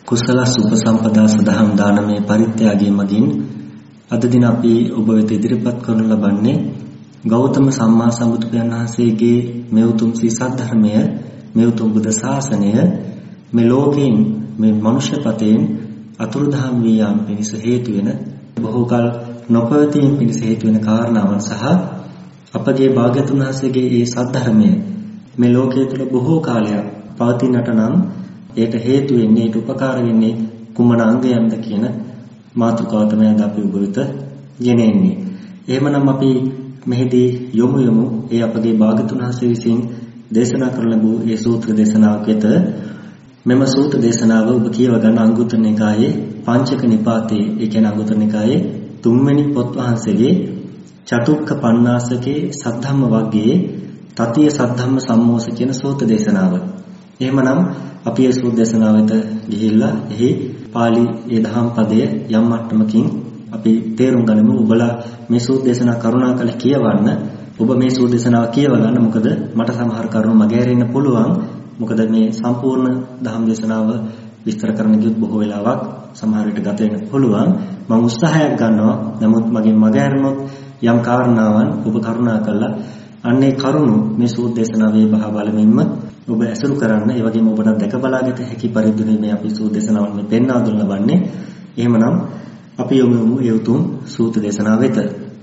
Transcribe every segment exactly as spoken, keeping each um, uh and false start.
කුසල සුපසම්පදා සදහම් දානමේ පරිත්‍යාගයේ මගින් අද දින අපි ඔබ වෙත ඉදිරිපත් කරනු ලබන්නේ ගෞතම සම්මා සම්බුදුන් වහන්සේගේ මේ උතුම් සී සද්ධර්මය, මේ උතුම් බුද්ධ ශාසනය මේ ලෝකයෙන්, මේ මනුෂ්‍ය පතෙන් අතුරුදහන් වී යාම පිණිස හේතු වෙන, බොහෝ කල නොපවතීම පිණිස හේතු වෙන කාරණාවන් සහ අපගේ භාග්‍යතුන් වහන්සේගේ මේ සද්ධර්මය මේ ලෝකයේ තුල බොහෝ කාලයක් පවතිනට නම් ඒට හේතු වෙන්නේ, ඒට උපකාර වෙන්නේ කුමන අංගයන්ද කියන මාතෘකාව තමයි අද අපි ඔබ වෙත ගෙනෙන්නේ. එහෙමනම් අපි මෙහිදී යොමු යමු ඒ අපගේ භාග්‍යතුන් වහන්සේ විසින් දේශනා කරන ලැබූ ඒ සූත්‍ර දේශනාවක් වෙත. මෙම සූත්‍ර දේශනාව ඔබ කියව ගන්න අංගුත්තර නිකායේ පංචක නිපාතයේ, ඒ කියන්නේ අංගුත්තර නිකායේ තුන්වෙනි පොත් වහන්සේගේ චතුක්ක පඤ්ඤාසකේ සද්ධම්ම වග්ගයේ තතිය සද්ධම්ම සම්මෝස කියන සූත්‍ර දේශනාව. එහෙමනම් අපි ඒ සූත්‍ර දේශනාව වෙත ගිහිල්ලා එහි පාලි ඒ දහම් පදය යම් මට්ටමකින් අපි තේරුම් ගනිමු. ඔබලා මේ සූත්‍ර දේශනා කරුණාකර කියවන්න. ඔබ මේ සූත්‍ර දේශනාව කියව ගන්න. මොකද මට සමහර කරුණු මගහැරෙන්න පුළුවන්. මොකද මේ සම්පූර්ණ දහම් දේශනාව විස්තර කරන්න ගියොත් බොහෝ වෙලාවක් සමහර විට ගත වෙන්න පුළුවන්. මම උත්සාහයක් ගන්නවා. නමුත් මගෙන් මගහැරුණොත් යම් කාරණාවන් ඔබ කරුණා කළා අන්නේ කරුණු මේ සූත්‍ර දේශනාවේ බහ බලමින්ම ඔබ ඇසුරු කරන්න. ඒ වගේම ඔබට දැක බලාගත හැකි පරිද්දෙනේ මේ අපි සූත්‍ර දේශනාවන් මේ පෙන්වා දුන්න ලබන්නේ. එහෙමනම් අපි යොමු යමු ඒ උතුම් සූත්‍ර දේශනාව වෙත.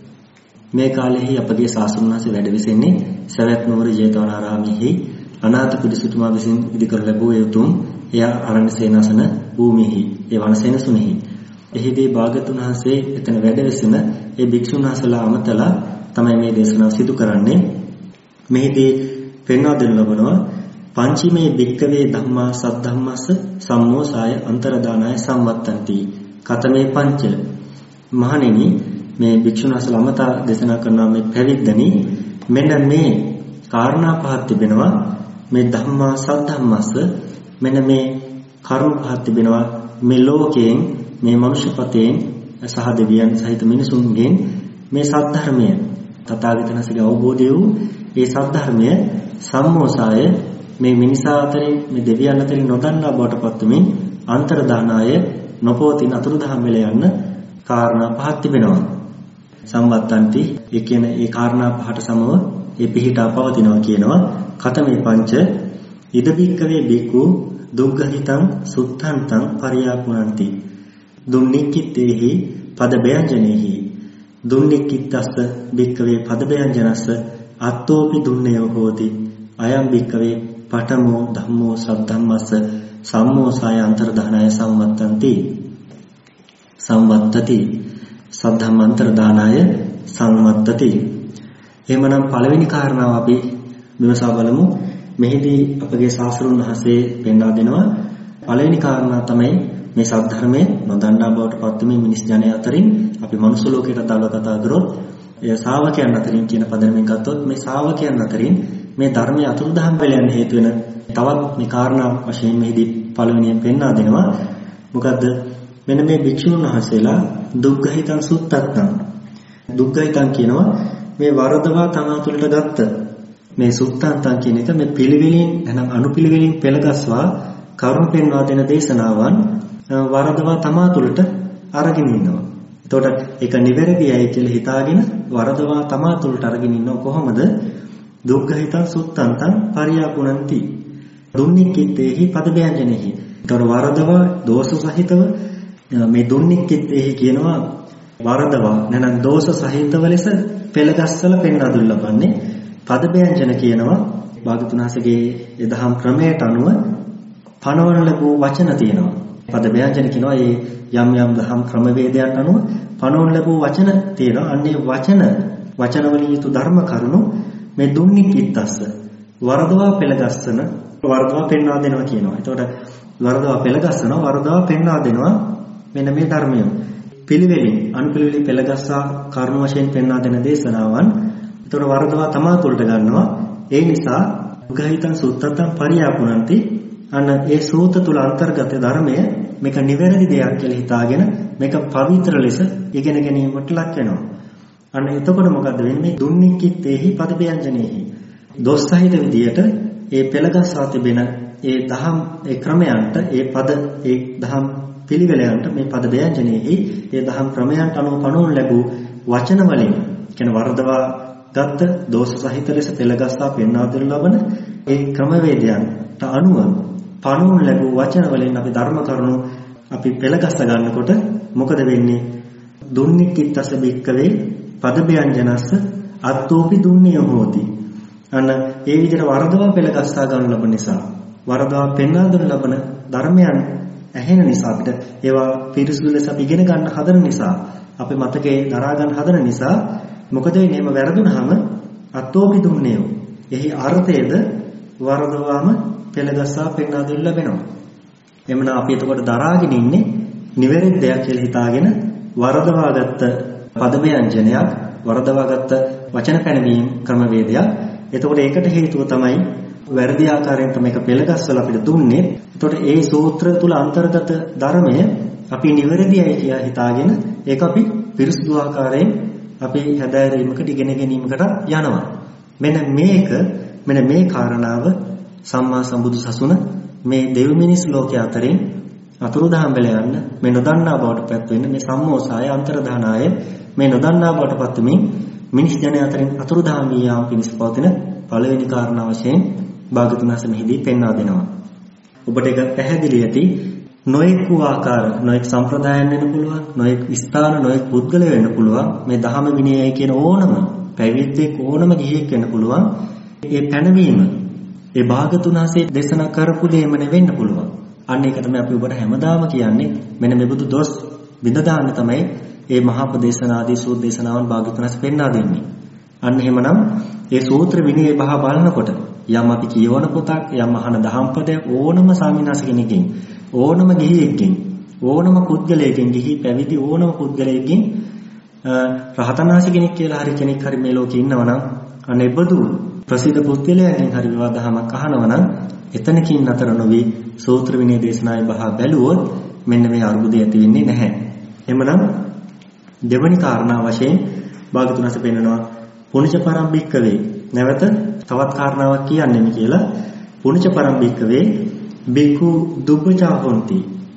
මේ කාලෙහි අපගේ ශාස්ත්‍රඥ වහන්සේ වැඩ විසෙන්නේ සවැත් නුවර ජේතවනාරාමයේහි අනාථ පිරිසුතුමා විසින් ඉදිකර ලැබූ ඒ උතුම් එය අරණ්‍ය සේනාසන භූමියෙහි, ඒ වනසේනසුනේහි. එහිදී භාග්‍යතුන් වහන්සේ එතන වැඩ විසින ඒ භික්ෂුන් වහන්සේලා අමතලා තමයි මේ දේශනාව සිදු කරන්නේ. මෙහිදී පෙන්වා දෙන්න ලබනවා පංචීමේ භික්කවේ ධම්මා සද්ධම්මස්ස සම්මෝසාය අන්තරදානාය සම්වත්තන්ති කතමේ පංච. මහණෙනි, මේ භික්ෂුන් වහන්සේලා අමතා දේශනා කරනවා මේ පැවිද්දනි, මෙන්න මේ කාරණා පහක් තිබෙනවා. මේ ධම්මා සද්ධම්මස්ස, මෙන්න මේ කරුණු පහක් තිබෙනවා. මේ ලෝකයෙන්, මේ මනුෂ්‍යපතෙන් සහ දෙවියන් සහිත මිනිසුන්ගෙන් මේ සද්ධර්මය, තථාගතයන් වහන්සේගේ අවබෝධය වූ ඒ සද්ධර්මය සම්මෝසාය, මේ මිනිසා අතරින්, මේ දෙවියන් අතරින් නොදන්නා බවට පත්වමින් අන්තරදානාය, නොපවතින අතුරුදහන් වෙලා යන කාරණා පහක් තිබෙනවා. සම්වත්තන්ති, ඒ කියන්නේ ඒ කාරණා පහට සමව ඒ පිහිටා පවතිනවා කියනවා. කතමේ පංච ඉද බික්කවේ බිකු දුග්ගහිතං සුත්තන්තං පරියාපුනන්ති දුන්නික්කිතේහි පද ව්‍යංජනේහි දුන්නික්කිතස්ස බික්කවේ පද ව්‍යංජනස්ස අත්තෝපි දුන්නයෝ හෝති අයම් බික්කවේ පඨමෝ ධම්මෝ සද්ධම්මස්ස සම්මෝසාය අන්තරදානාය සම්වත්තන්ති සම්වත්තති සද්ධම්මන්තරදානාය සම්වත්තති. එහෙමනම් පළවෙනි කාරණාව අපි විමසා බලමු. මෙහිදී අපගේ ශාස්ත්‍රඥ වහන්සේ පෙන්වා දෙනවා පළවෙනි කාරණා තමයි මේ සද්ධර්මයේ නොදන්නා බවට පත්වීම මිනිස් ජනය අතරින්, අපි මනුස්ස ලෝකයට අදාළව කතා කරොත් ඒ ශ්‍රාවකයන් අතරින් කියන පදනමෙන් ගත්තොත් මේ ශ්‍රාවකයන් අතරින් මේ ධර්මයේ අතුරුදහන් වෙලා යන හේතු වෙන තවත් මේ කාරණා වශයෙන් මෙහිදී පළවෙනියෙන් පෙන්වා දෙනවා. මොකද්ද? මෙන්න මේ භික්ෂුන් වහන්සේලා දුග්ගහිතං සුත්තත්තං, දුග්ගහිතං කියනවා මේ වරදවා තමා තුළට ගත්ත මේ සුත්තන්තං කියන එක මේ පිළිවෙලින්, එනම් අනුපිළිවෙලින් පෙළගස්වා කරුණ පෙන්වා දෙන දේශනාවන් වරදවා තමා තුළට අරගෙන ඉන්නවා. එතකොට ඒක නිවැරදියයි කියලා හිතාගෙන වරදවා තමා තුළට අරගෙන ඉන්නව කොහොමද? දුග්ගහිතං සුත්තන්තං පරියාපුනන්ති දුන්නික්කිතේහි පද ව්‍යංජනෙහි. එතකොට වරදවා දෝෂ සහිතව මේ දුන්නික්කිතේහි කියනවා වරදවා නැත්නම් දෝෂ සහිතව ලෙස පෙළගස්සලා පෙන්වා දුන්න ලබන්නේ. පද ව්‍යංජන කියනවා භාගතුන් වහන්සේගේ දහම් ක්‍රමයට අනුව පනවන ලැබූ වචන තියෙනවා. පද ව්‍යංජන කියනවා ඒ යම් යම් දහම් ක්‍රමවේදයන් අනුව පනවන ලැබූ වචන තියෙනවා. අන්නේ වචන වචන වලින් යුතු ධර්ම කරුණු මේ දුන්නික්කිතස්ස වරදවා පෙළගස්සන, වරදවා පෙන්වා දෙනවා කියනවා. එතකොට වරදවා පෙළගස්සනවා, වරදවා පෙන්වා දෙනවා. මෙන්න මේ ධර්මය පිළිවෙලින්, අනුපිළිවෙලින් පෙළගස්සා කරුණ වශයෙන් පෙන්වා දෙන දේශනාවන්. එතකොට වරදවා තමා තුළට ගන්නවා. ඒ නිසා දුග්ගහිතං සුත්තත්තං පරියාපුනන්ති, අන්න ඒ සූත තුල අන්තර්ගත ධර්මය මේක නිවැරදි දෙයක් කියලා හිතාගෙන මේක පවිත්‍ර ලෙස ඉගෙන ගැනීමට ලක් වෙනවා. අන්න එතකොට මොකද වෙන්නේ? දුන්නික්කිතේහි පද ව්‍යංජනේහි දොස් සහිත විදියට ඒ පෙළගස්වා තිබෙන ඒ දහම් ඒ ක්‍රමයන්ට ඒ පද ඒ දහම් පිළිවෙලයන්ට මේ පද ව්‍යංජනයේහි ඒ දහම් ක්‍රමයන්ට අනුව පනවනු ලැබූ වචන වලින් කියන වර්ධවා ගත්ත දෝෂ සහිත ලෙස පෙළගස්වා පෙන්වා දෙනු ලබන ඒ ක්‍රමවේදයන්ට අනුව පනවනු ලැබූ වචන වලින් අපි ධර්ම කරුණු අපි පෙළගස්ස ගන්නකොට මොකද වෙන්නේ? දුන්නික්කිට්ඨස බික්කවේ පද ව්‍යංජනස්ස අත්තෝපි දුන්නේ හෝති. අන්න ඒ විදිහට වර්ධවා පෙළගස්සා ගන්න ලබන නිසා වර්ධවා පෙන්වා දෙනු ලබන ධර්මයන් ඇහෙන නිසා අපිට ඒවා පිරිසුදු ලෙස අපි ඉගෙන ගන්න හදන නිසා අපේ මතකේ දරා ගන්න හදන නිසා මොකද වෙන්නේ? එහෙම වැරදුනහම අත්තෝපි දුන්නේෝ. එහි අර්ථයේද වර්ධවාම පෙළගස්සා පෙන්වා දෙන්න ලැබෙනවා. එමනම් අපි එතකොට දරාගෙන ඉන්නේ නිවැරදි දෙයක් කියලා හිතාගෙන වර්ධවාගත්ත පද ව්‍යංජනයක් වර්ධවාගත්ත වචන පැනවීම ක්‍රමවේදයක්. එතකොට ඒකට හේතුව තමයි වැරදි ආකාරයෙන් තමයි මේක පෙළගස්සලා අපිට දුන්නේ. එතකොට ඒ සූත්‍ර තුල අන්තර්ගත ධර්මය අපි නිවැරදියි කියලා හිතාගෙන ඒක අපි පිරිසුදු ආකාරයෙන් අපි හැදෑරීමකට ඉගෙන ගැනීමකට යනවා. මෙන්න මේක මෙන්න මේ කාරණාව සම්මා සම්බුදු සසුන මේ දෙව් මිනිස් ලෝකයේ අතරින් අතුරුදහන් වෙලා යන්න මේ නොදන්නා බවට පත් වෙන්න මේ සම්මෝසාය අන්තරදානාය මේ නොදන්නා බවට පත් වෙමින් මිනිස් ජනය අතරින් අතුරුදහන් වී යාම පිණිස පවතින පළවෙනි කාරණාව වශයෙන් භාගතුන් වහන්සේ මෙහිදී පෙන්වා දෙනවා. ඔබට ඒක පැහැදිලි ඇති. නොඑක් වූ ආකාර නොඑක් සම්ප්‍රදායන් වෙන්න පුළුවන්, නොඑක් ස්ථාන නොඑක් පුද්ගල වෙන්න පුළුවන්. මේ දහම විනයයි කියන ඕනම පැවිද්දෙක් ඕනම ගිහියෙක් වෙන්න පුළුවන්. ඒ පැනවීම ඒ භාගතුන් වහන්සේ දේශනා කරපු දෙයම වෙන්න පුළුවන්. අන්න ඒක තමයි අපි ඔබට හැමදාම කියන්නේ. මෙන්න මෙබඳු දොස් බිඳ දාන්න තමයි මේ මහා ප්‍රදේශනාදී සූත්‍ර දේශනාවන් භාගතුන් වහන්සේ පෙන්වා දෙන්නේ. අන්න එහෙමනම් ඒ සූත්‍ර විනය බහ බලනකොට යම් අපි කියවන පොතක් යම් අහන දහම් පදයක් ඕනම සාමිනාස කෙනකින් ඕනම ගිහියෙක්ගෙන් ඕනම පුද්ගලයෙක්ගෙන් ගිහි පැවිදි ඕනම පුද්ගලයෙක්ගෙන් රහතන්වහන්සේ කෙනෙක් කියලා හරි කෙනෙක් හරි මේ ලෝකේ ඉන්නවා නම් අනේ බදු ප්‍රසිද්ධ පුද්ගලයන්ගෙන් හරි විවාදහමක් අහනවා නම් එතනකින් අතර නොවි සූත්‍ර විනය දේශනාවේ බහ බැලුවොත් මෙන්න මේ අරුබුදය ඇති වෙන්නේ නැහැ. එhmenan දෙවනි කාරණා වශයෙන් භාගතුන් වහන්සේ පෙන්නනවා පුණජ පරම්පික්කවේ නැවත තවත් කාරණාවක් කියන්නේ මේ කියලා පුණජ පරම්පික්කවේ බිකු දුබ්බචා හොಂತಿ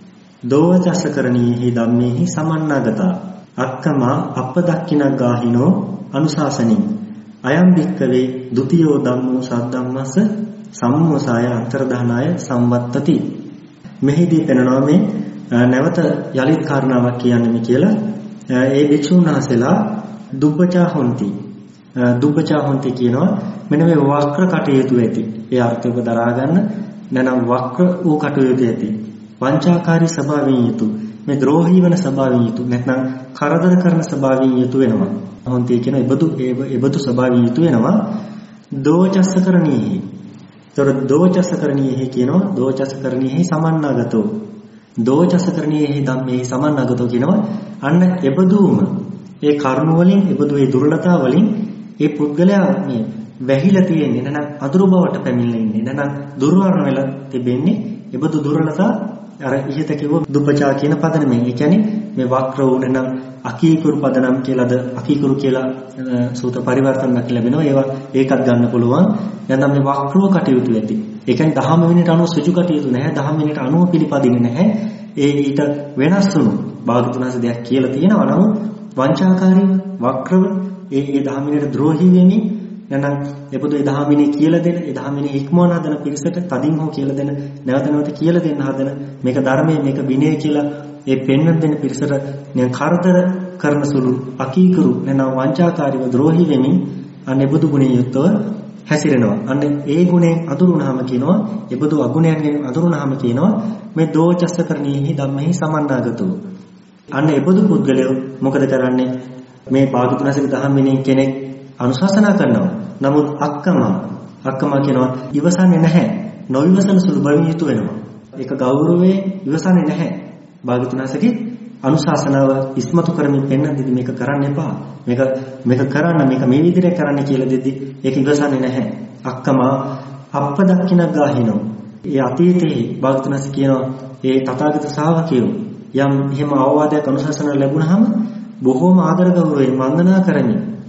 දෝවචසකරණීහි ධම්මේහි සමන්නාගතා අක්කමා අපදක්කිනක් ගාහිනෝ අනුශාසනින් අයම් බික්කවේ ဒ ුතියෝ ධම්මෝ සද්ධම්මස්ස සම්මෝසාය අන්තරදානාය සම්වත්තති. මෙහිදී පෙන්වනවා මේ නැවත යලිත් කාරණාවක් කියන්නේ මේ කියලා ඒ භික්ෂුන් වහන්සේලා දුබ්බචා හොಂತಿ දුබ්බචා හොಂತಿ කියනවා මෙන්න මේ වක්‍ර කටයුතු ඇති. ඒ අර්ථය ඔබ දරා ගන්න. නැනම් වක්‍ර වූ කටයුතු ඇති. වංචාකාරී ස්වභාවයෙන් යුතු. මේ ද්‍රෝහී වෙන ස්වභාවයෙන් යුතු. නැත්නම් කරදර කරන ස්වභාවයෙන් යුතු වෙනවා. හොಂತಿ කියන ඒබදු ඒබදු ස්වභාවයෙන් යුතු වෙනවා. දෝචස්සකරණීහි. ඒතර දෝචස්සකරණීහි කියනවා දෝචස්සකරණීහි සමන්නාගතෝ. දෝචස්සකරණීහි ධම්මේ සමන්නාගතෝ කියනවා අන්න ඒබදුම ඒ කර්ම වලින් ඒබදු ඒ දුර්ලතා වලින් ඒ පුද්ගලයා මේ වැහිලා තියෙන්නේ නැත්නම් අඳුරු බවට පැමිණලා ඉන්නේ නැත්නම් දුර්වර්ණ වෙලා තිබෙන්නේ ඒබදු දුර්ලතා අර ඉහත කිව්ව දුබ්බචා කියන පදනමෙන්. ඒ කියන්නේ මේ වක්‍ර වුණ නම් අකීකුරු පදනම් කියලාද අකීකුරු කියලා සූත්‍ර පරිවර්තනයක් ලැබෙනවා. ඒවා ඒකත් ගන්න පුළුවන්. නැත්නම් මේ වක්‍රව කටයුතු ඇති. ඒ කියන්නේ දහම මිනිට අනුව සුචු කටයුතු නැහැ. දහම මිනිට අනුව පිළිපදින්නේ නැහැ. ඒ ඊට වෙනස් වුණු භාගතුනාස දෙයක් කියලා තියෙනවා. නමුත් වංචාකාරීව වක්‍රව ඒ ඒ දහම මිනිට ද්‍රෝහී වෙමින් නැත්නම් එපොදු ඒ දහම මිනිහ කියලා දෙන ඒ දහම මිනිහ ඉක්මවන හදන පිරිසට තදින් හෝ කියලා දෙන නැවත නැවත කියලා දෙන්න හදන මේක ධර්මයේ මේක විනය කියලා ඒ පෙන්වන දෙන පිරිසට නිකන් කරදර කරන සුළු අකීකරු නැත්නම් වංචාකාරීව ද්‍රෝහී වෙමින් අනේ බුදු ගුණයෙන් යුක්තව හැසිරෙනවා. අන්න ඒ ගුණයෙන් අඳුරුනහම කියනවා ඒබදු අගුණයන්ගෙන් අඳුරුනහම කියනවා මේ දෝචස්සකරණීහි ධම්මෙහි සමන්නාගතෝ. අන්න ඒබදු පුද්ගලයෝ මොකද කරන්නේ? මේ භාගතුනාසක දහම් මිනිහ කෙනෙක් අනුශාසනා කරනවා. නමුත් අක්කම අක්කම කියනවා ඉවසන්නේ නැහැ. නොවිවසන සුළු බවින් යුතු වෙනවා. ඒක ගෞරවයේ ඉවසන්නේ නැහැ. භාගතුනාසකේ අනුශාසනාව ඉස්මතු කරමින් පෙන්වන දෙදි මේක කරන්න එපා. මේක මේක කරන්න මේක මේ විදිහට කරන්න කියලා දෙදි ඒක ඉවසන්නේ නැහැ. අක්කම අප්පදක්කින ගාහිනෝ. ඒ අතීතයේ භාගතුනාස කියනවා ඒ තථාගත ශ්‍රාවකයෝ යම් එහෙම අවවාදයක් අනුශාසනාවක් ලැබුණාම බොහෝම ආදර ගෞරවයෙන් වන්දනා කරමින්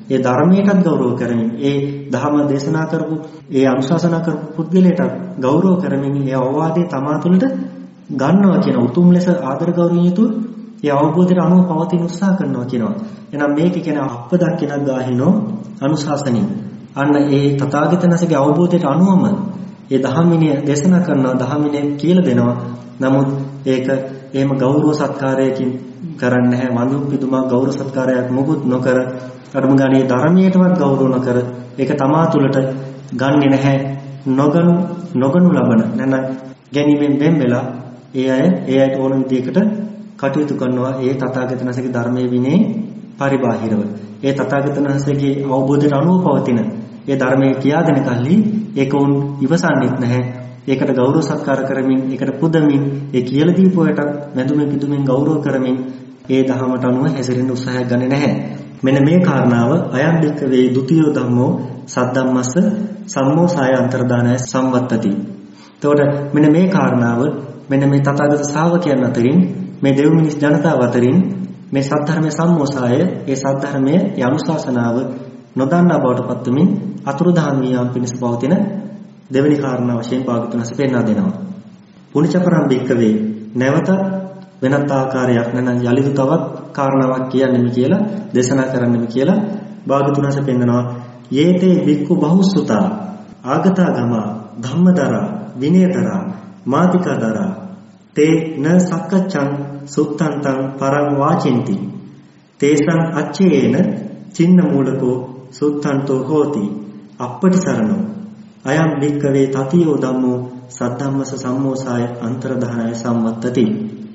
ඒ ධර්මයටත් ගෞරව කරමින්, ඒ ධර්ම දේශනා කරපු, ඒ අනුශාසනා කරපු පුද්ගලයාට ගෞරව කරමින් ඒ අවවාදයේ තමා තුළට ගන්නවා කියන උතුම් ලෙස ආදර ගෞරවයෙන් යුතුව ඒ අවබෝධයට අනුව පවතින උත්සාහ කරනවා කියනවා. එහෙනම් මේක කියන අප්පදක්කිනක් ගාහිනෝ අනුශාසනින්. අන්න ඒ තථාගතයන්ගේ අවබෝධයට අනුවම ඒ දහම් විනය දේශනා කරනවා, දහම් විනය කියලා දෙනවා. නමුත් ඒක එහෙම ගෞරව සත්කාරයකින් කරන්නේ නැහැ. වඳුම් පිදුමක් ගෞරව සත්කාරයක් මොකුත් නොකර, අරම ගානේ ධර්මයටවත් ගෞරව නොකර, ඒක තමා තුළට ගන්නෙ නැහැ. නොගනු නොගනු ලබන නැත්නම් ගැනීමෙන් වෙන් වෙලා ඒ අය ඒ අයට ඕන විදිහකට කටයුතු කරනවා. ඒ තථාගතයන්ගේ ධර්මයේ විනේ පරිබාහිරව. ඒ තථාගතයන්ගේ අවබෝධයට අනුව පවතින ඒ ධර්මයේ කියා දෙන කල්හි ඒක උන් ඉවසන්නේත් නැහැ. ඒකට ගෞරව සත්කාර කරමින්, ඒකට පුදමින්, ඒ කියලා දීපුවට වැඳුමින් පිදුමින් ගෞරව කරමින් ඒ දහමට අනුව හැසිරෙන්න උත්සාහයක් ගන්නේ නැහැ. මෙන්න මේ කාරණාව අයම් බික්කවේ ဒ ුතියෝ ධම්මෝ සද්ධම්මස්ස සම්මෝසාය අන්තරදානය සම්වත්තති. එතකොට මෙන්න මේ කාරණාව මෙන්න මේ තථාගත ශ්‍රාවකයන් අතරින්, මේ දෙව් මිනිස් ජනතාව අතරින් මේ සද්ධර්මයේ සම්මෝසාය, ඒ සද්ධර්මයේ අනුශාසනාව නොදන්නා බවට පත්වමින් අතුරුදහන් වියාම් පිණිස පවතින දෙවෙනි කාරණා වශයෙන් භාගතුන් වහන්සේ පෙන්වා දෙනවා. පුනිචපරම් බික්කවේ නැවත වෙනත් ආකාරයක් නැත්නම් යලිදු තවත් කාරණාවක් කියන්නේ කියලා දේශනා කරන්නෙමි කියලා භාගතුන් වහන්සේ පෙන්නනවා. යේතේ බික්කු බහුසුතා ආගතාගම ධම්මදරා විනයදරා මාතිකාදරා තේ න සක්කච්ඡං සුත්තන්තං පරං වාචින්ති තේසං අච්චේන චින්න මූලකෝ සුත්තන්තෝ හෝති අප්පටිසරණෝ අයම් බික්කවේ තතියෝ ධම්මෝ සද්ධම්මස සම්මෝසාය අන්තරදානය සම්වත්තති.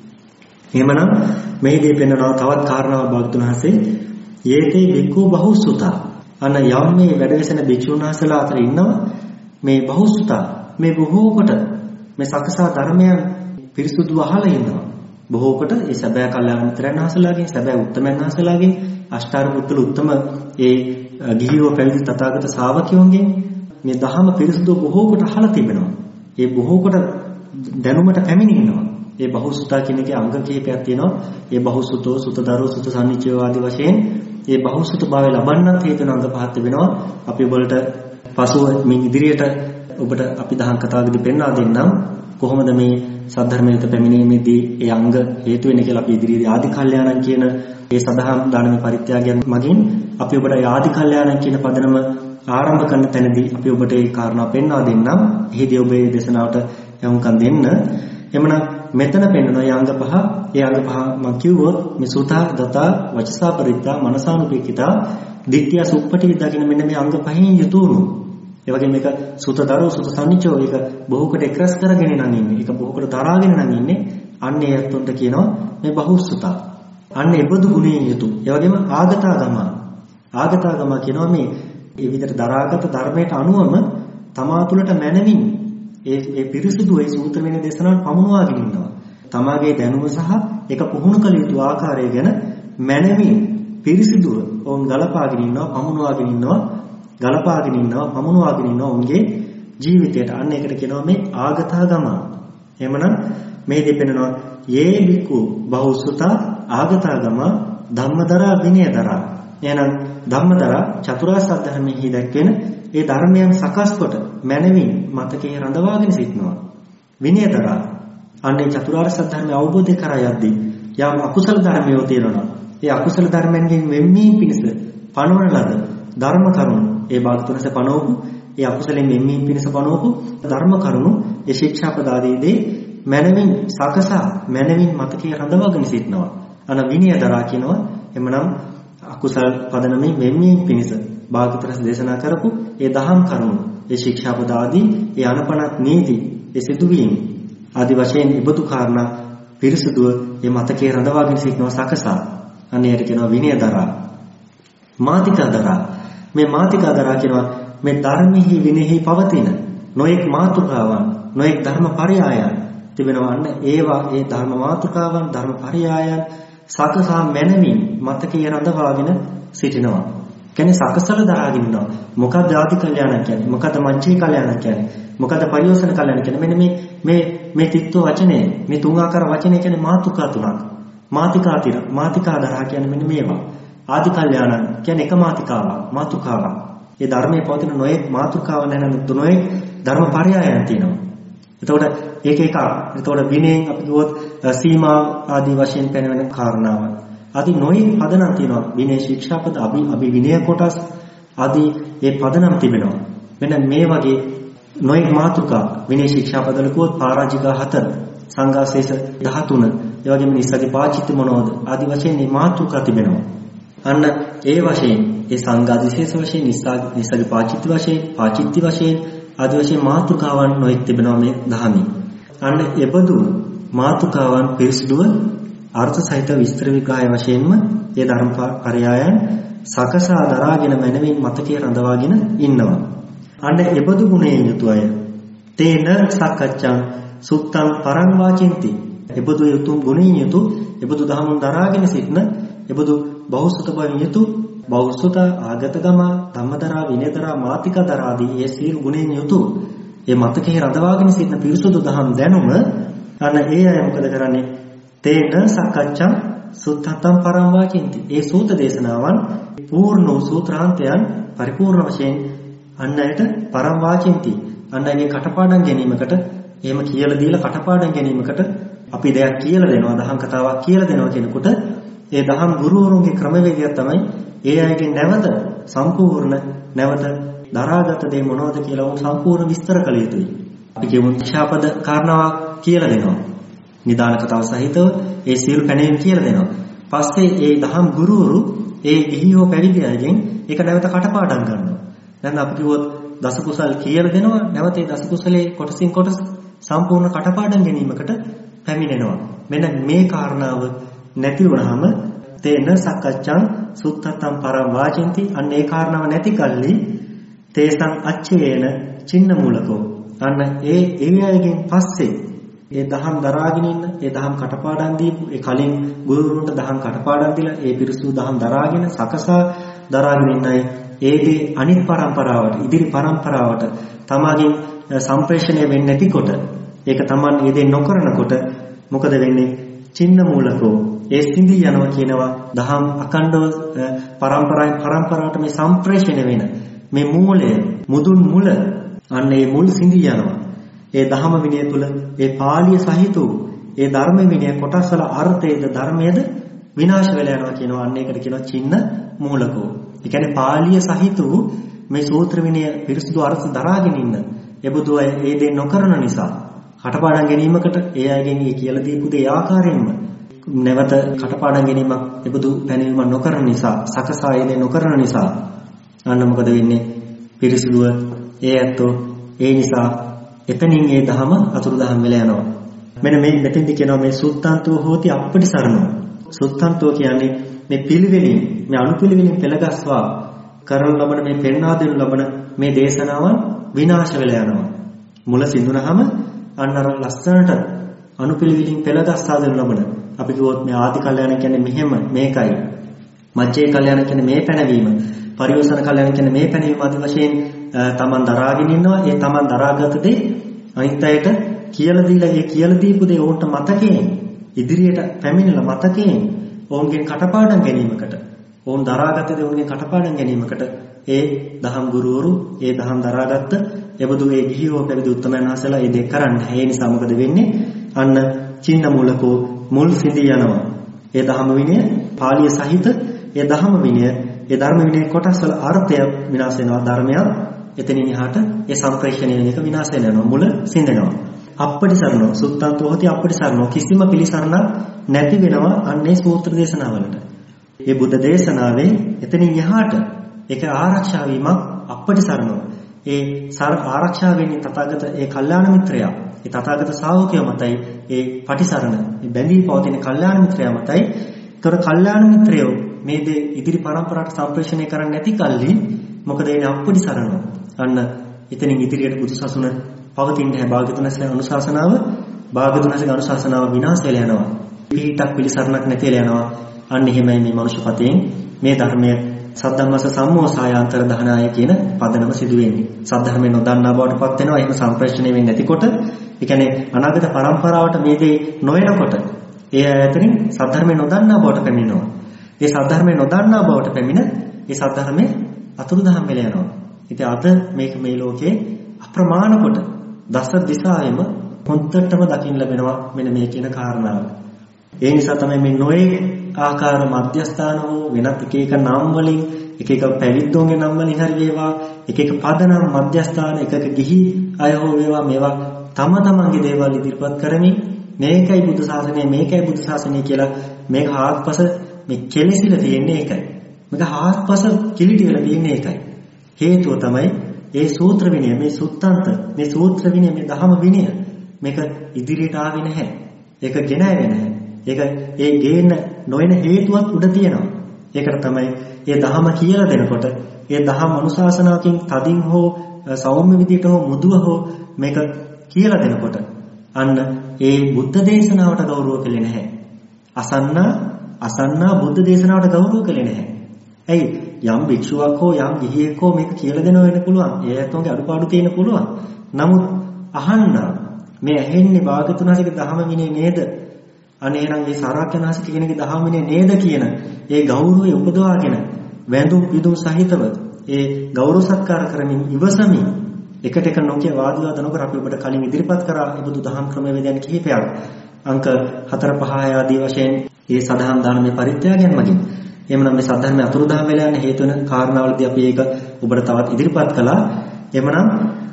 එහෙමනම් මේදී පෙන්වනවා තවත් කාරණාවක් භාගතුන් වහන්සේ. යේතේ බික්කු බහුසුතා. අන්න යම් මේ වැඩවෙසෙන භික්ෂුන් වහන්සේලා අතර ඉන්නවා මේ බහුසුතා, මේ බොහෝ කොට මේ සකසා ධර්මයන් පිරිසුදු අහලා ඉන්නවා. බොහෝ කොට ඒ සැබෑ කල්යාණ මිත්‍රයන් වහන්සේලාගෙන්, සැබෑ උත්තමයන් වහන්සේලාගෙන්, අෂ්ටාර්ය පුත්තුල උත්තම ඒ ගිහිව පැවිදි තථාගත ශ්‍රාවකයන්ගෙන් මේ දහම පිරිසුදු බොහෝ කොට අහලා තිබෙනවා. ඒ බොහෝ කොට දැනුමට පැමිණෙනවා. ඒ බහුසුතා කියන එකේ අංග කිහිපයක් තියෙනවා. ඒ බහුසුතෝ, සුතදරෝ, සුත සම්නිච්චය ආදී වශයෙන් ඒ බහුසුත භාවය ලබන්නත් හේතු වෙන අංග පහක් තිබෙනවා. අපි ඔබලට පසුව මින් ඉදිරියට ඔබට අපි දහම් කතාවකදී පෙන්වා දෙන්නම් කොහොමද මේ සද්ධර්මයට පැමිණීමේදී ඒ අංග හේතු වෙන්නේ කියලා. අපි ඉදිරියේදී ආදි කල්යාණන් කියන ඒ සදහම් දානමය පරිත්‍යාගයන් මගින් අපි ඔබට ආදි කල්යාණන් කියන පදනම ආරම්භ කරන තැනදී අපි ඔබට ඒ කාරණා පෙන්වා දෙන්නම්. එහිදී ඔබේ දේශනාවට යොමුකම් දෙන්න. එමනම් මෙතන පෙන්වන ඒ අංග පහ, ඒ අංග පහ මම කිව්වොත් මේ සුතා, දතා, වචසා පරිත්‍යා, මනසානුපේක්ඛිතා, දිට්ඨිය සුප්පටි දකින්න මෙන්න මේ අංග පහෙන් යුතුවණු. ඒ වගේම මේක සුතදරෝ, සුත සම්නිච්චෝ, ඒක බොහෝකට එක්රස් කරගෙන නම් ඉන්නේ. ඒක බොහෝකට තරාගෙන නම් ඉන්නේ. අන්න ඒ අත්ොන්ට කියනවා මේ බහුසුතා. අන්න ඒ බදු ගුණයෙන් යුතු. ඒ වගේම ආගතාගම. ආගතාගම කියනවා මේ ඒ විදිහට දරාගත ධර්මයට අනුවම තමා තුළට මැනවින් ඒ ඒ පිරිසුදු ඒ සූත්‍ර වෙන දේශනාවන් පමුණවාගෙන ඉන්නවා. තමාගේ දැනුම සහ ඒක පුහුණු කළ යුතු ආකාරය ගැන මැනවින් පිරිසුදුව ඔවුන් ගලපාගෙන ඉන්නවා, පමුණවාගෙන ඉන්නවා, ගලපාගෙන ඉන්නවා, පමුණවාගෙන ඉන්නවා ඔවුන්ගේ ජීවිතයට. අන්න ඒකට කියනවා මේ ආගතාගම. එහෙමනම් මේ දෙපෙන්නනවා යේ බිකු බහුසුතා ආගතාගම ධම්මදරා විනයදරා. එහෙනම් ධම්මදරා චතුරාර්ය සත්‍ය ධර්මයේ දැක්වෙන ඒ ධර්මයන් සකස් කොට මනමින් මතකයේ රඳවාගෙන සිටිනවා. විනයදරා අන්නේ චතුරාර්ය සත්‍ය ධර්මය අවබෝධ කරා යද්දී යම් අකුසල ධර්මයෝ තියෙනවා. ඒ අකුසල ධර්මයන්ගෙන් වෙන්වීම පිණිස පණවන ලද ධර්ම කරුණු, ඒ භාගතුනස පණවපු ඒ අකුසලෙන් වෙන්වීම පිණිස පණවපු ධර්ම කරුණු, ඒ ශික්ෂාපද ආදීදී මනමින් සකසා මනමින් මතකයේ රඳවාගෙන සිටිනවා. අන විනයදරා කියනවා. එමනම් අකුසල පදනමේ වෙන්වීම පිණිස භාගතුනස දේශනා කරපු ඒ දහම් කරුණු, ඒ ශික්ෂාපද ආදී, ඒ අනපනත් නීති, ඒ සිදුවීම් ආදී වශයෙන් ඉබතු කාරණා පිරිසුදුව මේ මතකයේ රඳවාගෙන සිටිනවා සකසා. අනේට කියනවා විනයදරා. මාතිකාදරා. මේ මාතිකාදරා කියනවා මේ ධර්මෙහි විනෙහි පවතින නොඑක් මාතෘකාවන්, නොඑක් ධර්ම පරයයන් තිබෙනවා. අන්න ඒවා ඒ ධර්ම මාතෘකාවන්, ධර්ම පරයයන් සකසා මනමින් මතකයේ රඳවාගෙන සිටිනවා. කියන්නේ සකසල දරාගෙන ඉන්නවා. මොකක්ද ආදි කල්යාණ කියන්නේ? මොකක්ද මංචී කල්යාණ කියන්නේ? මොකක්ද පරියෝසන කල්යාණ කියන්නේ? මෙන්න මේ මේ මේ තිත්ව වචනේ, මේ තුන් ආකාර වචනේ කියන්නේ මාතෘකා තුනක්. මාතිකා තිර, මාතිකා දරා කියන්නේ මෙන්න මේවා. ආදි කල්යාණ කියන්නේ එක මාතිකාවක්, මාතුකාවක්. ඒ ධර්මයේ පවතින නොයෙක් මාතුකාවන් නැත්නම් නොයෙක් ධර්ම පරයයන් තියෙනවා. එතකොට ඒක එකක්. එතකොට විනයෙන් අපි කිව්වොත් සීමා ආදී වශයෙන් පැනවෙන කාරණාව. ආදී නොයෙක් පදනම් තියෙනවා. විනය ශික්ෂාපද, අභි අභි විනය කොටස් ආදී ඒ පදනම් තිබෙනවා. මෙන්න මේ වගේ නොයෙක් මාතුකා විනය ශික්ෂාපදවල කිව්වොත් පරාජිකා හතර, සංඝාසේස දහතුන, ඒ වගේම නිස්සති පාචිත්‍ය මොනෝද ආදී වශයෙන් මේ මාතුකා තිබෙනවා. අන්න ඒ වශයෙන් ඒ සංඝාදිශේෂ වශයෙන් නිස්සති පාචිත්‍ය වශයෙන්, පාචිත්‍ය වශයෙන් ආදී වශයෙන් මාතුකාවන් නොයෙක් තිබෙනවා මේ ධර්මයේ. අන්න එබඳු මාතුකාවන් පිරිසුදුව අර්ථ සහිත විස්තර විග්‍රහය වශයෙන්ම ඒ ධර්ම පරයයන් සකසා දරාගෙන මනමින් මතකයේ රඳවාගෙන ඉන්නවා. අන්න එබඳු ගුණයෙන් යුතු අය තේන සක්කච්ඡං සුත්තං පරං වාචින්ති. එබඳු යුතුම් ගුණයෙන් යුතු එබඳු ධර්මම් දරාගෙන සිටන එබඳු බෞසුත බවින් යුතු බෞසුත ආගතගම ධම්මදරා විනයදරා මාතිකදරා ආදී ඒ සීල ගුණයෙන් යුතු ඒ මතකයේ රඳවාගෙන සිටන පිරිසුදු ධම් දැනුම අන්න ඒ අය මොකද කරන්නේ? තේන සක්කච්ඡං සුත්තං පරං වාචින්ති. ඒ සූත දේශනාවන් පූර්ණ වූ සූත්‍රාන්තයන් පරිපූර්ණ වශයෙන් අන්නයට පරං වාචින්ති. අන්නගේ කටපාඩම් ගැනීමකට එහෙම කියලා දීලා කටපාඩම් ගැනීමකට අපි දෙයක් කියලා දෙනවා, දහම් කතාවක් කියලා දෙනවා කෙනෙකුට ඒ දහම් ගුරුවරුන්ගේ ක්‍රමවේදය තමයි ඒ අයගේ නැවත සම්පූර්ණ නැවත දරාගත දේ මොනවද කියලා උන් සම්පූර්ණ විස්තර කළ යුතුයි. අපි කියමු ශාපද කාරණාවක් කියලා දෙනවා. නිදාන කතාව සහිතව ඒ සීල් පැනීම කියලා දෙනවා. පස්සේ ඒ දහම් ගුරුවරු ඒ ගිහියෝ පැවිදි අයගෙන් ඒක නැවත කටපාඩම් කරනවා. දැන් අපි කිව්වොත් දස කුසල් කියලා දෙනවා. නැවත ඒ දස කුසලයේ කොටසින් කොටස සම්පූර්ණ කටපාඩම් ගැනීමකට පැමිණෙනවා. මෙන්න මේ කාරණාව නැති වුණාම තේන සක්කච්ඡං සුත්තං පරං වාචින්ති. අන්න ඒ කාරණාව නැති කල්ලි තේසං අච්චේන චින්න මූලකෝ. අන්න ඒ ඒ අයගෙන් පස්සේ ඒ දහම් දරාගෙන ඉන්න, ඒ දහම් කටපාඩම් දීපු, ඒ කලින් ගුරුවරුන්ට දහම් කටපාඩම් දීලා ඒ පිරිසුදු දහම් දරාගෙන සකසා දරාගෙන ඉන්න අය ඒදී අනිත් පරම්පරාවට, ඉදිරි පරම්පරාවට තමාගෙන් සම්ප්‍රේෂණය වෙන්නේ නැතිකොට, ඒක Taman ඒ දේ නොකරනකොට මොකද වෙන්නේ? චින්න මූලකෝ. ඒ සිඳී යනවා කියනවා දහම් අකණ්ඩව පරම්පරාවෙන් පරම්පරාවට මේ සම්ප්‍රේෂණය වෙන මේ මූලය, මුදුන් මුල, අන්න ඒ මුල් සිඳී යනවා. ඒ ධහම විනය තුල ඒ පාළිය සහිත වූ ඒ ධර්ම විනය කොටස් වල අර්ථයේද ධර්මයේද විනාශ වෙලා යනවා කියනවා. අන්න ඒකට කියනවා චින්න මූලකෝ. ඒ කියන්නේ පාළිය සහිත වූ මේ සූත්‍ර විනය පිරිසුදු අර්ථ දරාගෙන ඉන්න එබඳු අය ඒ දේ නොකරන නිසා කටපාඩම් ගැනීමකට ඒ අයගෙන් ඒ කියලා දීපු දේ ආකාරයෙන්ම නැවත කටපාඩම් ගැනීමක් එබඳු පැනවීමක් නොකරන නිසා, සකසා ඒ දේ නොකරන නිසා අන්න මොකද වෙන්නේ? පිරිසුදුව ඒ ඇත්තෝ ඒ නිසා එතනින් ඒ ධම අතුරුදහන් වෙලා යනවා. මෙන්න මේ මෙතෙන්දි කියනවා මේ සුත්තන්තෝ හෝති අප්පටිසරණෝ. සුත්තන්තෝ කියන්නේ මේ පිළිවෙලින්, මේ අනුපිළිවෙලින් පෙළගස්වා කරන ලබන මේ පෙන්වා දෙනු ලබන මේ දේශනාවන් විනාශ වෙලා යනවා. මුල සිඳුනහම අන්න අර ලස්සනට අනුපිළිවෙලින් පෙළගස්වා දෙනු ලබන අපි කිව්වොත් මේ ආදි කල්යාණ කියන්නේ මෙහෙම මේකයි. මජ්ජේ කල්යාණ කියන්නේ මේ පැනවීම. පරිවසන කල්යාණ කියන්නේ මේ පැනවීම ආදී වශයෙන් තමන් දරාගෙන ඉන්නවා. ඒ තමන් දරාගත දේ අනිත් අයට කියලා දීලා ඒ කියලා දීපු දේ ඕන්ට මතකයෙන් ඉදිරියට පැමිණලා මතකයෙන් ඕන්ගෙන් කටපාඩම් ගැනීමකට, ඕන් දරාගත දේ ඕන්ගෙන් කටපාඩම් ගැනීමකට ඒ දහම් ගුරුවරු ඒ දහම් දරාගත්ත එබඳු ඒ ගිහියෝ පැවිදි උත්තමයන් වහන්සේලා ඒ දෙක කරන්නේ. ඒ නිසා මොකද වෙන්නේ? අන්න චින්න මූලකෝ මුල් සිඳී යනවා. ඒ දහම විනය පාළිය සහිත ඒ දහම විනය ඒ ධර්ම විනය කොටස් වල අර්ථය විනාශ වෙනවා. ධර්මය එතනින් එහාට ඒ සම්ප්‍රේෂණය වෙන එක විනාශ වෙනවා. මුල සිඳෙනවා. අප්පටිසරණෝ සුත්තන්තෝ හොති අප්පටිසරණෝ. කිසිම පිළිසරණක් නැති වෙනවා අන්නේ සූත්‍ර දේශනාවලට. මේ බුද්ධ දේශනාවේ එතනින් එහාට ඒක ආරක්ෂා වීමක් අප්පටිසරණෝ. ඒ සාර ආරක්ෂා වෙන්නේ තථාගත ඒ කල්යාණ මිත්‍රයා. ඒ තථාගත ශ්‍රාවකයෝ මතයි ඒ පටිසරණ. මේ බැඳී පවතින කල්යාණ මිත්‍රයා මතයි. ඒතර කල්යාණ මිත්‍රයෝ මේ දේ ඉදිරි පරම්පරාවට සම්ප්‍රේෂණය කරන්නේ නැති කල්ලි මොකද වෙන්නේ? අප්පටිසරණෝ. අන්න එතනින් ඉදිරියට බුදුසසුන පවතින්නේ නැහැ. භාග්‍යතුන්සේ අනුශාසනාව භාග්‍යතුන්සේ අනුශාසනාව විනාශ වෙලා යනවා. පිටක් පිළිසරණක් නැති වෙලා යනවා. අන්න එහෙමයි මේ මනුෂ්‍යපතෙන් මේ ධර්මය සද්ධම්මස සම්මෝසායාන්තර දහනාය කියන පදනම සිදු වෙන්නේ. සද්ධර්මයෙන් නොදන්නා බවට පත් වෙනවා. එහෙම සම්ප්‍රේෂණය වෙන්නේ නැතිකොට, ඒ කියන්නේ අනාගත පරම්පරාවට මේ දේ නොවනකොට ඒ අතරින් සද්ධර්මයෙන් නොදන්නා බවට පැමිණෙනවා. ඒ සද්ධර්මය නොදන්නා බවට පැමිණ ඒ සද්ධර්මය අතුරුදහන් වෙලා යනවා. ඉතින් අද මේක මේ ලෝකේ අප්‍රමාණ කොට දස දිසාවෙම හොන්දටම දකින්න ලැබෙනවා මෙන්න මේ කියන කාරණාව. ඒ නිසා තමයි මේ නොයේ ආකාර මධ්‍යස්ථාන වූ වෙනත් එක එක නම් වලින් එක එක පැවිද්දෝන්ගේ නම් වලින් හරි වේවා එක එක පදනම් මධ්‍යස්ථාන එක එක ගිහි අය හෝ වේවා මේවා තම තමන්ගේ දේවල් ඉදිරිපත් කරමින් මේකයි බුදු සාසනය මේකයි බුදු සාසනය කියලා මේක හාත්පස මේ කෙලෙසිලා තියෙන්නේ ඒකයි. මේක හාත්පස කිලිටි වෙලා තියෙන්නේ ඒකයි. හේතුව තමයි ඒ සූත්‍ර විනය මේ සුත්තන්ත මේ සූත්‍ර විනය මේ ධහම විනය මේක ඉදිරියට ආවේ නැහැ. ඒක ගෙන ආවේ නැහැ. ඒක ඒ ගේන්න නොවන හේතුවක් උඩ තියෙනවා. ඒකට තමයි මේ ධහම කියලා දෙනකොට ඒ ධහම අනුශාසනාවකින් තදින් හෝ සෞම්‍ය විදියට හෝ මුදුව හෝ මේක කියලා දෙනකොට අන්න ඒ බුද්ධ දේශනාවට ගෞරව කළේ නැහැ. අසන්න අසන්න බුද්ධ දේශනාවට ගෞරව කළේ නැහැ. ඇයි යම් භික්ෂුවක් හෝ යම් ගිහියෙක් හෝ මේක කියලා දෙනව වෙන්න පුළුවන්. ඒ ඇත්තෝගේ අඩුපාඩු තියෙන පුළුවන්. නමුත් අහන්න මේ ඇහෙන්නේ භාගතුනාසික ධහම විනය නේද? අනේ නම් මේ සාරාක්‍යනාසික කෙනෙක්ගේ ධහම විනය නේද කියන ඒ ගෞරවය උපදවාගෙන වැඳුම් පිදුම් සහිතව ඒ ගෞරව සත්කාර කරමින් ඉවසමින් එකට එක නොකිය වාද විවාද නොකර අපි ඔබට කලින් ඉදිරිපත් කරා ඉබුදු දහම් ක්‍රමවේදයන් කිහිපයක් අංක හතර පහ ආදී වශයෙන් මේ සදහම් දානමේ පරිත්‍යාගයන් මගින් එhmenan මේ සද්ධර්මයේ අතුරුදහන් වෙලා යන හේතු වෙන කාරණාවලදී අපි ඒක ඔබට තවත් ඉදිරිපත් කළා. එhmenan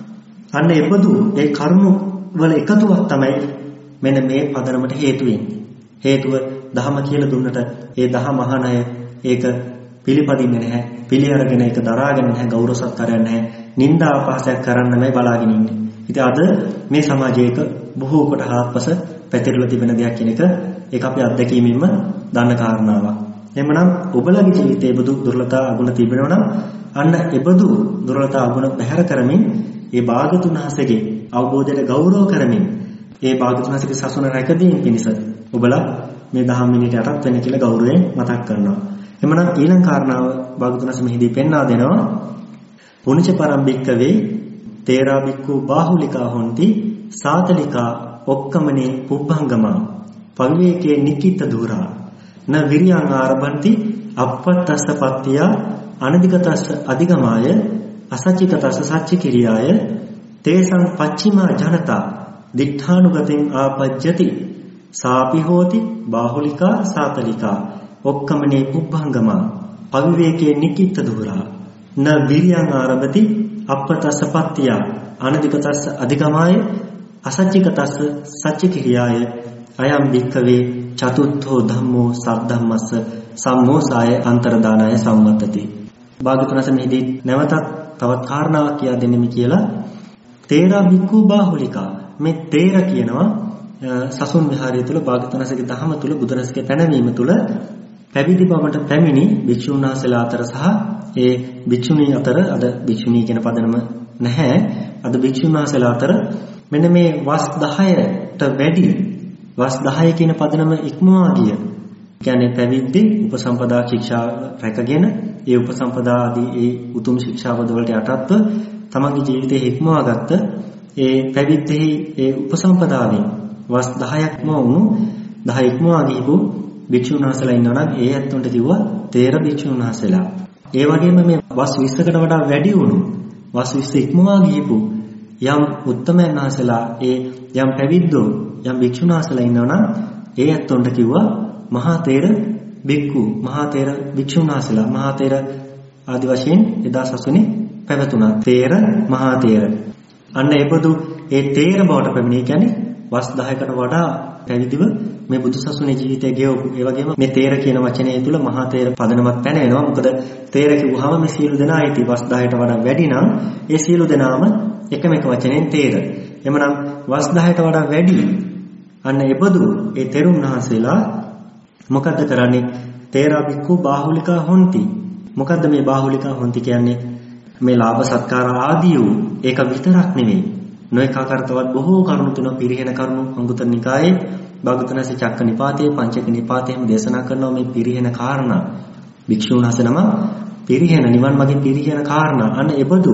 අන්න එබඳු ඒ කරුණු වල එකතුවක් තමයි මෙන්න මේ පදනමට හේතු වෙන්නේ. හේතුව දහම කියලා දුන්නට ඒ දහම අහන අය ඒක පිළිපදින්නේ නැහැ. පිළි අරගෙන ඒක දරාගෙන නැහැ. ගෞරව සත්කාරයක් නැහැ. නිന്ദා අපහාසයක් කරන්නමයි බලාගෙන ඉන්නේ. ඉතින් අද මේ සමාජයක බොහෝ කොට හාත්පස පැතිරලා තිබෙන දෙයක් කියන එක ඒක අපි අත්දැකීමින්ම දන්න කාරණාවක්. එhmenan ඔබලගේ ජීවිතයේ බුදු දුර්ලතා අගුණ තිබෙනවා නම් අන්න එබඳු දුර්ලතා අගුණ බැහැර කරමින් ඒ භාගතුන් වහන්සේගේ අවබෝධයට ගෞරව කරමින් ඒ භාගතුන් වහන්සේගේ සසුන රැකදීම පිණිස ඔබලා මේ දහම් මිනිට යටත් වෙන්න කියලා ගෞරවයෙන් මතක් කරනවා. එhmenan ඊළඟ කාරණාව භාගතුන් වහන්සේ මෙහිදී පෙන්වා දෙනවා. පුණ්‍ය පරම්පික්කවේ තේරා බික්කු බාහුලිකා හොಂತಿ සාතලිකා ඔක්කමනේ පුබ්බංගමා පවිවේකේ නිකිත දුරා න විරියං ආරබන්ති අපත්තස්ස පත්තිය අනධිගතස්ස අධිගමාය අසච්චිකතස්ස සච්චි කිරියාය තේසං පච්චිමා ජනතා දිඨානුගතෙන් ආපජ්ජති සාපි හෝති බාහුලිකා සාතලිකා ඔක්කමනේ පුබ්බංගමා පවිවේකේ නිකිත දුරා න විරියං ආරබති අපත්තස්ස පත්තිය අනධිගතස්ස අධිගමාය අසච්චිකතස්ස සච්චි කිරියාය අයම් භික්ඛවේ චතුත්ථෝ ධම්මෝ සද්ධම්මස්ස සම්මෝසාය අන්තරදානාය සම්මතති. භාග්‍යවතුන් මෙහිදී නැවතත් තවත් කාරණාවක් කියා දෙන්නෙමි කියලා තේරා බික්ඛු බාහුලිකා මේ තේර කියනවා සසුන් විහාරය තුල භාග්‍යවතුන්ගේ දහම තුල බුදුරජාණන්ගේ පැනවීම තුල පැවිදි බවට පැමිණි භික්ෂුන් වහන්සේලා අතර සහ ඒ භික්ෂුණී අතර අද භික්ෂුණී කියන පදනම නැහැ. අද භික්ෂුන් වහන්සේලා අතර මෙන්න මේ වස් දහයට වැඩි වස් දහය කියන පදනම ඉක්මවා ගිය. කියන්නේ පැවිද්දේ උපසම්පදා ශික්ෂාව රැකගෙන ඒ උපසම්පදා ආදී ඒ උතුම් ශික්ෂාවද වලට යටත්ව තමන්ගේ ජීවිතේ ඉක්මවා ගත්ත ඒ පැවිද්දෙහි ඒ උපසම්පදාවෙන් වස් දහයක්ම වුණු දහ ඉක්මවා ගිහපු භික්ෂුන් වහන්සේලා ඉන්නවා නම් ඒ ඇත්තන්ට කිව්වා තේර භික්ෂුන් වහන්සේලා. ඒ වගේම මේ වස් විස්සකට වඩා වැඩි වුණු වස් විස්ස ඉක්මවා ගිහපු යම් උත්තමයන් වහන්සේලා ඒ යම් පැවිද්දෝ යම් භික්ෂුන් වහන්සේලා ඉන්නවා නම් ඒ ඇත්තොන්ට කිව්වා මහා තේර බික්කු මහා තේර භික්ෂුන් වහන්සේලා මහා තේර ආදි වශයෙන් එදා සසුනේ පැවතුණා. තේර මහා තේර අන්න ඒපදු ඒ තේර බවට පැමිණේ කියන්නේ වස් දහයකට වඩා පැවිදිව මේ බුදු සසුනේ ජීවිතය ගෙවපු. ඒ වගේම මේ තේර කියන වචනය තුල මහා තේර පදනමක් පැනවෙනවා. මොකද තේර කිව්වහම මේ සියලු දෙනා ඉති වස් දහයට වඩා වැඩි නම් ඒ සියලු දෙනාම එකම එක වචනෙන් තේර. එමනම් වස් දහයට වඩා වැඩි අන්න එබඳු ඒ තෙරුන් වහන්සේලා මොකද්ද කරන්නේ? තේරා බික්කු බාහුලිකා හොಂತಿ. මොකද්ද මේ බාහුලිකා හොಂತಿ කියන්නේ? මේ ලාභ සත්කාර ආදී වූ ඒක විතරක් නෙවෙයි. නොඑක ආකාර තවත් බොහෝ කරුණු තුන පිරිහෙන කරුණු අංගුත්තර නිකායේ භාගතුනාසේ චක්ක නිපාතයේ පංචක නිපාතයේම දේශනා කරනවා මේ පිරිහෙන කාරණා. භික්ෂුන් වහන්සේනම පිරිහෙන නිවන් මාගේ පිරිහෙන කාරණා. අන්න එබඳු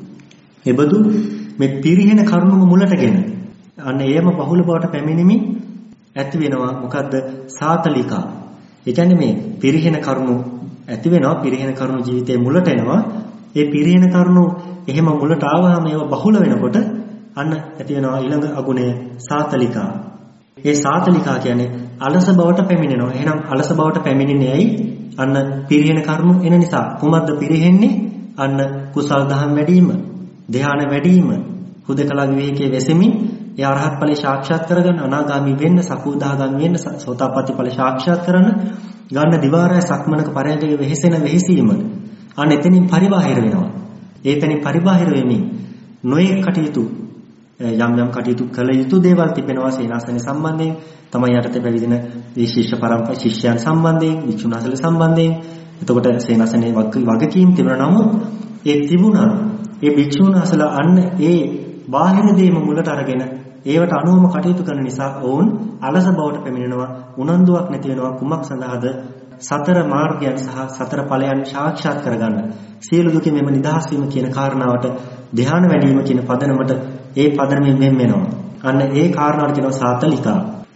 එබඳු මේ පිරිහෙන කරුණුම මුලටගෙන අන්න එයම බහුල බවට පැමිණෙමින් ඇති වෙනවා මොකද්ද? සාතලිකා. ඒ කියන්නේ මේ පිරිහෙන කරුණු ඇති වෙනවා, පිරිහෙන කරුණු ජීවිතයේ මුලට එනවා. ඒ පිරිහෙන කරුණු එහෙම මුලට ආවහම ඒව බහුල වෙනකොට අන්න ඇති වෙනවා ඊළඟ අගුණය සාතලිකා. ඒ සාතලිකා කියන්නේ අලස බවට පැමිණෙනවා. එහෙනම් අලස බවට පැමිණෙන්නේ ඇයි? අන්න පිරිහෙන කරුණු එන නිසා. කුමක්ද පිරිහෙන්නේ? අන්න කුසල් දහම් වැඩි වීම, ධ්‍යාන වැඩි වීම, හුදකලා විවේකයේ වෙසෙමින් ඒ අරහත් ඵලය සාක්ෂාත් කරගන්න, අනාගාමී වෙන්න, සකෝදාගාමී වෙන්න, සෝතාපට්ටි ඵල සාක්ෂාත් කරන්න ගන්න දිවාරය සක්මනක පරයන්කේ වෙහෙසෙන වෙහෙසීම. අන්න එතනින් පරිබාහිර වෙනවා. ඒතනින් පරිබාහිර වෙමින් නොයේ කටයුතු යම් යම් කටයුතු කළ යුතු දේවල් තිබෙනවා සේනාසන සම්බන්ධයෙන්, තමයි යටතේ පැවිදින මේ ශිෂ්‍ය පරම්පරා ශිෂ්‍යයන් සම්බන්ධයෙන්, විචුණාසල සම්බන්ධයෙන්. එතකොට සේනාසනේ වගකීම් තිබුණා. නමුත් ඒ තිබුණා ඒ භික්ෂුණාසල අන්න ඒ බාහිර දේම මුලට අරගෙන ඒවට අනුවම කටයුතු කරන නිසා ඔවුන් අලස බවට පැමිණෙනවා, උනන්දුවක් නැති වෙනවා. කුමක් සඳහාද? සතර මාර්ගයන් සහ සතර ඵලයන් සාක්ෂාත් කරගන්න. සියලු දුකෙන් මෙම නිදහස් වීම කියන කාරණාවට, ධ්‍යාන වැඩි වීම කියන පදනමට ඒ පදනමෙන් වෙන් වෙනවා. අන්න ඒ කාරණාවට කියනවා සාතලිකා.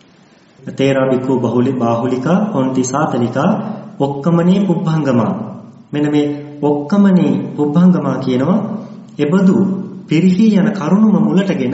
තේරා බික්ඛු බහුලි බාහුලිකා හොන්ති සාතලිකා ඔක්කමනේ පුබ්බංගමා. මෙන්න මේ ඔක්කමනේ පුබ්බංගමා කියනවා එබඳු පිරිහි යන කරුණම මුලටගෙන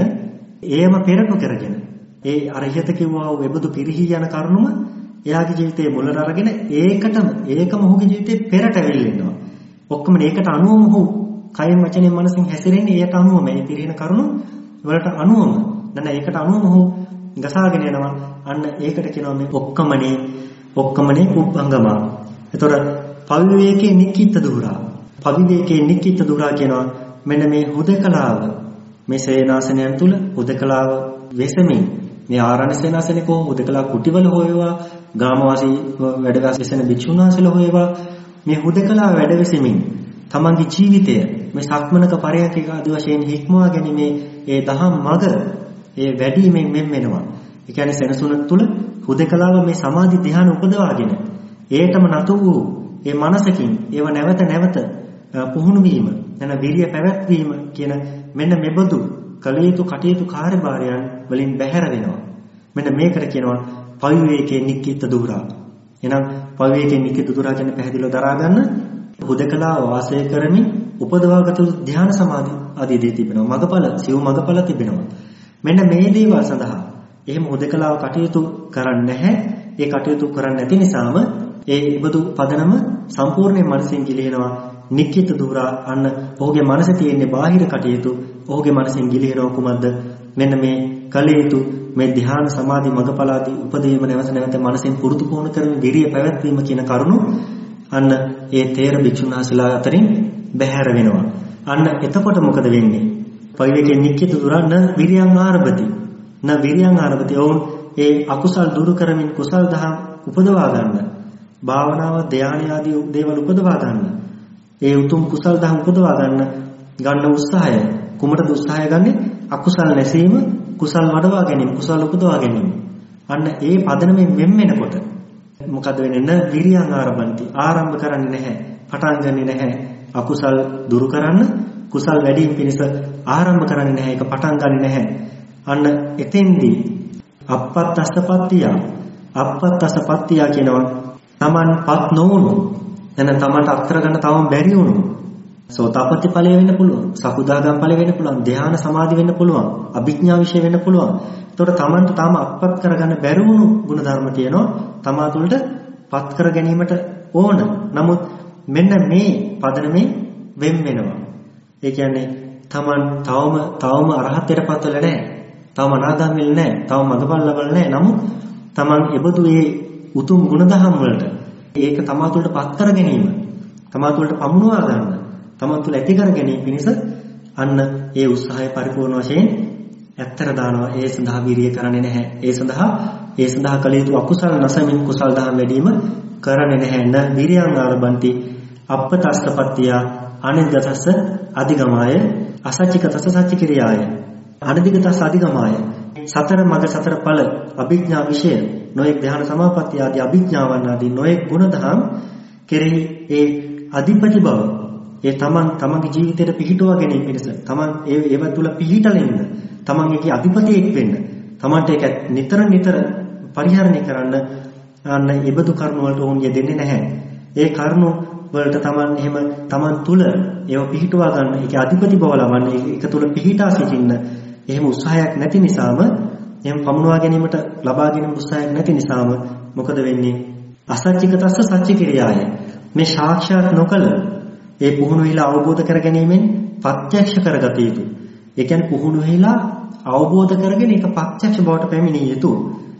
ඒම පෙරටු කරගෙන ඒ අර ඉහත කිව්වා වූ එබඳු පිරිහි යන කරුණම එයාගේ ජීවිතයේ මුලට අරගෙන ඒකටම ඒකම ඔහුගේ ජීවිතේ පෙරට ඇවිල්ලා ඔක්කොම ඒකට අනුවම ඔහු කයෙන් වචනෙන් මනසින් හැසිරෙන්නේ ඒකට අනුවම මේ පිරිහින කරුණු වලට අනුවම. දැන් ඒකට අනුවම ඔහු ගසාගෙන යනවා. අන්න ඒකට කියනවා මේ ඔක්කමනේ ඔක්කමනේ පුබ්බංගමා. එතකොට පවිවේකේ නික්කිට දුරා. පවිවේකේ නික්කිට දුරා කියනවා මෙන්න මේ හුදකලාව මේ සේනාසනයන් තුල හුදකලාව වෙසමින් මේ ආරණ්‍ය සේනාසනේ කොහොම හුදකලා කුටිවල හොයවා ග්‍රාමවාසී වැඩවැසෙන භික්ෂුණාසල හොයවා මේ හුදකලා වැඩ වෙසෙමින් තමන්ගේ ජීවිතය මේ සක්මනක පරයන්ක ආදී වශයෙන් හික්මවා ගැනීමේ ඒ දහම් මඟ ඒ වැඩිමෙන් මෙන් වෙනවා. ඒ කියන්නේ සෙනසුන තුල හුදකලාව මේ සමාධි ධ්‍යාන උපදවාගෙන ඒටම නතු වූ ඒ මනසකින් ඒව නැවත නැවත පුහුණු වීම, එන විරිය පැවැත්වීම කියන මෙන්න මෙබඳු කලයුතු කටයුතු කාර්යභාරයන් වලින් බැහැර වෙනවා. මෙන්න මේකට කියනවා පවිවේකේ නික්කිට දුරා. එහෙනම් පවිවේකේ නික්කිට දුරා කියන පැහැදිලිව දරා ගන්න හුදකලාව වාසය කරමින් උපදවාගත යුතු ධ්‍යාන සමාධි ආදී දේ තිබෙනවා. මගපල සිව් මගපල තිබෙනවා. මෙන්න මේ දේවල් සඳහා එහෙම හුදකලාව කටයුතු කරන්නේ නැහැ. ඒ කටයුතු කරන්නේ නැති නිසාම ඒ ඉබදු පදනම සම්පූර්ණයෙන් මනසින් ගිලිනවා. නික්කිට දුරා අන්න ඔහුගේ මනසේ තියෙන බාහිර කටයුතු ඔහුගේ මනසින් ගිලිනවා. කුමක්ද? මෙන්න මේ කලයුතු මේ ධ්‍යාන සමාධි මගපල ආදී උපදීම නැවත නැවත මනසින් පුරුදු පුහුණු කරමින් විරිය පැවැත්වීම කියන කරුණු අන්න ඒ තේර භික්ෂුණාසලා අතරින් බැහැර වෙනවා. අන්න එතකොට මොකද වෙන්නේ? පවිවේකේ නික්කිත දුරන්න විරියං ආරභති. න විරියං ආරභති. ඔවුන් ඒ අකුසල් දුරු කරමින් කුසල් දහම් උපදවා ගන්න. භාවනාව, ධානය ආදී දේවල් උපදවා ගන්න. ඒ උතුම් කුසල් දහම් උපදවා ගන්න ගන්න උත්සාහය. කුමටද උත්සාහය ගන්නෙ? අකුසල් නැසීම, කුසල් වඩවා ගැනීම, කුසල් උපදවා ගැනීම. අන්න ඒ පදනමෙන් වෙන් වෙනකොට මොකද වෙන්නේ? න විරියං ආරභන්ති. ආරම්භ කරන්නේ නැහැ. පටන් ගන්නෙ නැහැ. අකුසල් දුරු කරන්න, කුසල් වැඩි වීම පිණිස ආරම්භ කරන්නේ නැහැ. ඒක පටන් ගන්නෙ නැහැ. අන්න එතෙන්දී අපත්තස්සපත්තිය අපත්තස්සපත්තිය කියනවා තමන්පත් නොවුණු එන තමන්ට අත්තර ගන්න තවම බැරි වුණු සෝතාපට්ටි ඵලය වෙන්න පුළුවන්, සකුදාගම් ඵලය වෙන්න පුළුවන්, ධ්‍යාන සමාධි වෙන්න පුළුවන්, අභිඥා විෂය වෙන්න පුළුවන්. ඒතකොට තමන්ට තාම අපත් කරගන්න බැරි වුණු ගුණ ධර්ම තියෙනවා තමා තුළට පත් කර ගැනීමට ඕන. නමුත් මෙන්න මේ පදනමේ වෙන් වෙනවා. ඒ කියන්නේ තමන් තවම තවම අරහත්ත්වයටපත් වෙලා නැහැ. තවම අනාගාමී වෙලා නැහැ. තවම මඟපල් ලබලා නැහැ. නමුත් තමන් එබඳු ඒ උතුම් ගුණධම් වලට ඒක තමා තුළට පත් කර ගැනීම, තමා තුළට පමුණවා ගන්න, තමන් තුළ ඇති කර ගැනීම පිණිස අන්න ඒ උත්සාහය පරිපූර්ණ වශයෙන් ඇත්තට දානවා. ඒ සඳහා වීරිය කරන්නේ නැහැ. ඒ සඳහා ඒ සඳහා කළ යුතු අකුසල නැසමින් කුසල් දහම් වැඩිම කරන්නේ නැහැ. න විරියං ආරභන්ති අපතස්සපත්තිය අනිද්ගතස්ස අධිගමාය අසච්චිකතස්ස සච්චිකිරියාය අනිද්ගතස්ස අධිගමාය සතර මග සතර ඵල අභිඥා විෂය නොයෙක් ධ්‍යාන සමාපatti ආදී අභිඥාවන් ආදී නොයෙක් ගුණධම් කෙරෙහි ඒ අධිපති බව ඒ තමන් තමන්ගේ ජීවිතයට පිහිටුවා ගැනීම පිණිස තමන් ඒ ඒව තුල පිහිටලෙන්න තමන් ඒකේ අධිපතියෙක් වෙන්න තමන්ට ඒක නිතර නිතර පරිහරණය කරන්න අන්න ඒබඳු කරුණු වලට ඔවුන් යෙදෙන්නේ නැහැ. ඒ කරුණු වලට Taman එහෙම Taman තුල ඒව පිහිටුවා ගන්න, ඒකේ අධිපති බව ලබන්න, ඒක තුල පිහිටා සිටින්න එහෙම උත්සාහයක් නැති නිසාම, එහෙම පමුණවා ගැනීමට ලබා ගැනීම උත්සාහයක් නැති නිසාම මොකද වෙන්නේ? අසත්‍චිකතස්ස සත්‍ය ක්‍රියාය. මේ සාක්ෂාත් නොකල ඒ පුහුණු වෙලා අවබෝධ කර ගැනීමෙන් ප්‍රත්‍යක්ෂ කරගත යුතු. ඒ කියන්නේ පුහුණු වෙලා අවබෝධ කරගෙන ඒක ප්‍රත්‍යක්ෂ බවට පැමිණිය යුතු.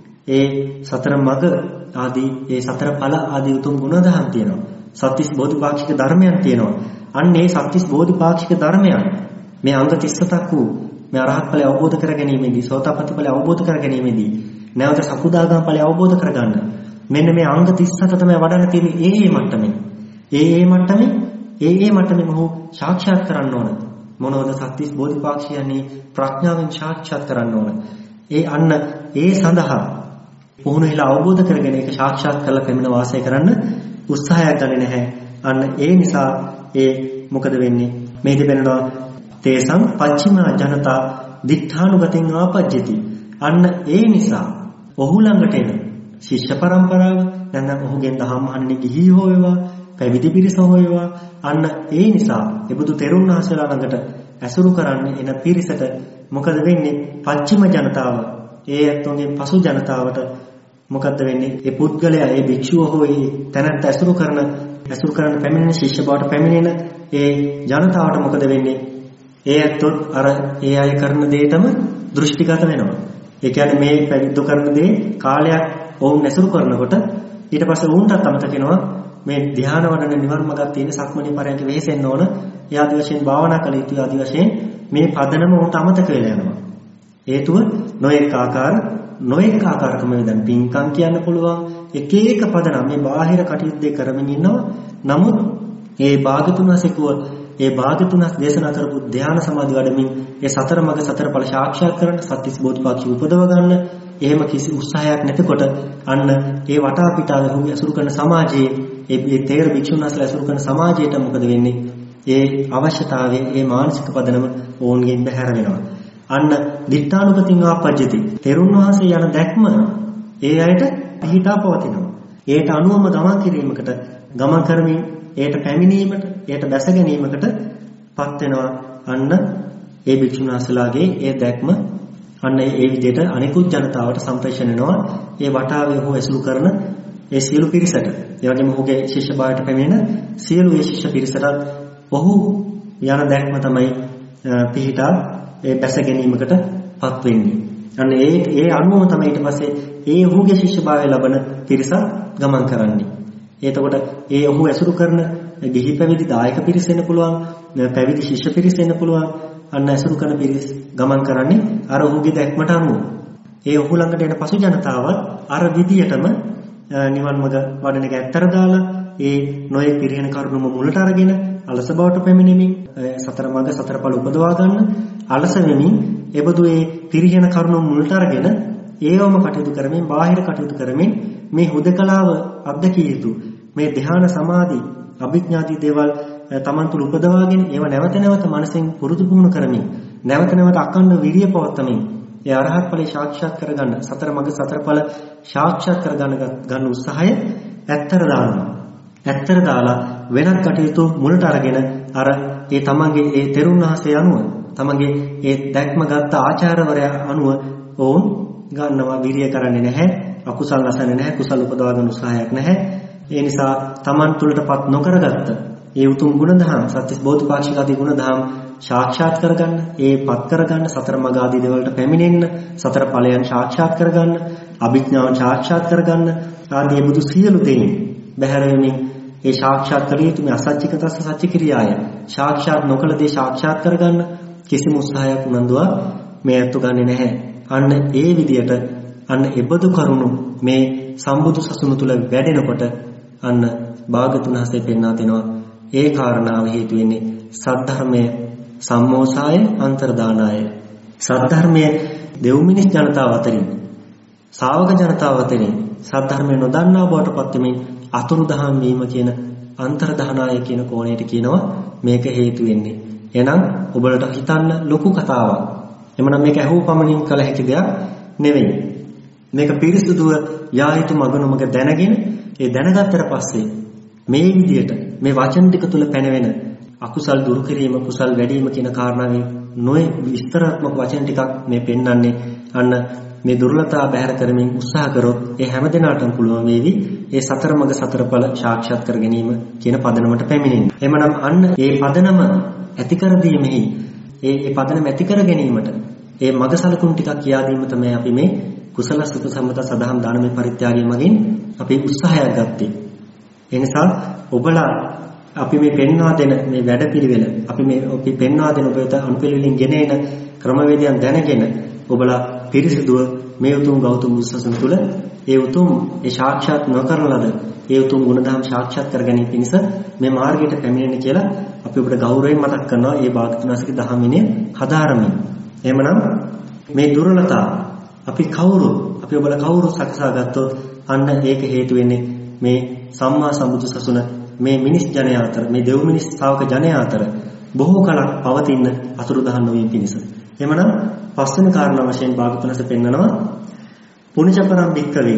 ඒ සතර මඟ ආදී ඒ සතර ඵල ආදී උතුම් ගුණධර්ම තියෙනවා. සත්‍තිස් බෝධිපාක්ෂික ධර්මයන් තියෙනවා. අන්න ඒ සත්‍තිස් බෝධිපාක්ෂික ධර්මයන් මේ අංග තිස් හතක් වූ මේ අරහත් ඵලය අවබෝධ කර ගැනීමේදී, සෝතාපට්ටි ඵලය අවබෝධ කර ගැනීමේදී, නැවත සකුදාගාම ඵලය අවබෝධ කර ගන්න. මෙන්න මේ අංග තිස් හත තමයි වඩන්න තියෙන්නේ ඒ ඒ මට්ටමේ. ඒ ඒ මට්ටමේ ඒ ඒ මට්ටමේ මොහු සාක්ෂාත් කරන්න ඕන. මොනවද සත්‍තිස් බෝධිපාක්ෂියන්නේ? ප්‍රඥාවෙන් සාක්ෂාත් කරන්න ඕන. ඒ අන්න ඒ සඳහා පුහුණු වෙලා අවබෝධ කරගෙන ඒක සාක්ෂාත් කරලා පෙමින වාසය කරන්න උත්සාහයක් ගන්නේ නැහැ. අන්න ඒ නිසා ඒ මොකද වෙන්නේ? මේ දෙපෙනවා තේසං පච්චිමා ජනතා දිඨානුගතෙන් ආපජ්ජති. අන්න ඒ නිසා ඔහු ළඟට එන ශිෂ්‍ය පරම්පරාව, නැත්නම් ඔහුගෙන් දහම් අහන්නේ ගිහි හෝ වේවා, පැවිදි පිරිස හෝ වේවා, අන්න ඒ නිසා එබඳු තෙරුන් වහන්සේලා ළඟට ඇසුරු කරන්නේ එන පිරිසට මොකද වෙන්නේ? පච්චිම ජනතාව, ඒ ඇත්තන්ගේ පසු ජනතාවට මොකද්ද වෙන්නේ? ඒ පුද්ගලයා, ඒ භික්ෂුව හෝ ඒ තැනැත්ත ඇසුරු කරන ඇසුරු කරන පැමිණෙන ශිෂ්‍ය බවට පැමිණෙන ඒ ජනතාවට මොකද වෙන්නේ? ඒ ඇත්තොත් අර ඒ අය කරන දෙයටම දෘෂ්ටිගත වෙනවා. ඒ කියන්නේ මේ පැවිද්දෝ කරන දේ කාලයක් ඔවුන් ඇසුරු කරනකොට ඊට පස්සේ වුන්ටත් අමතක වෙනවා මේ ධ්‍යාන වඩන නිවන් මාර්ගයක් තියෙන සක්මණේ පරයන්ක වෙහෙසෙන්න ඕන. ඒ ආදි වශයෙන් භාවනා කළ යුතු ආදි වශයෙන් මේ පදනම උන්ට අමතක වෙලා යනවා. හේතුව නොඑක ආකාර නොඑක ආකාරකම දැන් පින්කම් කියන්න පුළුවන් එක එක පදනම් මේ බාහිර කටයුතු දෙක කරමින් ඉන්නවා. නමුත් ඒ භාගතුනසෙකුව ඒ භාගතුනස් දේශනා කරපු ධ්‍යාන සමාධි වඩමින් ඒ සතර මඟ සතර ඵල සාක්ෂාත් කරන සත්‍තිස් බෝධිපාක්ෂික උපදව ගන්න එහෙම කිසි උත්සාහයක් නැතිකොට අන්න ඒ වටා පිටාවේ හුඟ ඇසුරු කරන සමාජයේ ඒ තේර භික්ෂුන්වහන්සේලා ඇසුරු කරන සමාජයට මොකද වෙන්නේ? ඒ අවශ්‍යතාවයේ ඒ මානසික පදනම ඕන්ගෙන් බැහැර වෙනවා. අන්න දිඨානුපතින් ආපජ්ජති. තෙරුන් වහන්සේ යන දැක්ම ඒ අයට පිහිටා පවතිනවා. ඒට අනුවම ගමන් කිරීමකට, ගමන් කරමින් ඒට පැමිණීමට, ඒට බැස ගැනීමකට පත් වෙනවා. අන්න ඒ භික්ෂුන්වහන්සේලාගේ ඒ දැක්ම අන්න ඒ විදිහට අනිකුත් ජනතාවට සම්ප්‍රේෂණය වෙනවා. ඒ වටාවේ ඔහු ඇසුරු කරන ඒ සියලු පිරිසට, ඒ වගේම ඔහුගේ ශිෂ්‍ය භාවයට පැමිණෙන සියලු ඒ ශිෂ්‍ය පිරිසට ඔහු යන දැක්ම තමයි පිහිටා ඒ බැස ගැනීමකට පත් වෙන්නේ. අන්න ඒ ඒ අනුව තමයි ඊට පස්සේ ඒ ඔහුගේ ශිෂ්‍ය භාවය ලබන පිරිස ගමන් කරන්නේ. එතකොට ඒ ඔහු ඇසුරු කරන ගිහි පැවිදි දායක පිරිස වෙන්න පුළුවන්, පැවිදි ශිෂ්‍ය පිරිස වෙන්න පුළුවන්. අන්න ඇසුරු කරන පිරිස ගමන් කරන්නේ අර ඔහුගේ දැක්මට අනුව. ඒ ඔහු ළඟට එන පසු ජනතාවත් අර විදියටම නිවන් මඟ වඩන එක ඇත්තට දාලා ඒ නොයේ පිරිහෙන කරුණම මුලට අරගෙන අලස බවට පැමිණෙමින් සතර මඟ සතර ඵල උපදවා ගන්න අලස වෙමින් එබඳු ඒ පිරිහෙන කරුණම මුලට අරගෙන ඒවම කටයුතු කරමින් බාහිර කටයුතු කරමින් මේ හුදකලාව අත්දකිය යුතු මේ ධ්‍යාන සමාධි අභිඥාදී දේවල් තමන් තුළ උපදවාගෙන ඒව නැවත නැවත මනසෙන් පුරුදු පුහුණු කරමින් නැවත නැවත අඛණ්ඩ විරිය පවත්තමින් ඒ අරහත් ඵලය සාක්ෂාත් කරගන්න සතර මඟ සතර ඵල සාක්ෂාත් කරගන්න ගන්න උත්සාහය ඇත්තට දානවා. ඇත්තට දාලා වෙනත් කටයුතු මුලට අරගෙන අර ඒ තමන්ගේ ඒ තෙරුන් වහන්සේ අනුව තමන්ගේ ඒ දැක්ම ගත්ත ආචාර්යවරයා අනුව ඕන් ගන්නවා. විරිය කරන්නේ නැහැ, අකුසල් නැසන්නේ නැහැ, කුසල උපදවා ගන්න උත්සාහයක් නැහැ. ඒ නිසා තමන් තුළටපත් නොකරගත්ත ඒ උතුම් ගුණධම් සත්‍තිස් බෝධිපාක්ෂික ආදී ගුණධම් සාක්ෂාත් කරගන්න, ඒපත් කරගන්න, සතර මඟ ආදී දේවල්ට පැමිණෙන්න, සතර ඵලයන් සාක්ෂාත් කරගන්න, අභිඥාවන් සාක්ෂාත් කරගන්න ආදී බුදු සියලු දෙයින් බැහැර වෙමින් ඒ සාක්ෂාත් කළ යුතු මේ අසත්‍චිකතස්ස සත්‍ය ක්‍රියාය සාක්ෂාත් නොකළ දේ සාක්ෂාත් කරගන්න කිසිම උත්සාහයක් උනන්දුවක් මේ අත්තු ගන්නෙ නැහැ. අන්න ඒ විදියට අන්න එබඳු කරුණු මේ සම්බුදු සසුන තුල වැඩෙනකොට අන්න භාගතුන් හසේ පෙන්වා දෙනවා. ඒ කාරණාව හේතු වෙන්නේ සද්ධර්මයේ සම්මෝසාය අන්තර්දානාය. සද්ධර්මයේ දෙව්මිනිස් ජනතාව අතරින්, ශා วก ජනතාව අතරින් සද්ධර්මය නොදන්නා බවට පත් වෙමින් අතුරුදහන් වීම කියන අන්තර්දානාය කියන කෝණයට කියනවා මේක හේතු වෙන්නේ. එහෙනම් ඔබලට හිතන්න ලොකු කතාවක්. එමනම් මේක ඇහුව පමණින් කළ හැකි දෙයක් නෙවෙයි. මේක පිරිසුදුව යා යුතු මගනුමග දැනගෙන ඒ දැනගත්තට පස්සේ මේ විදියට මේ වචන ටික තුල පැනවෙන අකුසල් දුරු කිරීම කුසල් වැඩිම කියන කාරණාවෙන් නොයේ විස්තරාත්මක වචන ටිකක් මේ පෙන්වන්නේ අන්න මේ දුර්ලභතා බැහැර කරමින් උත්සාහ කරොත් ඒ හැම දිනාටම පුළුවන් වේවි ඒ සතර මඟ සතර ඵල සාක්ෂාත් කර ගැනීම කියන පදනමට පැමිණෙන්න. එhmenan අන්න ඒ පදනම ඇති කර දීමෙහි ඒ ඒ පදනම ඇති කර ගැනීමට ඒ මඟ සලකුණු ටිකක් කියා දීම තමයි අපි මේ කුසල සුඛ සම්මත සදහම් දානමය පරිත්‍යාගය මගින් අපි උත්සාහයක් ගත්තේ. ඒ නිසා ඔබලා අපි මේ පෙන්වා දෙන මේ වැඩපිළිවෙල අපි මේ අපි පෙන්වා දෙන ඔබට අනුපිළිවෙලින් ගෙන එන ක්‍රමවේදයන් දැනගෙන ඔබලා පිරිසිදුව මේ උතුම් ගෞතම බුදුසසුන තුළ ඒ උතුම් ඒ සාක්ෂාත් නොකරන ලද ඒ උතුම් ගුණධම් සාක්ෂාත් කර ගැනීම පිණිස මේ මාර්ගයට පැමිණෙන්න කියලා අපි ඔබට ගෞරවයෙන් මතක් කරනවා මේ භාගතුනාසික දහම් විනය හදාරමින්. එහෙමනම් මේ දුර්වලතා අපි කවුරු අපි ඔබලා කවුරු සකසා ගත්තොත් අන්න ඒක හේතු වෙන්නේ මේ සම්මා සම්බුදු සසුන මේ මිනිස් ජනයා අතර මේ දෙව් මිනිස් ශ්‍රාවක ජනයා අතර බොහෝ කලක් පවතින අතුරුදහන් නොවීම පිණිස. එhmenan පස්වෙනි කාරණා වශයෙන් භාගතුනස පෙන්නනවා පුනිචපරම් භික්කවේ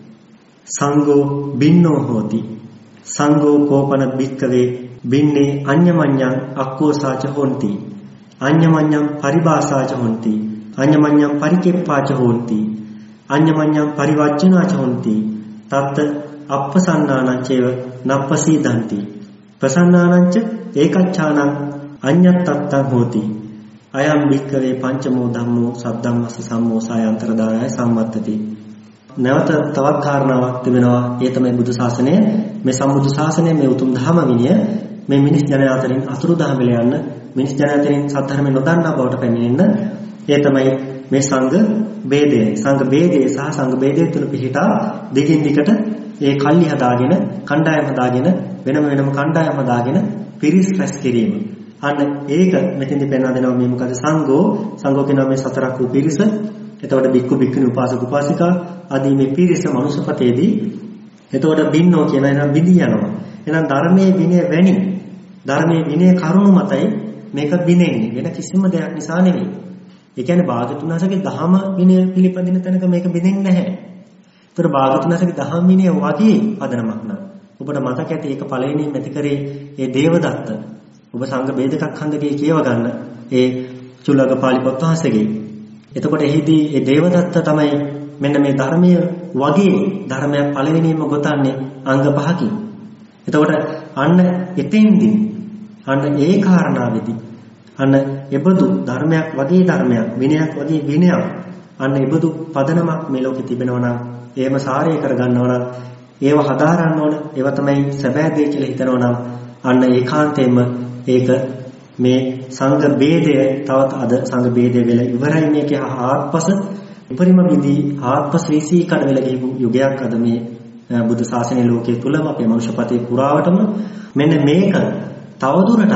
සංඝෝ බින්නෝ හෝති සංඝෝ කෝපන භික්කවේ බින්නේ අඤ්ඤමඤ්ඤං අක්කෝසාච හොಂತಿ අඤ්ඤමඤ්ඤං පරිභාසාච හොಂತಿ අඤ්ඤමඤ්ඤං පරිකෙප්පාච හොಂತಿ අඤ්ඤමඤ්ඤං පරිවර්ජනාච හොಂತಿ තත් අප්පසන්නානං චේව නප්පසීදಂತಿ ප්‍රසන්නානං ච ඒකච්ඡානං අඤ්ඤත්තත්තං හෝති අයම් භික්කවේ පංචමෝ ධම්මෝ සද්ධම්මස්ස සම්මෝසායන්තරදායයි සම්මත්තති. නැවත තවත් කාරණාවක් තිබෙනවා. ඒ තමයි බුදු ශාසනය. මේ සම්බුදු ශාසනය මේ උතුම් ධර්ම විනය මේ මිනිස් ජනයා අතරින් අතුරුදහන් වෙලා යන්න මිනිස් ජනයා අතරින් සත්‍ය ධර්ම නොදන්නා බවට පැමිණෙන්න. ඒ තමයි මේ සංඝ ભેදය. සංඝ ભેදය සහ සංඝ ભેදය තුළ පිහිටා දිගින් දිගට ඒ කල්ලි හදාගෙන කණ්ඩායම් හදාගෙන වෙනම වෙනම කණ්ඩායම් හදාගෙන පිරිස් රැස් කිරීම. අන්න ඒක මෙතෙන්දි පෙන්වා දෙනවා මේ මොකද සංඝෝ සංඝෝ කියනවා මේ සතරක් වූ පිරිස. එතකොට බික්කු බික්කුණි උපාසක උපාසිකා ආදී මේ පිරිස මනුෂ්‍යපතේදී එතකොට බින්නෝ කියන එන බිඳී යනවා. එහෙනම් ධර්මයේ විනය වැනි ධර්මයේ විනය කරුණු මතයි මේක බිනෙන්නේ. වෙන කිසිම දෙයක් නිසා නෙවෙයි. ඒ කියන්නේ භාගතුනාසගේ දහම විනය පිළිපදින තැනක මේක බිනෙන්නේ නැහැ. ඒතර භාගතුනාසගේ දහම් විනය වගේ පදනමක් නෑ. ඔබට මතක ඇති ඒක පළවෙනිම ඇති කරේ ඒ දේවදත්ත. ඔබ සංඝ ભેදකක් හන්දගේ කියව ගන්න ඒ චුල්ලගපාලි පොත් වහන්සේගේ. එතකොට එහිදී ඒ දේවදත්ත තමයි මෙන්න මේ ධර්මයේ වගේ ධර්මයක් පළවෙනිම ගොතන්නේ අංග පහකින්. එතකොට අන්න එතෙන්දී අන්න ඒ කාරණාවේදී අන්න එබඳු ධර්මයක් වගේ ධර්මයක් විනයක් වගේ විනයක් අන්න එබඳු පදනමක් මේ ලෝකේ තිබෙනවා නම් එහෙම සාරය කරගන්නවා නම් ඒව හදාරන්න ඕන ඒව තමයි සැබෑ දේ කියලා හිතනවා නම් අන්න ඒකාන්තයෙන්ම ඒක මේ සංඝ ભેදය තවත් අද සංඝ ભેදය වෙලා ඉවරයි මේකේ ආත්පස උපරිම විදි ආත්පස වීසී කඩ වෙලා ගිහපු යුගයක් අද මේ බුදු ශාසනයේ ලෝකයේ තුලම අපේ මනුෂ්‍යපතේ පුරාවටම මෙන්න මේක තවදුරටත්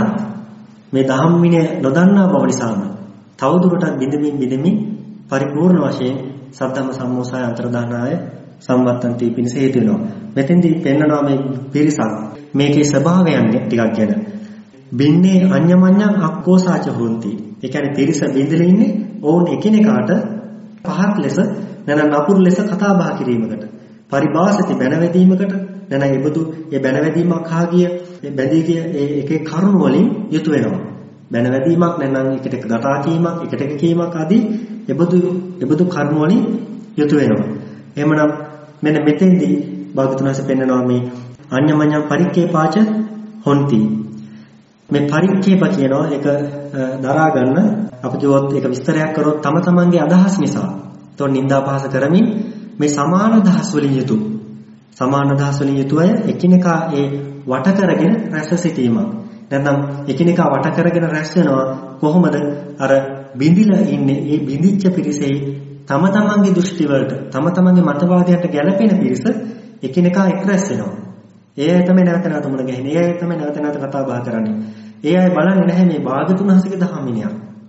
මේ ධම්ම විනය නොදන්නා බව නිසාම තවදුරටත් බිඳමින් බිඳමින් පරිපූර්ණ වශයෙන් සද්ධම්ම සම්මෝසාය අන්තර්දානාය සම්මත්තන්ති පිණිස හේතු වෙනවා. මෙතෙන්දී පෙන්නනවා මේ පිරිසක් මේකේ ස්වභාවයන් ටිකක් ගැන. බින්නේ අඤ්ඤමඤ්ඤං අක්කෝසාච හොಂತಿ. ඒ කියන්නේ පිරිස බිඳලා ඉන්නේ ඕන් එකිනෙකාට පහක් ලෙස නැත්නම් නපුරු ලෙස කතා බහ කිරීමකට. පරිභාසති බැනවැදීමකට නැත්නම් ඒබඳු ඒ බැනවැදීමක් ආගිය ඒ බැඳී ගිය ඒ එකේ කරුණ වලින් යුතු වෙනවා. බැනවැදීමක් නැත්නම් එකට එක ගතා කීමක් එකට එක කීමක් ආදී ඒබඳු ඒබඳු කරුණ වලින් යුතු වෙනවා. එහෙමනම් මෙන්න මෙතෙන්දී භාගතුනාස පෙන්නනවා මේ අඤ්ඤමඤ්ඤං පරික්කේපාච හොಂತಿ. මේ පරික්කේප කියනවා ඒක දරා ගන්න අපි කිව්වොත් ඒක විස්තරයක් කරොත් තම තමන්ගේ අදහස් නිසා තෝ නිന്ദා පහස කරමින් මේ සමාන අදහස් වලින් යුතු සමාන අදහස් වලින් යුතු අය එකිනෙකා ඒ වට කරගෙන රැස් සිටීමක් නැත්නම් එකිනෙකා වට කරගෙන රැස් වෙනවා කොහොමද අර බිඳිලා ඉන්නේ ඒ බිඳිච්ච පිරිසේ තම තමන්ගේ දෘෂ්ටි වලට තම තමන්ගේ මතවාදයට ගැළපෙන පිරිස එකිනෙකා එක් රැස් වෙනවා. ඒ අය තමයි නැවත නැවත මුණ ගැහෙන්නේ. ඒ අය තමයි නැවත නැවත කතා බහ කරන්නේ. ඒ අය බලන්නේ නැහැ මේ භාගතුන් වහන්සේගේ දහම් විනයක්.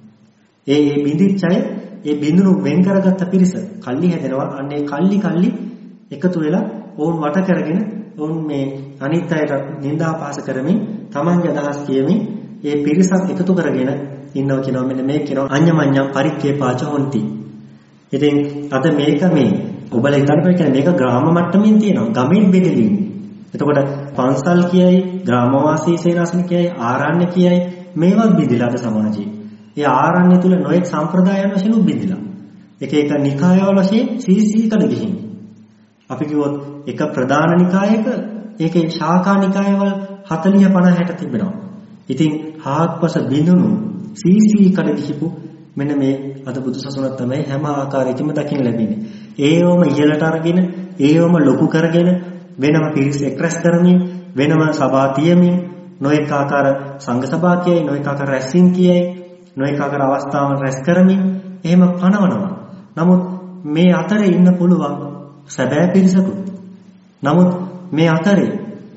ඒ ඒ බිඳිච්ච අය ඒ බිඳුණු වෙන් කරගත්ත පිරිස කල්ලි හැදෙනවා. අන්න ඒ කල්ලි කල්ලි එකතු වෙලා වුන් වට කරගෙන වුන් මේ අනිත් අයට නිඳා පාස කරමින් තමන්ගේ අදහස් කියමින් ඒ පිරිසක් එකතු කරගෙන ඉන්නවා කියනවා. මෙන්න මේ කියනවා අඤ්ඤමඤ්ඤං පරික්කේපාච හොಂತಿ. ඉතින් අද මේක මේ ඔබලා හිතන්න කියන්නේ මේක ග්‍රාම මට්ටමින් තියෙනවා. ගමෙන් බෙදෙමින්. එතකොට පන්සල් කියයි, ග්‍රාමවාසී සේනාසන කියයි, ආරණ්‍ය කියයි මේවත් බෙදලා අද සමාජයේ. ඒ ආරණ්‍ය තුල නොයෙක් සම්ප්‍රදායන් වශයෙන් බෙදලා. එක එක නිකායවල වශයෙන් සීසීකට ගිහින්. අපි කිව්වොත් එක ප්‍රධාන නිකායක ඒකේ ශාඛා නිකායවල හතලිය පනහ හැට තිබෙනවා. ඉතින් හාත්පස බිඳුණු සීසීකට ගිහිපු මෙන්න මේ අද බුදුසසුන තමයි හැම ආකාරයකින්ම දකින්න ලැබෙන්නේ. ඒවම ඉහළට අරගෙන, ඒවම ලොකු කරගෙන වෙනම පිරිස එක්රැස් කරමින්, වෙනම සභා තියමින්, නොඑක ආකාර සංඝ සභා කියයි, නොඑක ආකාර රැස්වීම් කියයි, නොඑක ආකාර අවස්ථාවන් රැස් කරමින් එහෙම පනවනවා. නමුත් මේ අතරේ ඉන්න පුළුවන් සැබෑ පිරිසකුත්. නමුත් මේ අතරේ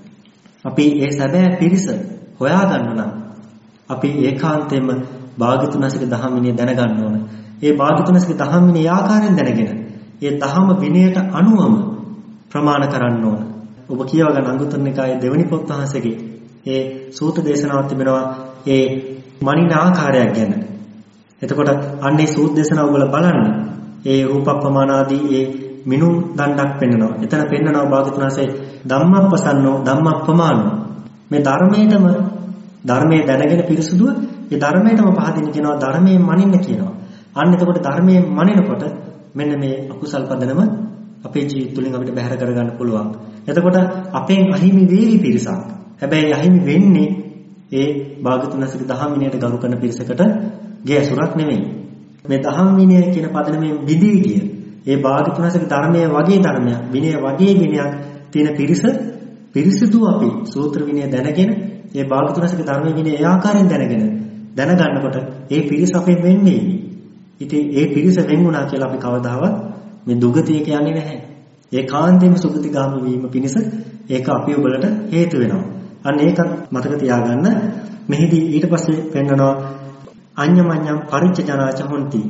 අපි ඒ සැබෑ පිරිස හොයාගන්න නම් අපි ඒකාන්තයෙන්ම භාග්‍යතුන්සේගේ දහම් විනය දැනගන්න ඕන. ඒ භාග්‍යතුන්සේගේ දහම් විනය ආකාරයෙන් දැනගෙන ඒ දහම විනයට අනුවම ප්‍රමාණ කරන්න ඕන. ඔබ කියව ගන්න අංගුත්තර නිකායේ දෙවෙනි පොත් වහන්සේගේ ඒ සූත්‍ර දේශනාවක් තිබෙනවා ඒ මනින ආකාරයක් ගැන. එතකොට අන්නේ සූත්‍ර දේශනාව ඔයගොල්ලෝ බලන්න. ඒ රූප ප්‍රමාණ ආදී ඒ මිනුම් දණ්ඩක් පෙන්නනවා. එතන පෙන්නනවා භාග්‍යතුන්සේ ධම්මප්පසන්නෝ ධම්මප්පමානෝ. මේ ධර්මයේදම ධර්මයේ දැනගෙන පිරිසුදුව ඒ ධර්මයටම පහදින්න කියනවා, ධර්මයෙන් මනින්න කියනවා. අන්න එතකොට ධර්මයෙන් මනිනකොට මෙන්න මේ අකුසල් පදනම අපේ ජීවිත තුළින් අපිට බැහැර කරගන්න පුළුවන්. එතකොට අපෙන් අහිමි වේවි පිරිසක්. හැබැයි අහිමි වෙන්නේ ඒ භාග්‍යතුන්සේගේ දහම් විනයට ගරු කරන පිරිසකට ගේ ඇසුරක් නෙමෙයි. මේ දහම් විනය කියන පදනමෙන් බිදී ගිය ඒ භාග්‍යතුන්සේගේ ධර්මයේ වගේ ධර්මයක්, විනය වගේ විනයක් තියෙන පිරිස පිරිසිදු අපි සූත්‍ර විනය දැනගෙන ඒ භාග්‍යතුන්සේගේ ධර්මයේ විනය ඒ ආකාරයෙන් දැනගෙන දැනගන්නකොට ඒ පිරිස අපෙන් වෙන්නේ. ඉතින් ඒ පිරිස වෙන් වුණා කියලා අපි කවදාවත් මේ දුගතිය කියන්නේ නැහැ. ඒ කාන්තේම සුගතිගාමී වීම පිණිස ඒක අපි ඔබලට හේතු වෙනවා. අන්න ඒක මතක තියාගන්න. මෙහිදී ඊට පස්සේ පෙන්නනවා අඤ්ඤමඤ්ඤම් පරිච්ඡජනාච හොಂತಿ.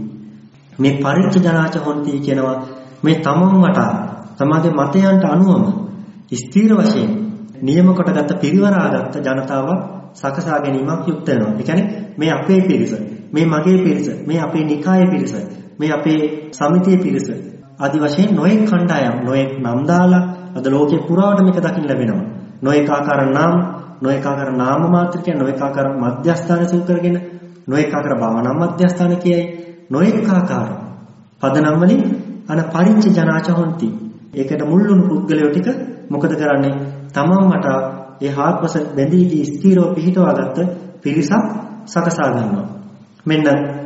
මේ පරිච්ඡජනාච හොಂತಿ කියනවා මේ තමන් වටා තමාගේ මතයන්ට අනුවම ස්ථීර වශයෙන් නියම කොටගත් පිරිවරාගත් ජනතාවක් සකසා ගැනීමක් යුක්ත වෙනවා. ඒ කියන්නේ මේ අපේ පිරිස, මේ මගේ පිරිස, මේ අපේ නිකායේ පිරිස, මේ අපේ සමිතියේ පිරිස ආදි වශයෙන් නොයෙක් කණ්ඩායම්, නොයෙක් නම් දාලා අද ලෝකේ පුරාවට මේක දකින්න ලැබෙනවා. නොයෙක් ආකාර නාම, නොයෙක් ආකාර නාම මාත්‍රිකය, නොයෙක් ආකාර මධ්‍යස්ථාන සිදු කරගෙන, නොයෙක් ආකාර භවනා මධ්‍යස්ථාන කියයි, නොයෙක් ආකාර පදනම් වලින් අන පරිච්ඡ ජනාච හොಂತಿ. ඒකට මුල්ලුණු පුද්ගලයෝ ටික මොකද කරන්නේ? තමන් වටා ඒ හාත්පස බැඳී ගිය ස්ථීරව පිහිටවාගත්ත පිරිසක් සකසා ගන්නවා. මෙන්න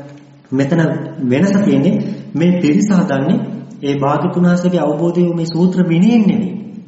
මෙතන වෙනස තියෙන්නේ මේ පිරිස හදන්නේ ඒ භාග්‍යතුන්සේගේ අවබෝධයේ මේ සූත්‍ර විනයෙන් නෙවෙයි.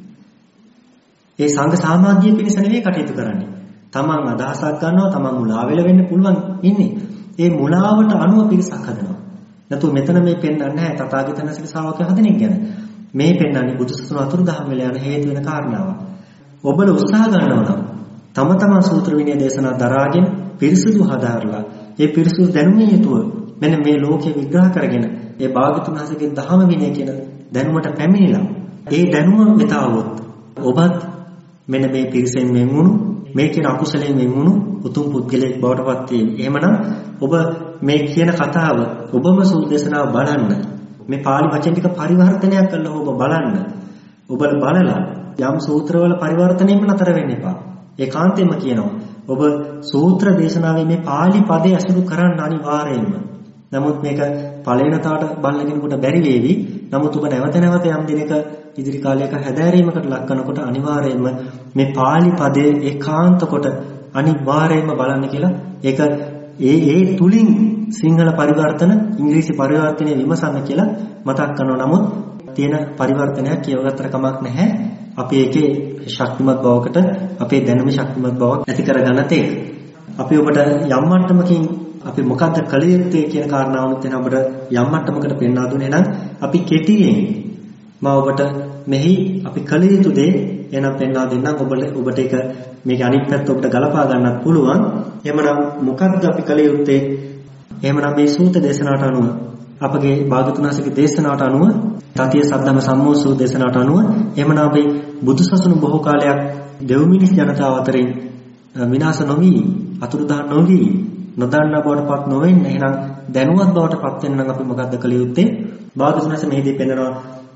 ඒ සංඝ සමාජීය පිරිස නෙවෙයි කටයුතු කරන්නේ. තමන් අදහසක් ගන්නවා, තමන් මුලා වෙලා වෙන්න පුළුවන් ඉන්නේ. ඒ මුලාවට අනුව පිරිසක් හදනවා. නැතු මෙතන මේ පෙන්වන්නේ නැහැ තථාගතයන්සේගේ ශ්‍රාවකයන් හදන එක ගැන. මේ පෙන්වන්නේ බුදුසසුන අතුරුදහන් වෙලා යන හේතු වෙන කාරණාවක්. ඔබල උත්සාහ ගන්නවා නම් තම තමන් සූත්‍ර විනය දේශනා දරාගෙන පිරිසුදු හදාarලා ඒ පිරිසුදු දැනුමින් යුතුව මෙන්න මේ ලෝකේ විග්‍රහ කරගෙන ඒ භාග්‍යතුන් වහන්සේගේ ධහම විනය කියන දැනුමට පැමිණිලා ඒ දැනුම මෙතාවොත් ඔබත් මෙන්න මේ පිරිසෙන් මෙන්වුණු මේ කියන අකුසලයෙන් මෙන්වුණු උතුම් පුද්ගලයෙක් බවට පත් වීම. එහෙමනම් ඔබ මේ කියන කතාව ඔබම සූත්‍ර දේශනාව බලන්න. මේ පාළි වචන ටික පරිවර්තනයක් කරලා ඔබ බලන්න. ඔබ බලලා යම් සූත්‍රවල පරිවර්තනයෙම නතර වෙන්න එපා. ඒකාන්තයෙන්ම කියනවා ඔබ සූත්‍ර දේශනාවේ මේ පාළි පදේ අසුරු කරන්න අනිවාර්යයෙන්ම. නමුත් මේක පළවෙනතාවට බලන කෙනෙකුට බැරි වේවි. නමුත් ඔබ නැවත නැවත යම් දිනක ඉදිරි කාලයක හැදෑරීමකට ලක් කරනකොට අනිවාර්යයෙන්ම මේ පාළි පදේ ඒකාන්ත කොට අනිවාර්යයෙන්ම බලන්න කියලා ඒක ඒ ඒ තුලින් සිංහල පරිවර්තන ඉංග්‍රීසි පරිවර්තනය විමසන්න කියලා මතක් කරනවා. නමුත් තියෙන පරිවර්තනයක් කියවගත්තට කමක් නැහැ. අපි ඒකේ ශක්තිමත් බවකට අපේ දැනුම ශක්තිමත් බවක් ඇති කරගන්න තේ. අපි ඔබට යම් මට්ටමකින් අපි මොකද්ද කළ යුත්තේ කියන කාරණාවනුත් එන ඔබට යම් මට්ටමකට පෙන්වා දුන්නේ නම් අපි කෙටියෙන් මම ඔබට මෙහි අපි කළ යුතු දේ එනම් පෙන්වා දෙන්නම්. ඔබට ඔබට ඒක මේක අනිත් පැත්ත ඔබට ගලපා ගන්නත් පුළුවන්. එහෙමනම් මොකද්ද අපි කළ යුත්තේ? එහෙමනම් මේ සූත්‍ර දේශනාවට අනුව අපගේ භාගතුනාසිකේ දේශනාවට අනුව තතිය සද්ධම සම්මෝසු දේශනාවට අනුව එහෙමනම් අපි බුදුසසුන බොහෝ කාලයක් දෙව් මිනිස් ජනතාව අතරින් විනාශ නොවි අතුරුදහන් නොවි නොදන්නා බවට පත් නොවෙන්න එහෙනම් දැනුවත් බවට පත් වෙන්න නම් අපි මොකද්ද කළ යුත්තේ? භාගතුනාසිකේ මේදී පෙන්නනවා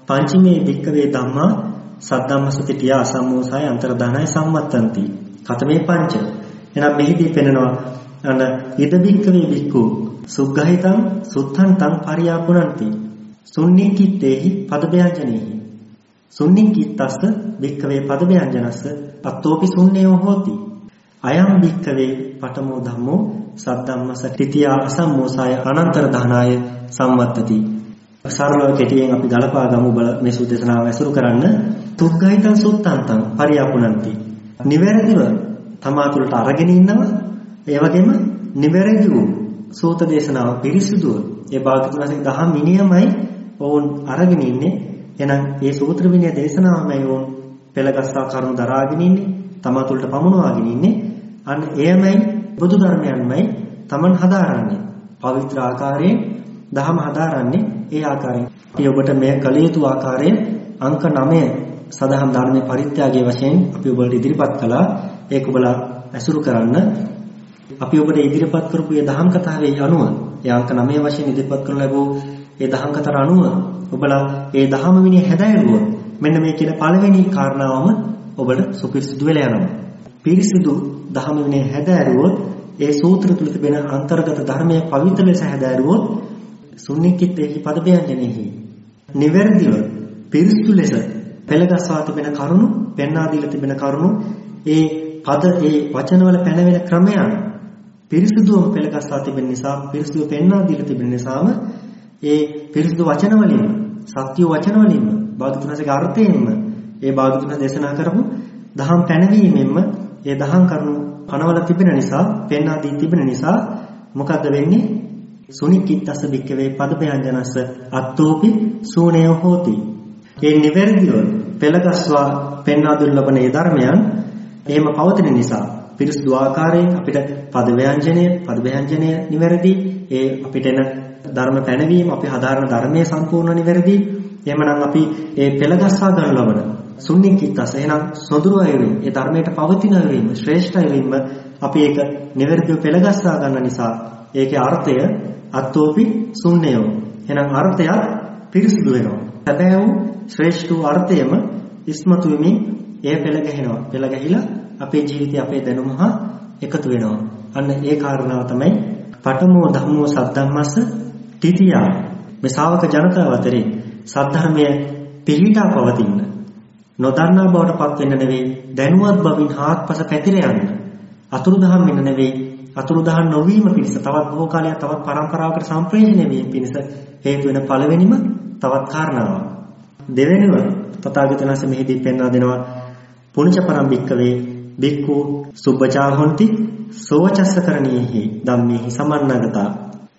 පංචමේ භික්කවේ ධම්මා සද්ධම්මසතිටිය අසම්මෝසාය අන්තර්දානයි සම්මත්තන්ති. කතමේ පංච. එහෙනම් මෙහිදී පෙන්නනවා අන ඉද භික්කවේ භික්ඛු සුග්ගහිතං සුත්තන්තං පරියාපුනන්ති. සුන්නික්කිත්තේහි පදව්‍යංජනේහි. සුන්නික්කිත්තස්ස භික්කවේ පදව්‍යංජනස්ස අත්තෝපි සුන්නේව හෝති. අයම් භික්කවේ පඨමෝ ධම්මෝ සද්ධම්මස ත්‍රිතිය අසම්මෝසාය අනන්තරදානාය සම්වත්තති. සරලව කෙටියෙන් අපි ගලපා ගමු බල මේ සුදේශනාව ඇසුරු කරන්න. සුග්ගහිතං සුත්තන්තං පරියාපුනන්ති. නිවැරදිව තමා තුළට අරගෙන ඉන්නවා. ඒ වගේම නිවැරදි වූ සූත දේශනාව පිරිසුදුව ඒ භාගතුන් වහන්සේගේ දහම් විනයමයි වුන් අරගෙන ඉන්නේ. එහෙනම් මේ සූත්‍ර විනය දේශනාවමයි වුන් පෙළගස්සා කරුණු දරාගෙන ඉන්නේ. තමා තුළට පමුණවාගෙන ඉන්නේ. අන්න එයමයි බුදු ධර්මයන්මයි තමන් හදාරන්නේ. පවිත්‍ර ආකාරයෙන් දහම හදාරන්නේ ඒ ආකාරයෙන්. අපි ඔබට මේ කළ යුතු ආකාරයෙන් අංක නවය සදහම් ධර්මයේ පරිත්‍යාගයේ වශයෙන් අපි ඔබට ඉදිරිපත් කළා. ඒක ඔබලා ඇසුරු කරන්න. අපි ඔබට ඉදිරිපත් කරපු මේ දහම් කතාවේ අනුව ඒ අංක නවය වශයෙන් ඉදිරිපත් කරන ලැබූ ඒ දහම් කතාවට අනුව ඔබලා ඒ දහම විනය හැදෑරුවොත් මෙන්න මේ කියන පළවෙනි කාරණාවම ඔබට සුපිරිසුදු වෙලා යනවා. පිරිසිදු දහම විනය හැදෑරුවොත් ඒ සූත්‍ර තුල තිබෙන අන්තර්ගත ධර්මයේ පවිත්‍ර ලෙස හැදෑරුවොත් සුන්නික්කිතේහි පදව්‍යංජනේහි නිවැරදිව පිරිසිදු ලෙස පෙළගස්වා තිබෙන කරුණු පෙන්වා දීලා තිබෙන කරුණු ඒ පද ඒ වචනවල පැනවෙන ක්‍රමයන් පිරිසිදුවම පෙළගස්වා තිබෙන නිසා පිරිසිදුව පෙන්වා දීලා තිබෙන නිසාම ඒ පිරිසිදු වචන වලින් සත්‍ය වචන වලින් භාගතුන්ගේ අර්ථයෙන්ම ඒ භාගතුන් දේශනා කරපු දහම් පැනවීමෙන්ම ඒ දහම් කරුණු පනවල තිබෙන නිසා පෙන්වා දී තිබෙන නිසා මොකද්ද වෙන්නේ? සුනික්කිත්තස්ස භික්කවේ පදව්‍යංජනස්ස අත්තෝපි සූනේව හෝති. ඒ නිවැරදිව පෙළගස්වා පෙන්වා දුන් ලබන ඒ ධර්මයන් එහෙම පවතින නිසා පිරිසුදු ආකාරයෙන් අපිට පදව්‍යංජනය පදව්‍යංජනය නිවැරදි. ඒ අපිට එන ධර්ම පැනවීම අපි හදාරන ධර්මයේ සම්පූර්ණ නිවැරදි. එහෙමනම් අපි ඒ පෙළගස්වා ගන්න ලබන සුන්නික්කිත්තස්ස එහෙනම් සොදුරු අයවීම ඒ ධර්මයට පවතින අයවීම ශ්‍රේෂ්ඨ අයවීම අපි ඒක නිවැරදිව පෙළගස්වා ගන්න නිසා ඒකේ අර්ථය අත්තෝපි සුන්නේව. එහෙනම් අර්ථය පිරිසුදු වෙනවා. හැබැයි වූ ශ්‍රේෂ්ඨ වූ අර්ථයම ඉස්මතු වෙමින් එය පෙළ ගැහෙනවා. පෙළ ගැහිලා අපේ ජීවිතය අපේ දැනුම හා එකතු වෙනවා. අන්න ඒ කාරණාව තමයි පඨමෝ ධම්මෝ සද්ධම්මස්ස ත්‍රිතිය. මේ ශාවක ජනතාව අතරේ සද්ධර්මයේ පිළිටා පවතින නොදන්නා බවට පත් වෙන්න නෙවෙයි දැනුවත් බවින් හාත්පස පැතිර යන්න. අතුරුදහන් වෙන්න නෙවෙයි අතුරුදහන් නොවීම පිණිස තවත් බොහෝ කාලයක් තවත් පරම්පරාවකට සම්ප්‍රේෂණය වීම පිණිස හේතු වෙන පළවෙනිම තවත් කාරණාවක්. දෙවෙනිව තථාගතයන් වහන්සේ මෙහිදී පෙන්වා දෙනවා පුණ්‍ය පරම්පික්කවේ බික්ඛු සුබ්බචා හොಂತಿ සෝවචස්ස කරණීහි ධම්මේහි සමන්නගතා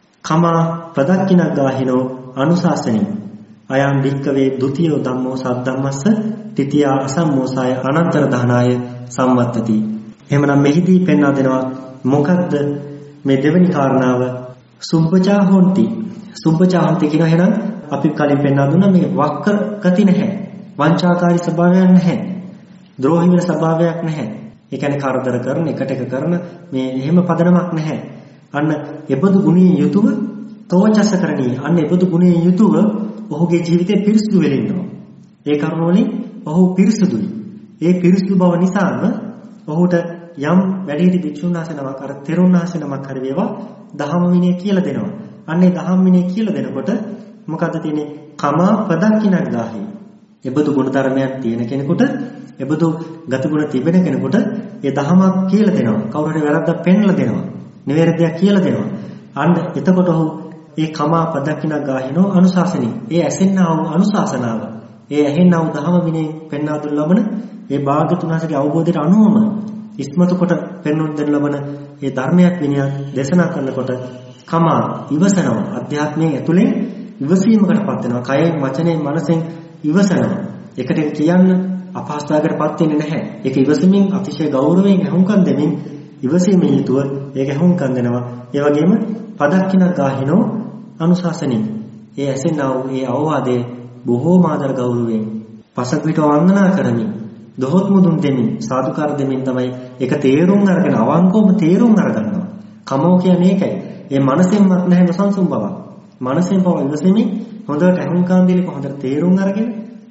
කමා ප්‍රදක්ඛින ගාහිනෝ අනුශාසනි අයං බික්ඛවේ ဒ ුතියෝ ධම්මෝ සද්ධම්මස්ස ත්‍රිතිය අසම්මෝසාය අනන්තර දානාය සම්වත්තති. එහෙමනම් මෙහිදී පෙන්වා දෙනවා මොකද්ද මේ දෙවෙනි කාරණාව? සුබ්බචා හොಂತಿ. සුබ්බචා හොಂತಿ කියන එහෙනම් අපි කලින් පෙන්වා දුන්නා මේ වක්‍ර ගති නැහැ. වංචාකාරී ස්වභාවයක් නැහැ. ද්‍රෝහී වෙන ස්වභාවයක් නැහැ. ඒ කියන්නේ කරදර කරන එකට එක කරන මේ එහෙම පදනමක් නැහැ. අන්න එබඳු ගුණයෙන් යුතුව තෝචස කරණී. අන්න එබඳු ගුණයෙන් යුතුව ඔහුගේ ජීවිතේ පිරිසුදු වෙලා ඉන්නවා. ඒ කරුණ වලින් ඔහු පිරිසුදුයි. ඒ පිරිසුදු බව නිසාම ඔහුට යම් වැඩිහිටි භික්ෂුන් වහන්සේ නමක් අර තෙරුන් වහන්සේ නමක් හරි වේවා දහම විනය කියලා දෙනවා. අන්න ඒ දහම් විනය කියලා දෙනකොට මොකද්ද තියෙන්නේ? කමා ප්‍රදක්ඛිනක් ගාහි. එබඳු ගුණ ධර්මයක් තියෙන කෙනෙකුට, එබඳු ගතිගුණ තිබෙන කෙනෙකුට ඒ දහමක් කියලා දෙනවා. කවුරු හරි වැරද්දක් පෙන්වලා දෙනවා. නිවැරදියක් කියලා දෙනවා. අන්න එතකොට ඔහු ඒ කමා ප්‍රදක්ඛිනක් ගාහිනෝ අනුශාසනී. ඒ ඇසෙන්නා වූ අනුශාසනාව. ඒ ඇහෙන්නා වූ දහම විනය පෙන්වා දුන් ලබන ඒ භාග්‍යතුන් වහන්සේගේ අවබෝධයට අනුවම ඉස්මතු කොට පෙන්වන දෙන ලබන ඒ ධර්මයක් විනයක් දේශනා කරනකොට කමා ඉවසනවා. අධ්‍යාත්මයෙන් ඇතුලෙන් ඉවසීමකටපත් වෙනවා. කයෙන් වචනයෙන් මනසෙන් ඉවසනවා. එකට කියන්න අපහසුතාවයකටපත් වෙන්නේ නැහැ. ඒක ඉවසීමෙන් අතිශය ගෞරවයෙන් අහුම්කම් දෙමින් ඉවසීමෙන් යුතුව ඒක අහුම්කම් දෙනවා. ඒ වගේම පදක්කින ගාහිනෝ අනුශාසනින්. ඒ ඇසෙනා වූ ඒ අවවාදයේ බොහෝ මාදර ගෞරවයෙන් පසක් පිට වන්දනා කරමින් දොහොත් මුදුන් දෙමින් සාදුකාර දෙමින් තමයි ඒක තේරුම් අරගෙන අවංකවම තේරුම් අරගන්නවා. කමෝ කියන්නේ ඒකයි. ඒ මනසෙන්වත් නැහැ නොසන්සුන් බව. මනසෙන් පව ඉවසෙමින් හොඳට අහුම්කම් දෙලක හොඳට තේරුම් අරගෙන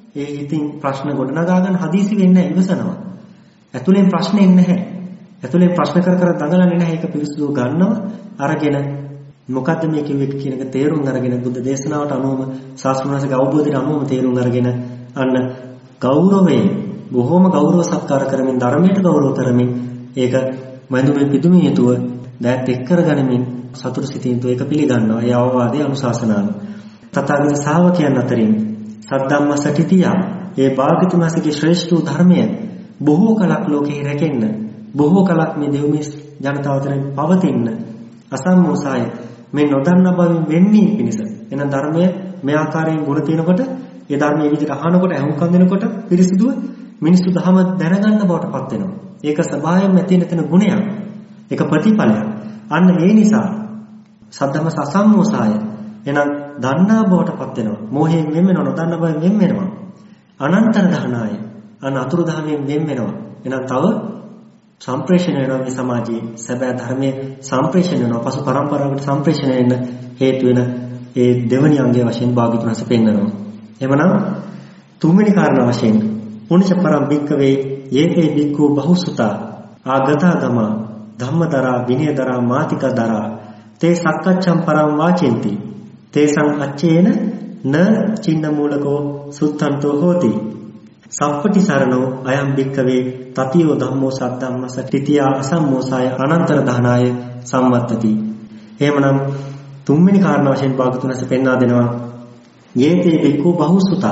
ඒ හිතින් ප්‍රශ්න ගොඩනගා ගන්න හදිසි වෙන්නේ නැහැ, ඉවසනවා. ඇතුලෙන් ප්‍රශ්න එන්නේ නැහැ. ඇතුලෙන් ප්‍රශ්න කර කර දඟලන්නේ නැහැ. ඒක පිරිසුදු ගන්නවා. අරගෙන මොකද්ද මේ කිව්වේ කියන එක තේරුම් අරගෙන බුද්ධ දේශනාවට අනුවම ශාස්ත්‍රඥාසක අවබෝධයට අනුවම තේරුම් අරගෙන අන්න ගෞරවයෙන් බොහෝම ගෞරව සත්කාර කරමින් ධර්මයට ගෞරව කරමින් ඒක මඳුමේ පිදුමිය යුතුව දැත් එක් කරගනිමින් සතුට සිතින් යුතුව ඒක පිළිගන්නවා. ඒ අවවාදයේ අනුශාසනාව. තථාගත ශ්‍රාවකයන් අතරින් සද්ධම්ම සටිතිය ඒ භාග්‍යතුන් වහන්සේගේ ශ්‍රේෂ්ඨ ධර්මය බොහෝ කලක් ලෝකෙහි රැකෙන්න, බොහෝ කලක් මේ දෙව්මිස් ජනතාව අතරින් පවතින්න අසම්මෝසාය මේ නොදන්නා බවින් වෙන්නේ පිණිස. එන ධර්මය මේ ආකාරයෙන් ගුණ තියෙනකොට ඒ ධර්මයේ විදිහට අහනකොට අහුම්කම් දෙනකොට පිරිසිදුව මිනිස්සු දහම දැනගන්න බවට පත් වෙනවා. ඒක සබායෙන් ඇති නැතන ගුණයක්. ඒක ප්‍රතිඵලයක්. අන්න ඒ නිසා සද්ධම සසම්මෝසාය එනම් දන්නා බවට පත් වෙනවා. මෝහයෙන් වෙන් වෙනවා, නොදන්නා බවෙන් වෙන් වෙනවා. අනන්තර දහනාය අන අතුරු දහමෙන් වෙන් වෙනවා. එනම් තව සම්ප්‍රේෂණ වෙනවා මේ සමාජයේ සැබෑ ධර්මයේ සම්ප්‍රේෂණ වෙනවා. පසු පරම්පරාවකට සම්ප්‍රේෂණ වෙන්න හේතු වෙන ඒ දෙවනි අංගය වශයෙන් භාග්‍යවතුන් වහන්සේ පෙන්වනවා. එhmenan තුන්වෙනි කාරණා වශයෙන් පුණ්‍ය පරම් භික්කවේ යේතේ භික්ඛු බහුසුතා ආගතගම ධම්මදරා විනයදරා මාතිකදරා තේ සක්කච්ඡම් පරම් වාචෙන්ති තේසං අච්චේන න චින්න මූලකෝ සුත්තන්තෝ හෝති සප්පටි සරණෝ අයම් භික්කවේ තතියෝ ධම්මෝ සද්ධම්මස තිතියා අසම්මෝසාය අනන්තර දහනාය සම්වත්තති. එහෙමනම් තුන්වෙනි කාරණා වශයෙන් භාගතුන් වහන්සේ පෙන්වා දෙනවා යේතේ භික්ඛු බහුසුතා.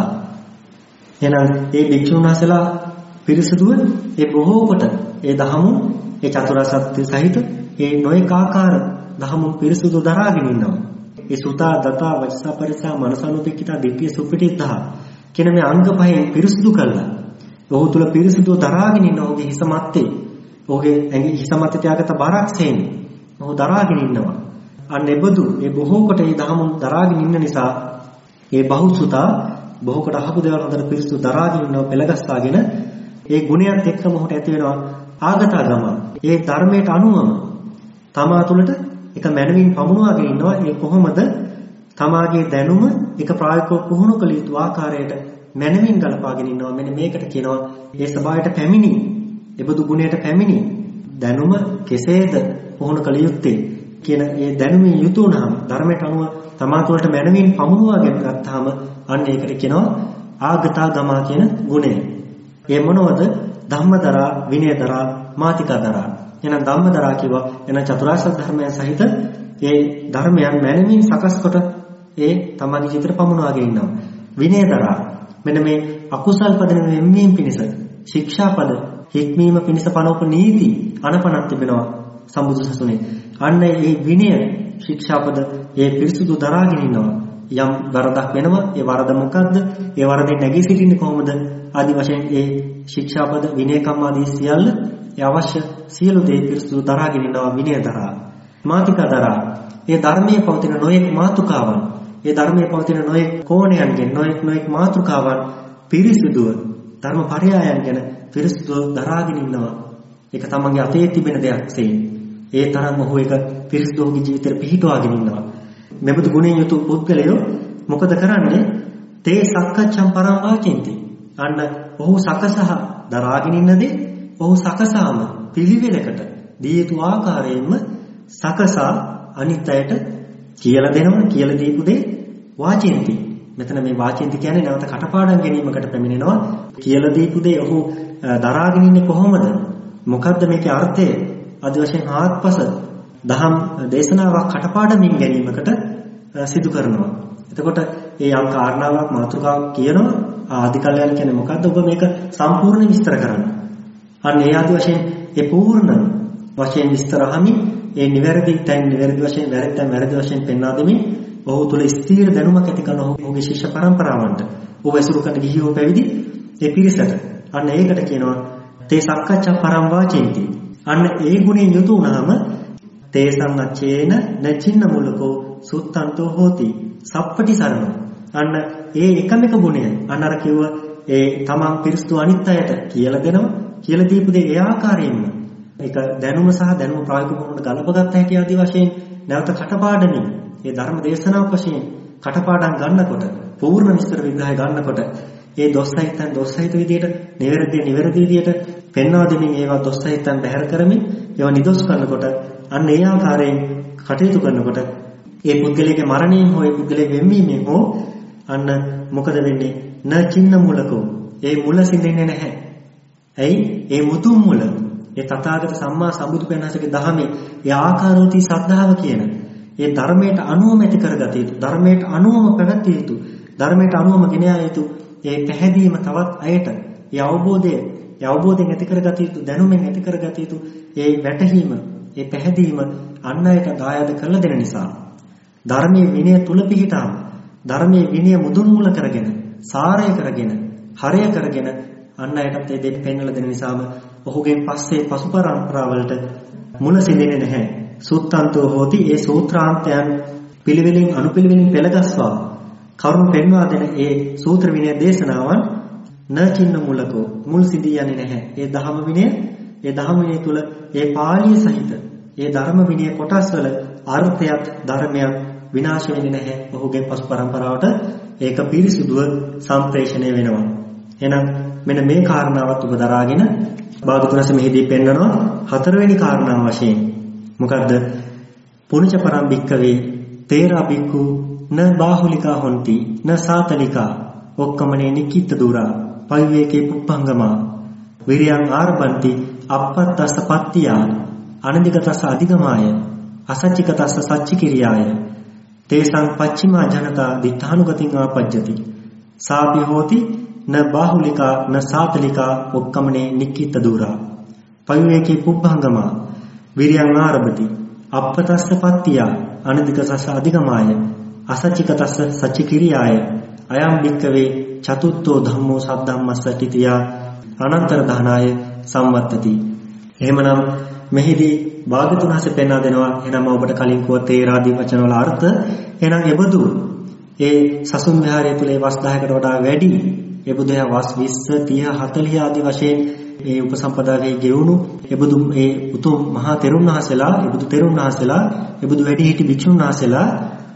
එහෙනම් ඒ භික්ෂුන් වහන්සේලා පිරිසුදුව ඒ බොහෝ කොට ඒ දහමුන් ඒ චතුරාර්ය සත්‍ය සහිත ඒ නොඑක ආකාර දහමුන් පිරිසුදු දරාගෙන ඉන්නවා. ඒ සුතා දතා වචසා පරිසා මනසනුපෙක්කිතා දිට්ඨිය සුපිටිත්තා කියන මේ අංග පහෙන් පිරිසුදු කළා. ඔහු තුල පිරිසුදු දරාගෙන ඉන්න ඔහුගේ හිස මැත්තේ ඔහුගේ ඇඟි හිස මැත්තේ තියාගත්ත බරක්සෙන් ඔහු දරාගෙන ඉන්නවා. අන්න එබඳු ඒ බොහෝ කොට ඒ දහමුන් දරාගෙන ඉන්න නිසා ඒ බහුසුතා බොහෝ කොට අහපු දේවල් හොඳට පිරිසුදු දරාගෙන ඉන්නව පෙළගස්සාගෙන ඒ ගුණයත් එක්කම ඔහුට ඇති වෙනවා ආගතගම. ඒ ධර්මයට අනුවම තමා තුළට එක මනමින් පමුණවාගෙන ඉන්නවා. ඒ කොහොමද තමාගේ දැනුම එක ප්‍රායෝගිකව පුහුණු කළ යුතු ආකාරයට මනමින් ගලපාගෙන ඉන්නවා. මෙන්න මේකට කියනවා ඒ සබායට පැමිණි. එබඳු ගුණයට පැමිණි දැනුම කෙසේද පුහුණු කළ යුත්තේ කියන ඒ දැනුමින් යුතු වුණාම ධර්මයට අනුව තමා තුළට මනමින් පමුණවාගෙන ගත්තාම අන්න ඒකට කියනවා ආගතගම කියන ගුණය. ඒ මොනවද? ධම්මදරා, විනයදරා, මාතිකදරා. එහෙනම් ධම්මදරා කියවා එන චතුරාර්ය සත්‍ය ධර්මයන් සහිත ඒ ධර්මයන් මනමින් සකස් කොට ඒ තමගේ ජීවිතේ පමුණවාගෙන ඉන්නවා. විනයදරා මෙන්න මේ අකුසල් පදන වෙන්වීම පිණිස ශික්ෂාපද හික්මීම පිණිස පනවපු නීති අනපනක් තිබෙනවා සම්බුදු සසුනේ. අන්න ඒ විනය ශික්ෂාපද ඒ පිරිසුදු දරාගෙන ඉන්නවා. යම් වරදක් වෙනවා ඒ වරද මොකද්ද? ඒ වරදෙන් නැගී සිටින්නේ කොහොමද? ආදි වශයෙන් ඒ ශික්ෂාපද විනය කම් ආදී සියල්ල ඒ අවශ්‍ය සියලු දේ පිරිසුදු දරාගෙන ඉන්නවා විනයදරා. මාතිකදරා ඒ ධර්මයේ පවතින නොයෙක් මාතෘකාවන් ඒ ධර්මයේ පවතින නොයෙක් කෝණයන්ගෙන් නොයෙක් නොයෙක් මාතෘකාවන් පිරිසුදුව ධර්ම පරයයන් ගැන පිරිසුදුව දරාගෙන ඉන්නවා. ඒක තමන්ගේ අතේ තිබෙන දෙයක් සේ. ඒ තරම් ඔහු එක පිරිසුදුගේ ජීවිතේ පිහිටවාගෙන ඉන්නවා. මෙබඳු ගුණයෙන් යුතු පුද්ගලයෝ මොකද කරන්නේ? තේ සක්කච්ඡම් පරම් වාචින්ති. අන්න ඔහු සකසහ දරාගෙන ඉන්නදී ඔහු සකසාම පිළිවෙලකට දී යුතු ආකාරයෙන්ම සකසා අනිත් අයට කියලා දෙනවා. කියලා දීපු දේ වාචින්ති. මෙතන මේ වාචින්ති කියන්නේ නැවත කටපාඩම් ගැනීමකට පැමිණෙනවා. කියලා දීපු දේ ඔහු දරාගෙන ඉන්නේ කොහොමද? මොකද්ද මේකේ අර්ථය? ආදි වශයෙන් ආත්පස දහම් දේශනාවක් කටපාඩමින් ගැනීමකට සිදු කරනවා. එතකොට මේ යම් කාරණාවක් මාතෘකාවක් කියනවා. ආදි කල්යන කියන්නේ මොකද්ද? ඔබ මේක සම්පූර්ණ විස්තර කරන්න. අන්න ඒ ආදි වශයෙන් ඒ පූර්ණ වශයෙන් විස්තර අහමින් ඒ නිවැරදි තැන් නිවැරදි වශයෙන් වැරදි තැන් වැරදි වශයෙන් පෙන්වා දෙමින් ඔහු තුල ස්ථීර දැනුමක් ඇති කරන ඔහුගේ ශිෂ්‍ය පරම්පරාවන්ට ඔහු ඇසුරු කරන ගිහියෝ පැවිදි ඒ පිරිසට අන්න ඒකට කියනවා තේ සක්කච්ඡා පරම් වාචින්ති. අන්න ඒ ගුණයෙන් යුතු වුණාම තේසං අච්චේන නචින්න මුලකෝ සුත්තන්තෝ හෝති සප්පටි සරණෝ. අන්න ඒ එකම එක ගුණය අන්න අර කිව්ව ඒ තමන් පිරිසුදු අනිත් අයට කියලා දෙනවා. කියලා දීපු දේ ඒ ආකාරයෙන්ම ඒක දැනුම සහ දැනුම ප්‍රායෝගික වුණොත් ගලපගත්ත හැටි ආදී වශයෙන් නැවත කටපාඩමින් ඒ ධර්ම දේශනාවක් වශයෙන් කටපාඩම් ගන්නකොට පූර්ණ විස්තර විග්‍රහය ගන්නකොට ඒ දොස් සහිතන් දොස් සහිත විදියට, නිවැරදි නිවැරදි විදියට පෙන්වා දෙමින් ඒවා දොස් සහිතන් බැහැර කරමින් ඒවා නිදොස් කරනකොට අන්න ඒ ආකාරයෙන් කටයුතු කරනකොට ඒ පුද්ගලයාගේ මරණයෙන් හෝ ඒ පුද්ගලයාගේ වෙන්වීමෙන් හෝ අන්න මොකද වෙන්නේ? න චින්න මුලකෝ. ඒ මුල සිඳෙන්නේ නැහැ. ඇයි? ඒ මුතුන් මුල. ඒ තථාගත සම්මා සම්බුදු කෙනාගේ දහමේ ඒ ආකාරෝති සද්ධාව කියන ඒ ධර්මයට අනුවම ඇති කරගත යුතු, ධර්මයට අනුවම පැවැත්විය යුතු, ධර්මයට අනුවම ගෙන යා යුතු ඒ පැහැදීම තවත් අයට ඒ අවබෝධය, ඒ අවබෝධයෙන් ඇති කරගත යුතු, දැනුමෙන් ඇති කරගත යුතු ඒ වැටහීම, ඒ පැහැදීම අන් අයට දායාද කරලා දෙන නිසා ධර්මයේ විනය තුල පිහිටාම ධර්මයේ විනය මුදුන් මුල කරගෙන සාරය කරගෙන හරය කරගෙන අන් අයටත් ඒ දෙය පෙන්වලා දෙන නිසාම ඔහුගෙන් පස්සේ පසු පරම්පරාවලට මුල සිඳෙන්නේ නැහැ. සූත්තාන්තෝ හෝති. ඒ සූත්‍රාන්තයන් පිළිවෙලින් අනුපිළිවෙලින් පෙළගස්වා කරුණ පෙන්වා දෙන ඒ සූත්‍ර විනය දේශනාවන් න චින්න මුලකෝ මුල් සිඳී යන්නේ නැහැ. ඒ ධම්ම විනය, ඒ ධම්ම විනය තුල ඒ පාළිය සහිත ඒ ධර්ම විනය කොටස් වල අර්ථයත් ධර්මයක් විනාශ වෙන්නේ නැහැ. ඔහුගේ පසු පරම්පරාවට ඒක පිරිසුදුව සම්ප්‍රේෂණය වෙනවා. එහෙනම් මෙන්න මේ කාරණාවත් ඔබ දරාගෙන භාගතුනස මෙහිදී පෙන්වනවා හතරවෙනි කාරණාව වශයෙන්. මොකද්ද? පුණජ පරම් භික්කවේ තේරා භික්ඛු න බාහුලිකා හොಂತಿ න සාතලිකා ඔක්කමනේ නිකිත දුරා පවිවේකේ පුප්පංගමා විරියං ආරබන්ති අපත්තස්ස පත්තියා අනදිගතස්ස අධිගමාය අසච්චිකතස්ස සච්චිකිරියාය තේසං පච්චිමා ජනතා දිඨානුගතින් ආපජ්ජති සාපි හෝති න බාහුලිකා න සාතලිකා ඔක්කමනේ නිකිත දුරා පවිවේකේ පුප්පංගමා විරියං ආරබති අපත්තස්ස පත්තියා අනදිගතස්ස අධිගමාය අසච්චිකතස්ස සච්චිකිරියාය අයම් භික්කවේ චතුත්ථෝ ධම්මෝ සද්ධම්මස්ස තිතියා අනන්තර දානාය සම්වත්තති. එහෙමනම් මෙහිදී භාගතුන් හසේ පෙන්වා දෙනවා. එහෙනම් ඔබට කලින් කිව්ව තේරාදී වචන වල අර්ථ එහෙනම් එබඳු ඒ සසුන් විහාරය තුලේ වස් දහයකට වඩා වැඩි එබඳු ඒ වස් විස්ස තිහ හතළිහ ආදී වශයෙන් ඒ උපසම්පදාවේ ගෙවුණු එබඳු ඒ උතුම් මහා තෙරුන් වහන්සේලා එබඳු තෙරුන් වහන්සේලා එබඳු වැඩි හිටි භික්ෂුන් වහන්සේලා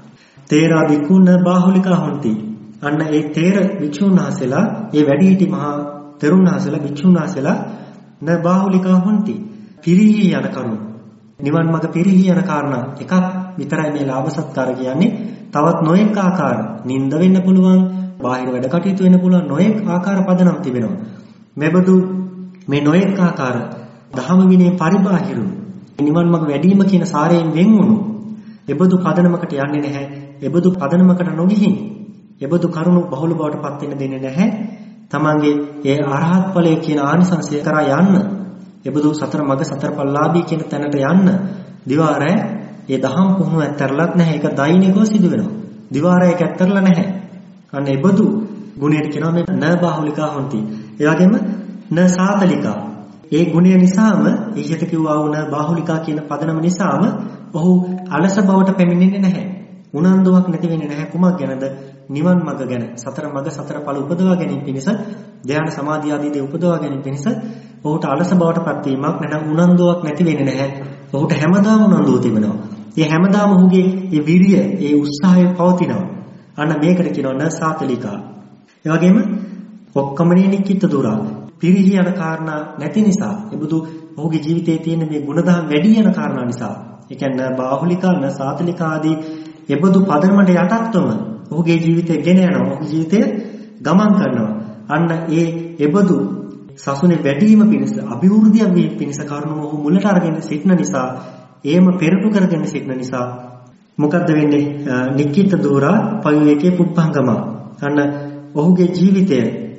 තේරා භික්ඛුන බාහුලිකා හොಂತಿ. අන්න ඒ තේර භික්ෂුන් වහන්සේලා ඒ වැඩි හිටි මහා තෙරුන් වහන්සේලා භික්ෂුන් වහන්සේලා න බාහුලිකා හොಂತಿ. පිරිහි යන කරුණ. නිවන් මඟ පිරිහි යන කාරණා එකක් විතරයි මේ ලාභ සත්කාර කියන්නේ. තවත් නොඑක ආකාර නිନ୍ଦ වෙන්න පුළුවන්, බාහිර වැඩ කටයුතු වෙන්න පුළුවන්, නොඑක ආකාර පදනම් තිබෙනවා. මෙබඳු මේ නොඑක ආකාර ධම්ම විනය පරිබාහිරු නිවන් මඟ වැඩිම කියන සාරයෙන් වෙන් වුණු එබඳු පදනමකට යන්නේ නැහැ. එබඳු පදනමකට නොගිහින් එබඳු කරුණු බහුල බවට පත් වෙන්න දෙන්නේ නැහැ. තමන්ගේ ඒ අරහත් ඵලයේ කියන ආනිසංසය කරා යන්න, එබඳු සතර මඟ සතර පල්ලාභී කියන තැනට යන්න දිවාරය ඒ දහම් පුහුණුව ඇත්තරලත් නැහැ. ඒක දෛනිකව සිදු වෙනවා. දිවාරය ඒක ඇත්තරලා නැහැ. අන්න එබඳු ගුණයට කියනවා මේ න බාහුලිකා හොಂತಿ. ඒ වගේම න සාතලිකා. ඒ ගුණය නිසාම ඊට කිව්වා වුණ බාහුලිකා කියන පදනම නිසාම ඔහු අලස බවට පැමිණෙන්නේ නැහැ. උනන්දුවක් නැති වෙන්නේ නැහැ. කුමක් ගැනද? නිවන් මඟ ගැන. සතර මඟ සතර ඵල උපදවා ගැනීම පිණිස, ධ්‍යාන සමාධි ආදී දේ උපදවා ගැනීම පිණිස ඔහුට අලස බවට පත්වීමක් නැත්නම් උනන්දුවක් නැති වෙන්නේ නැහැ. ඔහුට හැමදාම උනන්දුව තිබෙනවා. ඒ හැමදාම ඔහුගේ ඒ විරිය, ඒ උත්සාහය පවතිනවා. අන්න මේකට කියනවා න සාතලිකා. ඒ වගේම ඔක්කමනේ නිකිත දුරා. පිරිහි යන කාරණා නැති නිසා, එබඳු ඔහුගේ ජීවිතයේ තියෙන මේ ගුණධම් වැඩි යන කාරණා නිසා, ඒ කියන්නේ බාහුලිකා න සාතලිකා ආදී එබඳු පදනමට යටත්වම ඔහුගේ ජීවිතය ගෙන යනවා. ඔහුගේ ජීවිතය ගමන් කරනවා. අන්න ඒ එබඳු සසුනේ වැඩිම පිණිස, අභිවෘද්ධිය වී පිණිස කරුණු ඔහු මුලට අරගෙන සිටින නිසා, ඒම පෙරටු කරගෙන සිටින නිසා මොකද්ද වෙන්නේ? නික්කිත දෝරා පවිවේකේ පුප්පංගම. අන්න ඔහුගේ ජීවිතය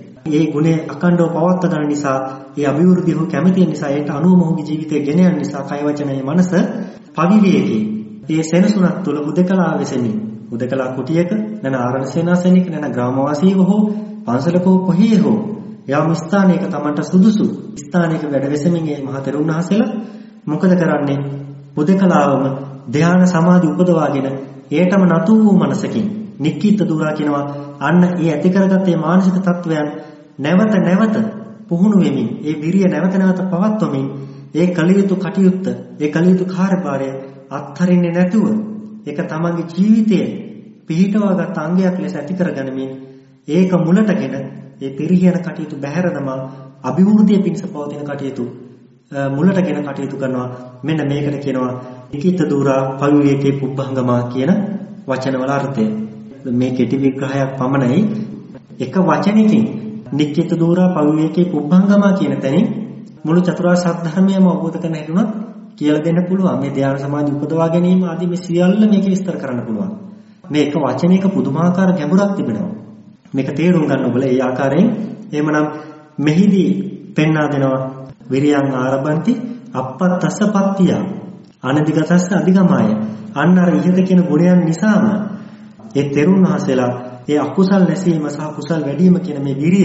ඒ ගුණය අකණ්ඩව පවත්වා ගන්න නිසා, ඒ අභිවෘද්ධිය ඔහු කැමති නිසා, ඒට අනුවම ඔහුගේ ජීවිතය ගෙන යන නිසා කය වචනයේ මනස පවිවේකේ ඒ සෙනසුනක් තුළ හුදකලා වෙසෙමින්, හුදකලා කුටියක නැන ආරණ සේනාසනික නැන ග්‍රාමවාසීව හෝ පන්සලක හෝ කොහේ හෝ යම් ස්ථානයක තමන්ට සුදුසු ස්ථානයක වැඩ වෙසෙමින් මේ මහ තෙරුන් වහන්සේලා මොකද කරන්නේ? හුදකලාවම ධ්‍යාන සමාධි උපදවාගෙන ඒටම නතු වූ මනසකින් නික්කිත දුරා කියනවා. අන්න ඒ ඇති කරගත් මේ මානසික තත්වයන් නැවත නැවත පුහුණු වෙමින්, ඒ විරිය නැවත නැවත පවත්වමින්, ඒ කලියුතු කටයුත්ත, ඒ කලියුතු කාර්යභාරය අත්හරින්නේ නැතුව ඒක තමන්ගේ ජීවිතයේ පිහිටවාගත් අංගයක් ලෙස ඇති කරගනිමින් ඒක මුලටගෙන ඒ පිරිහින කටයුතු බැහැර දමා අභිවෘද්ධිය පිණිස පවතින කටයුතු මුලටගෙන කටයුතු කරනවා. මෙන්න මේකට කියනවා නිකිත දූරා පවිවේකේ පුබ්බංගමා කියන වචනවල අර්ථය. මේ කෙටි විග්‍රහයක් පමණයි. එක වචනකින් නිකිත දූරා පවිවේකේ පුබ්බංගමා කියන තැනින් මුළු චතුරාර්ය සත්‍ය ධර්මයම අවබෝධ කරගන්න හැදුණා කියලා දෙන්න පුළුවන්. මේ ධ්‍යාන සමාධි උපදවා ගැනීම ආදී මේ සියල්ල මේක විස්තර කරන්න පුළුවන්. මේ එක වචනයක පුදුමාකාර ගැඹුරක් තිබෙනවා. මේක තේරුම් ගන්න ඔබලා ඒ ආකාරයෙන් එහෙමනම් මෙහිදී පෙන්වා දෙනවා විරියං ආරබන්ති අපත්තස්ස පත්තිය අනදිගතස්ස අධිගමාය. අන්න අර ඉහත කියන ගුණයන් නිසාම ඒ තෙරුන් වහන්සේලා ඒ අකුසල් නැසීම සහ කුසල් වැඩි වීම කියන මේ විරිය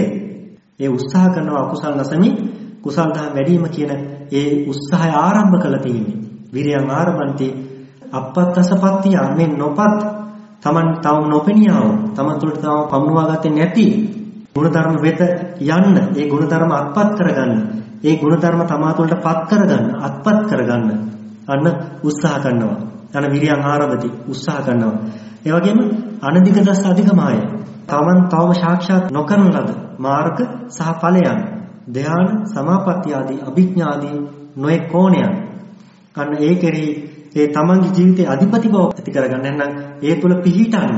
ඒ උත්සාහ කරනවා අකුසල් නැසමින් කුසල් දහම් වැඩි වීම කියන ඒ උත්සාහය ආරම්භ කළ තියෙන්නේ. විරියං ආරබන්ති අපත්තස්ස පත්තිය මේ නොපත් තමන් තවම නොපෙනියව තමන් තුළට තවම පමුණවා ගත්තේ නැති ගුණධර්ම වෙත යන්න ඒ ගුණධර්ම අත්පත් කරගන්න ඒ ගුණධර්ම තමා තුළට පත් කරගන්න අත්පත් කරගන්න අන්න උත්සාහ කරනවා. අන විරියං ආරබති උත්සාහ කරනවා. ඒ වගේම අනධිගතස්ස අධිගමාය තමන් තවම සාක්ෂාත් නොකරන ලද මාර්ග සහ ඵලයන් ධ්‍යාන සමාපatti ආදී අභිඥා ආදී නොයේ කෝණයන් අන්න ඒ කෙරෙහි ඒ තමන්ගේ ජීවිතයේ අධිපති බව ඇති කරගන්න නැත්නම් ඒ තුල පිහිටන්න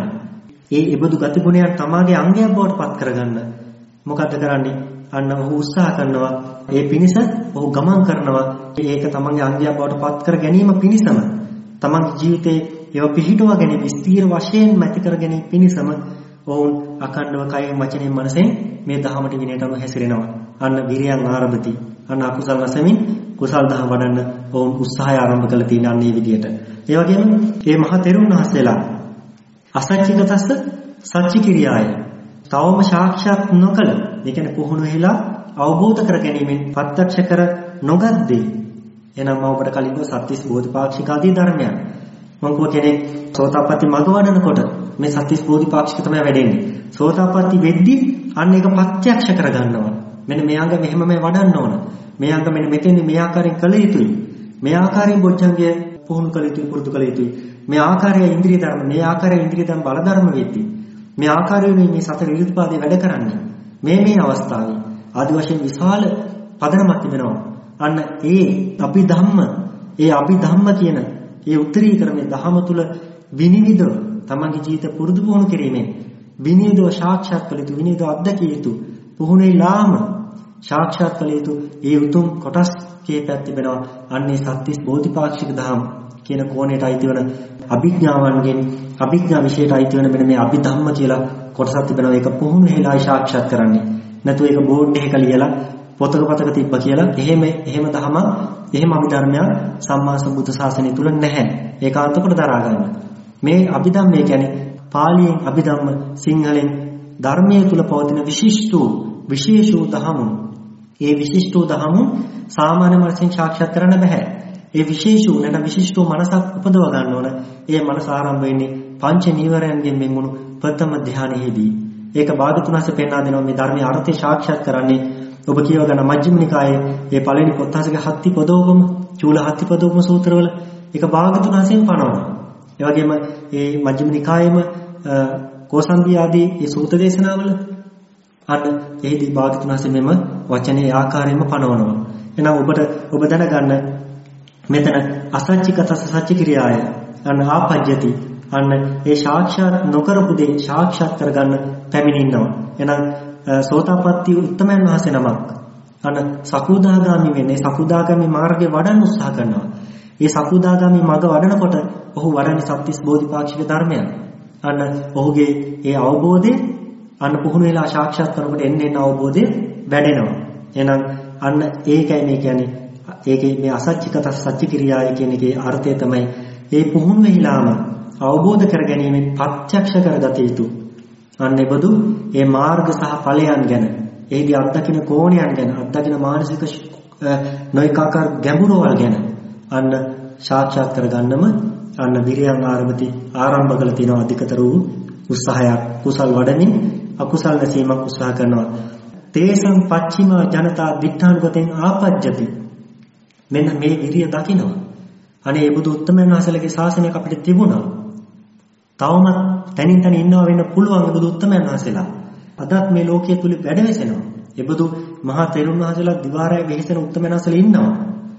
ඒ ඉබදු ගති ගුණයන් තමාගේ අංගයක් බවට පත් කරගන්න මොකද්ද කරන්නේ අන්න ඔහු උත්සාහ කරනවා ඒ පිණිස ඔහු ගමන් කරනවා ඒක තමන්ගේ අංගයක් බවට පත් කර ගැනීම පිණිසම තමන්ගේ ජීවිතයේ ඒව පිහිටුවා ගැනීම ස්ථීර වශයෙන්ම ඇති කර ගැනීම පිණිසම ඔවුන් අකණ්ඩව කයෙන් වචනයෙන් මනසෙන් මේ දහමට විනයටම හැසිරෙනවා. අන්න විරියං ආරම්භති. අන්න අකුසල නැසෙමින් කුසල් දහම වඩන්න ඔවුන් උත්සාහය ආරම්භ කළ තියෙන අන්නේ විදියට. ඒ වගේම මේ මහ තෙරුන් වහන්සේලා අසච්චිකතස්ස සච්චි කිරියාය. තවම සාක්ෂාත් නොකළ, ඒ කියන්නේ පුහුණු වෙලා අවබෝධ කර ගැනීමෙන් ප්‍රත්‍යක්ෂ කර නොගද්දී. එනම් මම ඔබට කලින් කිව්ව සත්‍තිස් බෝධිපාක්ෂික ආදී ධර්මයන්. මම කිව්ව කෙනෙක් සෝතාපට්ටි මඟ වඩනකොට මේ සත්‍තිස් බෝධිපාක්ෂික තමයි වැඩෙන්නේ. සෝතාපට්ටි වෙද්දී අන්න ඒක ප්‍රත්‍යක්ෂ කරගන්නවා. මෙන්න මේ අංග මෙහෙම මේ වඩන්න ඕන. මේ අංග මෙන්න මෙතෙන් මේ ආකාරයෙන් කළ යුතුයි. මේ ආකාරයෙන් බොජ්ජංගය පුහුණු කළ යුතුයි, පුරුදු කළ යුතුයි. මේ ආකාරයේ ඉන්ද්‍රිය ධර්ම, මේ ආකාරයේ ඉන්ද්‍රිය ධර්ම බල ධර්ම වෙද්දී මේ ආකාරයෙන් මේ සතර ඍතුපාදේ වැඩ කරන්නේ. මේ මේ අවස්ථාවේ ආදි වශයෙන් විශාල පදනමක් තිබෙනවා. අන්න ඒ අභිධම්ම, ඒ අභිධම්ම කියන ඒ උත්තරීතර මේ ධහම තුල විනිවිද තමන්ගේ ජීවිත පුරුදු පුහුණු කිරීමෙන් විනිවිදව සාක්ෂාත් කළ යුතු, විනිවිදව අත්දැකිය යුතු, පුහුණේලාම සාක්ෂාත් කළ යුතු ඒ උතුම් කොටස් කීපයක් තිබෙනවා. අන්නේ සත්‍තිස් බෝධිපාක්ෂික ධහම කියන කෝණයට අයිති වන අභිඥාවන්ගෙන් අභිඥා විශේෂයට අයිති වෙන මෙන්න මේ අභිධම්ම කියලා කොටසක් තිබෙනවා. ඒක පුහුණු වෙලා සාක්ෂාත් කරන්නේ. නැතු ඒක බෝඩ් එකක ලියලා පොතක පතක තිබ්බ කියලා එහෙම එහෙම ධහම එහෙම අභිධර්මයක් සම්මා සම්බුද්ධ ශාසනය තුල නැහැ. ඒකාන්ත කොට දරා ගන්න. මේ අභිධම්මය කියන්නේ පාලියෙන් අභිධම්ම, සිංහලෙන් ධර්මයේ තුල පවතින විශිෂ්ට විශේෂ ධහම. ඒ විශිෂ්ට ධහම සාමාන්‍ය මනසෙන් සාක්ෂාත් කරන්න බෑ. ඒ විශේෂ නැත්නම් විශිෂ්ට මනසක් උපදව ගන්න ඕන. ඒ මනස ආරම්භ වෙන්නේ පංච නීවරයන්ගෙන් මෙන්මුණු ප්‍රථම ධානයේදී. ඒක භාගතුනාසේ පෙන්වා දෙනවා මේ ධර්මයේ අර්ථය සාක්ෂාත් කරන්නේ ඔබ කියව ගන්න මජ්ක්‍ධිම නිකායේ මේ පළවෙනි පොත්හසගේ හත්ති පදෝපම චූල හත්ති පදෝපම සූත්‍රවල ඒක භාගතුනාසෙන් පනවනවා. ඒ වගේම මේ මජ්ක්‍ධිම නිකායේම කෝසම්බී ආදී මේ සූත්‍ර දේශනාවල අන්න එහිදී භාගතුනාසේ මෙම වචනේ ආකාරයෙන්ම පනවනවා. එහෙනම් ඔබට ඔබ දැනගන්න මෙතන අසච්චිකතස සච්චි ක්‍රියාය අන්න ආපජ්‍යති අන්න ඒ සාක්ෂාත් නොකරපු දේ සාක්ෂාත් කරගන්න පැමිණින්නවා. එහෙනම් සෝතාපට්ටි උත්තමයන් වහන්සේ නමක් අන්න සකුදාගාමි වෙන්නේ සකුදාගාමි මාර්ගේ වඩන්න උත්සාහ කරනවා. ඒ සකුදාගාමි මාර්ග වඩනකොට ඔහු වඩන්නේ සත්‍තිස් බෝධිපාක්ෂික ධර්මයන්. අන්න ඔහුගේ ඒ අවබෝධය අන්න පුහුණු වෙලා සාක්ෂාත් කරනකොට එන්න එන්න අවබෝධය වැඩෙනවා. එහෙනම් අන්න ඒකයි මේ කියන්නේ ඒකේ මේ අසච්චිකත සච්චි ක්‍රියාය කියන එකේ අර්ථය තමයි ඒ පුහුණු වෙහිලාම අවබෝධ කර ගැනීමෙන් ප්‍රත්‍යක්ෂ කරගත යුතු. අන්න ඒබඳු ඒ මාර්ග සහ ඵලයන් ගැන, එහිදී අත්දකින කෝණයන් ගැන, අත්දකින මානසික නොයිකාකාර ගැඹුරවල් ගැන අන්න සාක්ෂාත් කරගන්නම අන්න විරියං ආරම්භති ආරම්භ කළ තියෙන අධිකතර වූ උත්සාහයක්. කුසල් වඩමින් අකුසල් නැසීමක් උත්සාහ කරනවා. තේසං පච්චිම ජනතා දිඨානුගතෙන් ආපජ්ජති. මෙන්න මේ විරිය දකිනවා. අනේ ඒ බුදු උත්තමයන් වහන්සේලගේ ශාසනයක් අපිට තිබුණා. තවමත් තනින් තනි ඉන්නවා වෙන්න පුළුවන් බුදු උත්තමයන් වහන්සේලා. අදත් මේ ලෝකයේ තුල වැඩ වෙසෙනවා. එබඳු මහා තෙරුන් වහන්සේලා දිවාරය වෙහෙසෙන උත්තමයන් වහන්සේලා ඉන්නවා.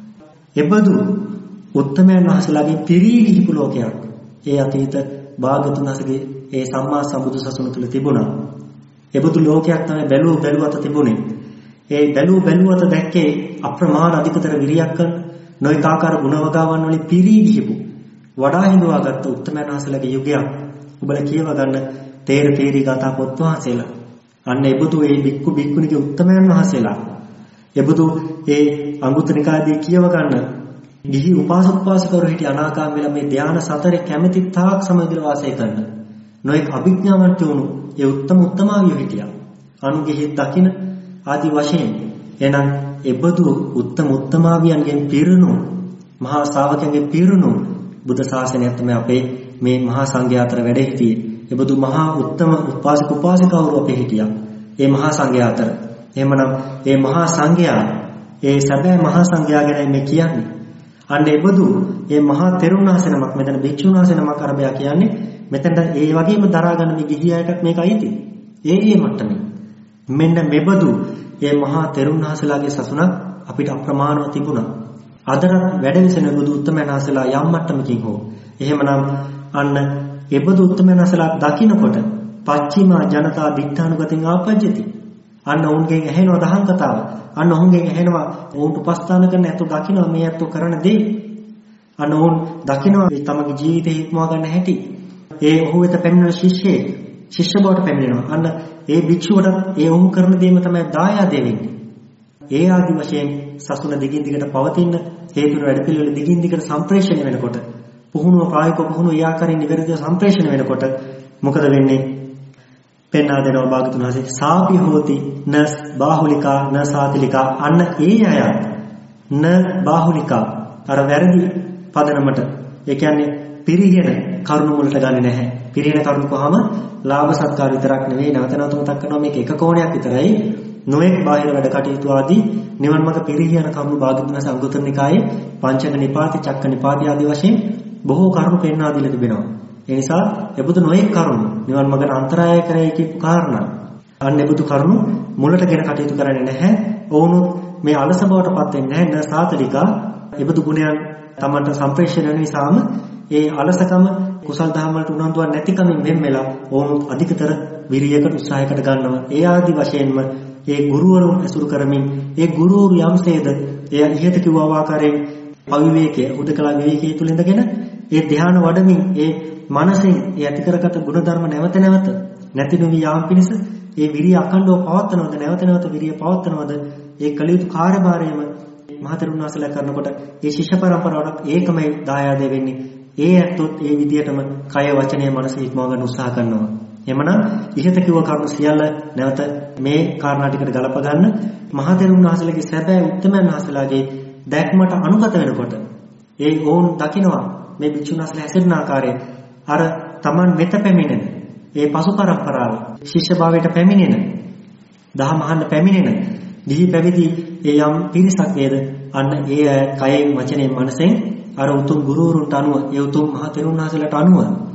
එබඳු උත්තමයන් වහන්සේලාගේ පිරී ගිහිපු ලෝකයක් ඒ අතීත භාගතුන් වහන්සේගේ ඒ සම්මා සම්බුදු සසුන තුල තිබුණා. එබඳු ලෝකයක් තමයි බැලුව බැලුවත තිබුණේ. ඒ බැලුව බැලුවත දැක්කේ අප්‍රමාණ අධිකතර විරියක් කරන නොයෙක් ආකාර ගුණවගාවන් වලින් පිරී ගිහිපු වඩා හිඳුවාගත්ත උත්තමයන් වහන්සේලාගේ යුගයක්. ඔබලා කියව ගන්න තේර තේරි ගාථා පොත් වහන්සේලා. අන්න එබඳු ඒ බික්කු බික්කුණිගේ උත්තමයන් වහන්සේලා. එබඳු ඒ අංගුත්තර නිකායේදී කියව ගන්න ගිහි උපාසක උපාසිකවරු හිටි අනාගාමී වෙලා මේ ධානා සතරේ කැමැති තාක් සමගිර වාසය කරන නොඑක අභිඥාවන්ත වුණු ඒ උත්තම උත්තමාවිය හිටියා. අනුගේ හිත දකින ආදි වශයෙන් එනම් එබඳු උත්තම උත්තමාවියන්ගෙන් පිරුණු මහා ශ්‍රාවකයන්ගෙන් පිරුණු බුද්ධ ශාසනය තමයි අපේ මේ මහා සංඝයා අතර වැඩ සිටියේ. එබඳු මහා උත්තම උපාසක උපාසිකවරු අපේ හිටියා. ඒ මහා සංඝයා අතර. එහෙමනම් ඒ මහා සංඝයා ඒ සැබෑ මහා සංඝයා ගැන මේ කියන්නේ. අන්න එබඳු මේ මහා තෙරුන් වහන්සේ නමක් මෙතන භික්ෂුන් වහන්සේ නමක් අරබයා කියන්නේ මෙතනට ඒ වගේම දරා ගන්න මේ ගිහියයටත් මේක අයිති. ඒ ඒ මට්ටමේ. මෙන්න මෙබඳු මේ මහා තෙරුන් වහන්සේලාගේ සසුනක් අපිට අප්‍රමාණව තිබුණා. අදට වැඩවිසෙන බුදු උත්තමයන් වහන්සේලා යම් මට්ටමකින් හෝ එහෙමනම් අන්න එබඳු උත්තමයන් වහන්සේලා දකින්නකොට පච්චිමා ජනතා දිඨානුගතෙන් ආපජ්ජති. අන්න ඔවුන්ගෙන් ඇහෙනවා දහම් කතාව. අන්න ඔවුන්ගෙන් ඇහෙනවා ඔවුන්ට උපස්ථාන කරන ඇතෝ දකින්නවා මේ ඇතෝ කරන දේ. අන්න ඔවුන් දකින්නවා තමගේ ජීවිතේ හික්මවා ගන්න හැටි. ඒ ඔහු වෙත පැමිණෙන ශිෂ්‍යයෙක් ශිෂ්‍ය බවට පැමිණෙනවා. අන්න ඒ භික්ෂුවට ඒ ඔහු කරන දේම තමයි දායාදේ වෙන්නේ. ඒ ආදි වශයෙන් සසුන දිගින් දිගට පවතින හේතු වැඩ පිළිවෙල දිගින් දිගට සම්ප්‍රේෂණය වෙනකොට පුහුණුව ප්‍රායෝගික පුහුණුව ඒ ආකාරයෙන් නිවැරදිව සම්ප්‍රේෂණය වෙනකොට මොකද වෙන්නේ? පෙන්වා දෙනවා භාගතුන් වහන්සේ සාපි හෝති න බාහුලිකා න සාතිලිකා. අන්න ඒ අය න බාහුලිකා අර වැරදි පදනමට ඒ කියන්නේ පිරිහෙන කරුණු වලට ගන්නේ නැහැ. පිරිහෙන කරුණු කොහම ලාභ සත්කාර විතරක් නෙවෙයි නැවත නැවත මතක් කරනවා මේක එක කෝණයක් විතරයි. නොඑක් බාහිර වැඩ කටයුතු ආදී නිවන් මාර්ග පිරිහියන කරුණු භාගතුන් වහන්සේ අංගුත්තර නිකායේ පංචක නිපාති චක්ක නිපාති ආදී වශයෙන් බොහෝ කරුණු පෙන්වා දීලා තිබෙනවා. ඒ නිසා එබඳු නොයෙක් කරුණු නිවන් මාර්ගට අන්තරාය කරයි කියපු කාරණා. අන්න එබඳු කරුණු මුලටගෙන කටයුතු කරන්නේ නැහැ. ඔවුනුත් මේ අලස බවට පත් වෙන්නේ නැහැ. න සාතලිකා එබඳු ගුණයන් තමන්ට සම්ප්‍රේෂණය වෙන නිසාම ඒ අලසකම කුසල් දහම් වලට උනන්දුවක් නැතිකමින් වෙම්මෙලා ඔවුනුත් අධිකතර විරියකට උත්සාහයකට ගන්නවා. ඒ ආදි වශයෙන්ම ඒ ගුරුවරුන් ඇසුරු කරමින් ඒ ගුරුවරු යම්සේද එය ඉහත කිව්වා ආකාරයෙන් අවිවේකයේ උදකලා විවේකයේ තුල ඉඳගෙන ඒ ධ්‍යාන වඩමින් ඒ මනසෙන් ඒ ඇති කරගත ගුණධර්ම නැවත නැවත නැති නොවි යාම පිණිස ඒ විරිය අඛණ්ඩව පවත්වනවද නැවත නැවත විරිය පවත්වනවද ඒ කලියුතු කාර්යභාරයම මහතෙරුන් වහන්සේලා කරනකොට ඒ ශිෂ්‍ය පරම්පරාවට ඒකමයි දායාද වෙන්නේ. ඒ ඇත්තොත් ඒ විදියටම කය වචනය මනස ඉක්මව ගන්න උත්සාහ කරනවා. එමනම් ඉහත කිව්ව කරුණු සියල්ල නැවත මේ කාරණා ටිකට ගලප ගන්න මහතෙරුන් වහන්සේලාගේ සැබෑ උත්තමයන් වහන්සේලාගේ දැක්මට අනුගත වෙනකොට ඒ ඕන් දකිනවා මේ භික්ෂුන් වහන්සේලා හැසිරෙන ආකාරය අර Taman වෙත පැමිණෙන ඒ පසු පරම්පරාව ශිෂ්‍ය භාවයට පැමිණෙන දහම අහන්න පැමිණෙන දිහි පැවිදි ඒ යම් පිරිසක් නේද අන්න ඒ අය කයෙන් වචනයෙන් මනසෙන් අර උතුම් ගුරුවරුන්ට අනුව ඒ උතුම් මහතෙරුන් වහන්සේලාට අනුව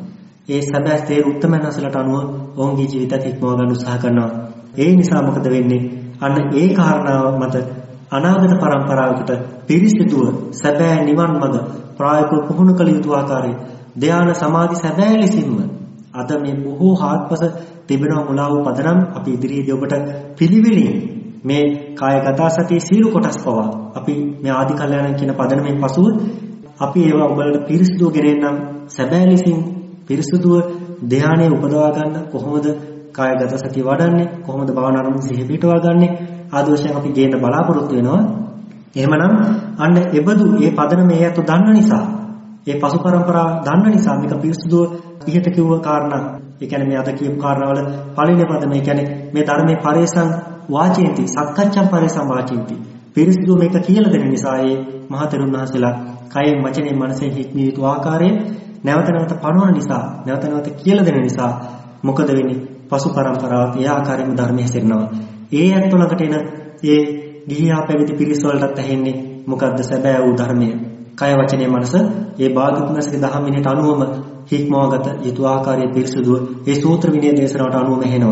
ඒ සැබෑ තේ උත්තමයන් වහන්සේලාට අනුව ඔවුන්ගේ ජීවිතත් ඉක්මව ගන්න උත්සාහ කරනවා. ඒ නිසා මොකද වෙන්නේ? අන්න ඒ කාරණාව මත අනාගත පරම්පරාවකට පිරිසිදුව සැබෑ නිවන් මඟ ප්‍රායෝගිකව පුහුණු කළ යුතු ආකාරයේ ධ්‍යාන සමාධි සැබෑ ලෙසින්ම අද මේ බොහෝ හාත්පස තිබෙන මුලා වූ පදනම් අපි ඉදිරියේදී ඔබට පිළිවිලින් මේ කායගත සතිය සීල කොටස් පවා අපි මේ ආදි කල්යනා කියන පදනමෙන් පසුව අපි ඒවා ඔබලට පිරිසිදුව ගෙනෙන්නම් සැබෑ ලෙසින් පිරිසුදුව ධානයේ උපදවා ගන්න කොහොමද කායගත සතිය වඩන්නේ කොහොමද භාවනා අරමුණු සිහි පිටවා ගන්නෙ ආදී වශයෙන් අපි ගේන්න බලාපොරොත්තු වෙනවා. එහෙමනම් අන්න එබඳු මේ පදනම මේ අත දන්න නිසා ඒ පසු පරම්පරාව දන්න නිසා මේක පිරිසුදුව ඉහත කිව්ව කාරණා ඒ කියන්නේ මේ අද කියපු කාරණාවල පළවෙනි පද මේ කියන්නේ මේ ධර්මයේ පරේසං වාචේති සක්කච්ඡම් පරේසං වාචේති පිරිසුදුව මේක කියලා දෙන නිසා ඒ මහතෙරුන් වහන්සේලා කයෙන් වචනේ මනසෙන් හික්මිය යුතු ආකාරයෙන් නැවත නැවත පනවන නිසා නැවත නැවත කියලා දෙන නිසා මොකද වෙන්නේ? පසු පරම්පරාවත් ඒ ආකාරයෙන්ම ධර්මයේ හැසිරෙනවා. ඒ ඇත්තලකට එන ඒ ගිහියා පැවිදි පිරිස වලටත් ඇහෙන්නේ මොකද්ද සැබෑ වූ ධර්මය? කය වචනේ මනස ඒ බාගතුන්සේගේ දහම් මිනිහට අනුවම හික්මවගත යුතු ආකාරයේ පිරිසුදුව ඒ සූත්‍ර විනය දේශනාවට අනුවම ඇහෙනවා.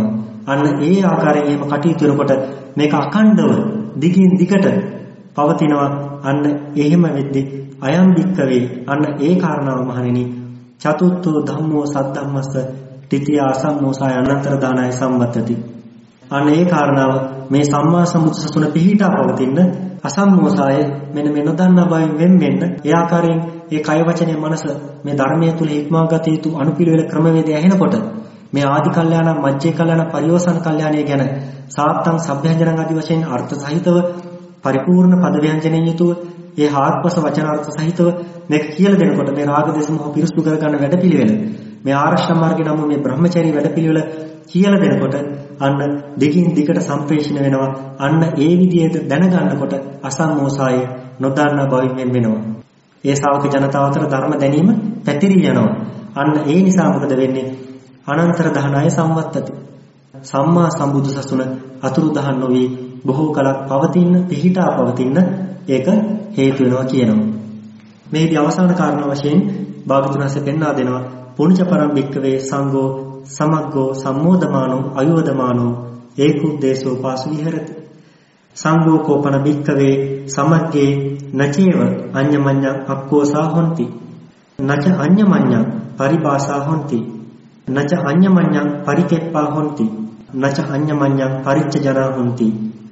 අන්න ඒ ආකාරයෙන් එහෙම කටයුතු කරනකොට මේක අඛණ්ඩව දිගින් දිගට පවතිනවා. අන්න එහෙම වෙද්දී අයම් භික්කවේ අන්න ඒ කාරණාව මහණෙනි චතුත්ථෝ ධම්මෝ සද්ධම්මස්ස තිතිය අසම්මෝසාය අනන්තර දානය සම්වත්තති. අන්න ඒ කාරණාව මේ සම්මා සම්බුදු සසුන පිහිටා පවතින අසම්මෝසාය මෙන්න මේ නොදන්නා බවින් වෙන් වෙන්න ඒ ආකාරයෙන් ඒ කය වචනේ මනස මේ ධර්මයේ තුල හික්මා ගත යුතු අනුපිළිවෙල ක්‍රමවේදය ඇහෙනකොට මේ ආදි කල්යාණ මජ්ජේ කල්යාණ පරිවසන කල්යාණය ගැන සාත්තං සભ્યංජනං ආදි වශයෙන් අර්ථ සහිතව පරිපූර්ණ පද ව්‍යංජනයෙන් යුතුව ඒ හාත්පස වචනාර්ථ සහිතව මේක කියලා දෙනකොට මේ රාග දේශ මොහ පිරිසුදු කර ගන්න වැඩපිළිවෙල මේ ආරෂ්ඨ මාර්ගේ නම් මේ බ්‍රහ්මචර්ය වැඩපිළිවෙල කියලා දෙනකොට අන්න දෙකින් දිකට සම්ප්‍රේෂණ වෙනවා. අන්න ඒ විදිහට දැනගන්නකොට අසම්මෝසාය නොදන්නා බවින් වෙනවා. ඒ ශාවක ජනතාව අතර ධර්ම දැනීම පැතිරී යනවා. අන්න ඒ නිසා මොකද වෙන්නේ? අනන්තර දහනාය සම්වත්තති. සම්මා සම්බුදු සසුන අතුරුදහන් නොවි බොහෝ කලක් පවතින පිහිටා පවතින ඒක හේතු වෙනවා කියනවා. මේකේ අවසාන කාරණා වශයෙන් භාගතුන් වහන්සේ පෙන්වා දෙනවා පුණ්‍ය පරම්පික්කවේ සංඝෝ සමග්ගෝ සම්මෝදමානෝ අයෝදමානෝ ඒකුද්දේශෝ පාසු විහෙරති. සංඝෝ කෝපන භික්කවේ සමග්ගේ නචේව අඤ්ඤමඤ්ඤං අක්කෝසා හොಂತಿ නච අඤ්ඤමඤ්ඤං පරිපාසා හොಂತಿ නච අඤ්ඤමඤ්ඤං පරිකෙප්පා හොಂತಿ නච අඤ්ඤමඤ්ඤං පරිච්ඡජනා හොಂತಿ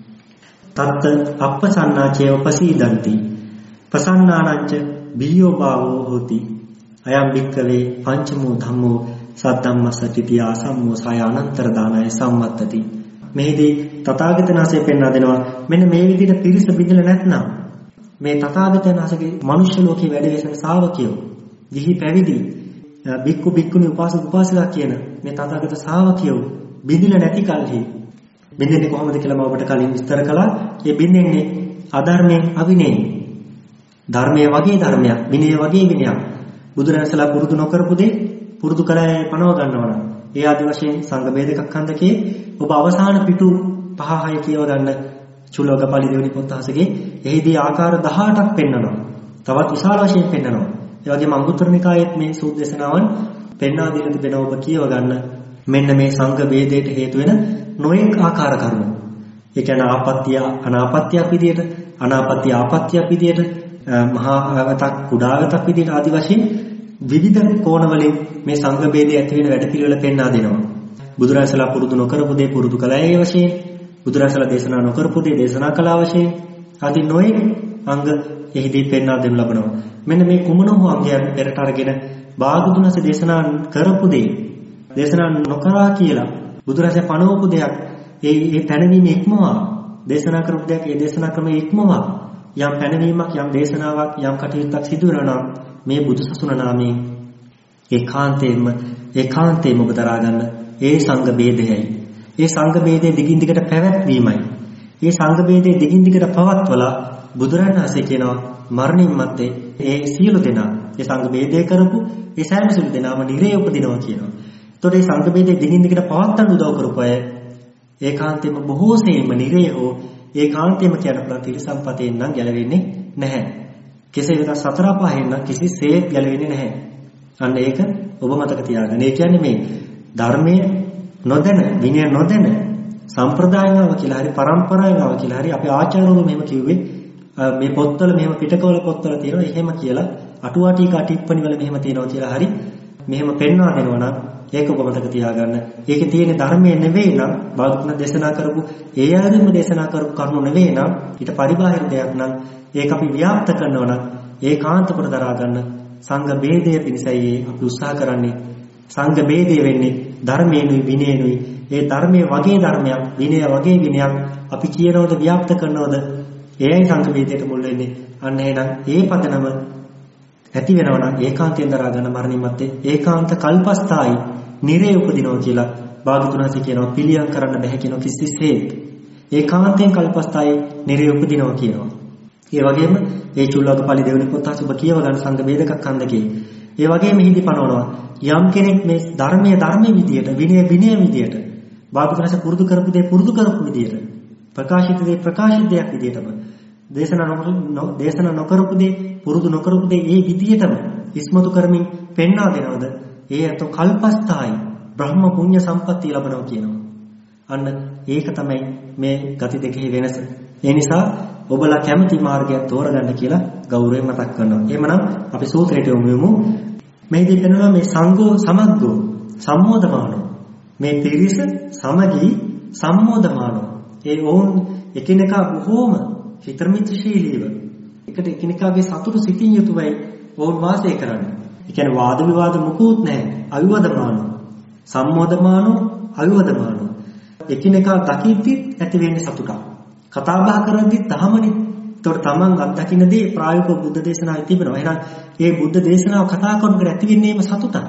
තත් අප්පසන්නාචේව පසීදಂತಿ පසන්නානංච බියෝ භාවෝ හෝති. අයම් භික්කවේ පංචමෝ ධම්මෝ සද්ධම්මස්සතිතිය අසම්මෝසාය අනන්තර දානය සම්වත්තති. මෙහිදී තථාගතයන් වහන්සේ පෙන්වා දෙනවා මෙන්න මේ විදිහට පිරිස බිඳලා නැත්නම් මේ තථාගතයන් වහන්සේගේ මනුෂ්‍ය ලෝකේ වැඩ වෙසෙන ශ්‍රාවකයෝ දිහි පැවිදි බික්කු බික්කුනි උපාසක උපාසිකා කියන මේ තථාගත ශ්‍රාවකයෝ බිඳිලා නැති කල්හි බිඳින්නේ කොහොමද කියලා මම ඔබට කලින් විස්තර කළා. ඒ බිඳින්නේ අධර්මයෙන් අවිනයෙන්. ධර්මයේ වගේ ධර්මයක්, විනය වගේ විනයක්. බුදුරජාණන්සලා පුරුදු නොකරපු දේ පුරුදු කරලා පනව ගන්නවා නම් ඒ ආදි වශයෙන් සංඝ ભેදක ඛණ්ඩකේ ඔබ අවසාන පිටු පහ හය කියව ගන්න චුල්ලෝගපලි දෙවනි පොත්හසගේ එහිදී ආකාර දහඅටක් පෙන්වනවා. තවත් විශාල වශයෙන් පෙන්වනවා. ඒ වගේම අංගුත්තර නිකායේත් මේ සූත්‍ර දේශනාවන් පෙන්වා දීලා තිබෙන ඔබ කියව ගන්න මෙන්න මේ සංඝ ભેදයට හේතු වෙන නොඑක ආකාර කරුණු. ඒ කියන්නේ ආපත්‍ය අනාපත්‍යක් විදියට, අනාපත්‍ය ආපත්‍යක් විදියට, මහා ආගතක් කුඩාගතක් විදියට ආදි වශයෙන් විවිධ කෝණ වලින් මේ සංඝ ભેදය ඇති වෙන වැඩ පිළිවෙල පෙන්වා දෙනවා. බුදුරජාණන්සලා පුරුදු නොකරපු දේ පුරුදු කළා ඒ වශයෙන්, බුදුරජාණන්සලා දේශනා නොකරපු දේ දේශනා කළා වශයෙන් ආදී නොයේ අංග එහිදී පෙන්වා දෙනු ලබනවා. මෙන්න මේ කුමන හෝ අංගයන් පෙරට අරගෙන භාගතුන්සේ දේශනා කරපු දේ දේශනා නොකරා කියලා බුදුරජාණන් පනවපු දෙයක් ඒ ඒ පැනවීම ඉක්මවා දේශනා කරපු දෙයක් ඒ දේශනා ක්‍රමයේ ඉක්මවා යම් පැනවීමක් යම් දේශනාවක් යම් කටයුත්තක් සිදු වෙනවා නම් මේ බුදුසසුන නාමයෙන් ඒකාන්තයෙන්ම ඒකාන්තයෙන්ම ඔබ දරා ගන්න ඒ සංඝ ભેදයයි. ඒ සංඝ ભેදයේ දිගින් දිගට පැවැත්වීමයි. ඒ සංඝ ભેදයේ දිගින් දිගට පවත්වලා බුදුරණන් වහන්සේ කියනවා මරණින් මත්තේ ඒ සියලු දෙනා ඒ සංඝ ભેදය කරපු ඒ සෑම සියලු දෙනාම නිරේ උපදිනවා කියනවා. එතකොට මේ සංඝ ભેදයේ දිගින් දිගට පවත්වන්න උදව් කරපු අය ඒකාන්තයෙන්ම බොහෝ සෙයින්ම නිරේ හෝ ඒකාන්තයෙන්ම කියන පුළුවන් තිරසම්පතෙන් නම් ගැලවෙන්නේ නැහැ. කෙසේ වෙතත් සතර පහෙන් නම් කිසිසේත් ගැලවෙන්නේ නැහැ. අන්න ඒක ඔබ මතක තියාගන්න. ඒ කියන්නේ මේ ධර්මයේ නොදැන, විනය නොදැන, සම්ප්‍රදායනාව කියලා හරි පරම්පරාවනාව කියලා හරි අපි ආචාර්යවරු මෙහෙම කිව්වේ මේ පොත්වල මෙහෙම පිටකවල පොත්වල තියෙනවා එහෙම කියලා අටුවා ටීකා ටිප්පණි වල මෙහෙම තියෙනවා කියලා හරි මෙහෙම පෙන්වා දෙනවා නම් ඒක ඔබ මතක තියාගන්න. ඒකේ තියෙන ධර්මයේ නෙවෙයි නම් භාගතුන් දේශනා කරපු ඒ ආගම දේශනා කරපු කරුණු නෙවෙයි නම් ඊට පරිබාහිර දෙයක් නම් ඒක අපි ව්‍යාප්ත කරනවා නම් ඒකාන්ත කොට දරා ගන්න සංඝ ભેදය පිණිසයි අපි උත්සාහ කරන්නේ. සංඝ ભેදය වෙන්නේ ධර්මේනුයි විනේනුයි. ඒ ධර්මයේ වගේ ධර්මයක් විනය වගේ විනයක් අපි කියනවද ව්‍යාප්ත කරනවද එයයි සංඝ ભેදයට මුල් වෙන්නේ. අන්න එහෙනම් ඒ පදනම ඇති වෙනවා නම් ඒකාන්තයෙන් දරා ගන්න මරණින් මත්තේ ඒකාන්ත කල්පස්ථායි නිරේ උපදිනවා කියලා භාගතුන් වහන්සේ කියනවා. පිළියම් කරන්න බැහැ කියන කිසිසේත් ඒකාන්තයෙන් කල්පස්ථායි නිරේ උපදිනවා කියනවා. ඒ වගේම ඒ චුල්ලෝගපලි දෙවනි පොතස ඔබ කියව ගන්න සංඝ ભેදක ඛණ්ඩකේ ඒ වගේම හිදි පනවනවා යම් කෙනෙක් මේ ධර්මයේ ධර්මයේ විදියට විනය විනය විදියට භාගතුන් වහන්සේ පුරුදු කරපු දේ පුරුදු කරපු විදියට ප්‍රකාශිත දේ ප්‍රකාශිත දෙයක් විදියටම දේශනා දේශනා නොකරපු දේ පුරුදු නොකරපු දේ ඒ විදියටම ඉස්මතු කරමින් පෙන්වා දෙනවද ඒ අත කල්පස්ථායි බ්‍රහ්ම පුණ්‍ය සම්පත්තිය ලබනවා කියනවා. අන්න ඒක තමයි මේ ගති දෙකේ වෙනස. ඒ නිසා ඔබලා කැමති මාර්ගයක් තෝරගන්න කියලා ගෞරවයෙන් මතක් කරනවා. එහෙමනම් අපි සූත්‍රයට යමු යමු. මේදී කියනවා මේ සංඝෝ සමග්ගෝ සම්මෝධමානෝ. මේ පිරිස සමගී සම්මෝධමානෝ. ඒ වුන් එකිනෙකා බොහෝම හිතමිත්‍රශීලීව එකට එකිනෙකාගේ සතුට සිතින් යුතුවයි වුන් වාසය කරන්නේ. ඒ කියන්නේ වාද විවාද මුකුත් නැහැ. අවිවදමානෝ. සම්මෝධමානෝ අවිවදමානෝ. එකිනෙකා දකිද්දි ඇති වෙන්නේ සතුටක්. කතා බහ කරද්දිත් තහමනේ. ඒතකොට තමන් අත්දකින්න දේ ප්‍රායෝගික බුද්ධ දේශනාවේ තිබෙනවා. එහෙනම් මේ බුද්ධ දේශනාව කතා කරනකොට ඇති වෙන්නේම සතුටක්.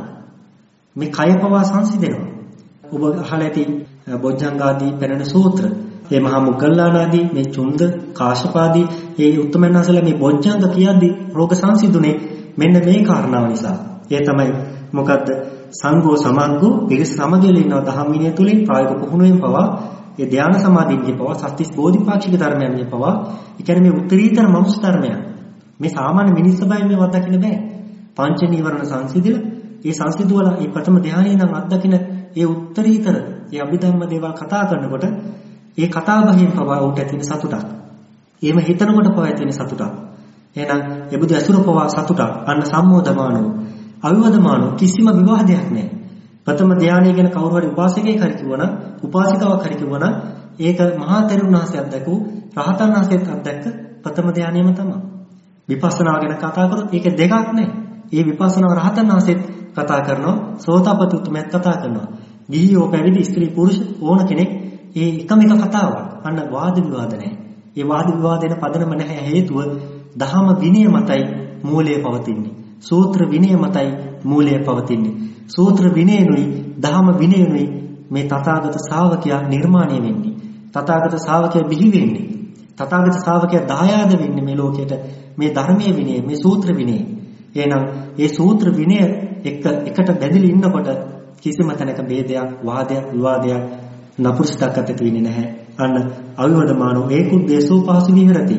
මේ කය පවා සංසිඳෙනවා. ඔබ අහලා ඇති බොජ්ජංගාදී පෙරණ සූත්‍ර. මේ මහා මොග්ගල්ලානාදී මේ චුන්ද කාශ්‍යපාදී මේ උත්තමයන් වහන්සේලා මේ බොජ්ජංග කියද්දී රෝග සංසිඳුනේ මෙන්න මේ කාරණාව නිසා. ඒ තමයි මොකද්ද? සංඝෝ සමග්ගෝ පිරිස සමගියල ඉන්නවා දහම් විනය තුලින් ප්‍රායෝගික පුහුණුවෙන් පවා ඒ ධ්‍යාන සමාධියේ පවා සත්‍තිස් බෝධිපාක්ෂික ධර්මයන්ගේ පවා ඒ කියන්නේ මේ උත්තරීතර මනුස්ස ධර්මයන්. මේ සාමාන්‍ය මිනිස් සබයින් මේව අත්දකින්න බෑ. පංච නීවරණ සංසිඳිලා ඒ සංසිඳුවල මේ ප්‍රථම ධ්‍යානයේ නම් අත්දකින්න ඒ උත්තරීතර ඒ අභිධර්ම දේවල් කතා කරනකොට ඒ කතා බහින් පවා උට ඇති වෙන සතුටක්. එහෙම හිතනකොට පවා ඇති වෙන සතුටක්. එහෙනම් එබුදු ඇසුර පවා සතුටක්. අන්න සම්මෝධමානෝ අවිවදමානෝ කිසිම විවාදයක් නැහැ. ප්‍රථම ධානය ගැන කවුරු හරි උපාසකයෙක් හරි කිව්වනම් උපාසිකාවක් හරි කිව්වනම් ඒක මහා තෙරුන් වහන්සේ අත්දැකූ රහතන් වහන්සේත් අත්දැක්ක ප්‍රථම ධානයම තමයි. විපස්සනා ගැන කතා කරොත් ඒක දෙකක් නැහැ. ඒ විපස්සනා රහතන් වහන්සේත් කතා කරනවා සෝතාපට්ටි උතුමයත් කතා කරනවා. ගිහියෝ පැවිදි ස්ත්‍රී පුරුෂ ඕන කෙනෙක් ඒ එකම එක කතාවක්. අන්න වාද විවාද නැහැ. ඒ වාද විවාදේන පදනම නැහැ. හේතුව දහම විනය මතයි මූලයේ පවතින්නේ. සූත්‍ර විනය මතයි මූලයේ පවතින්නේ. සූත්‍ර විනයනුයි දහම විනයනුයි මේ තථාගත ශ්‍රාවකයා නිර්මාණය වෙන්නේ. තථාගත ශ්‍රාවකයා බිහි වෙන්නේ. තථාගත ශ්‍රාවකයා දායාද වෙන්නේ මේ ලෝකයට මේ ධර්මයේ විනය මේ සූත්‍ර විනය. එහෙනම් මේ සූත්‍ර විනය එක එකට බැඳිලා ඉන්නකොට කිසිම තැනක ભેදයක් වාදයක් විවාදයක් නපුරුෂතාවක් ඇති වෙන්නේ නැහැ. අන්න අවිවදමානෝ ඒකුද්දේශෝ පහසු විහෙරති.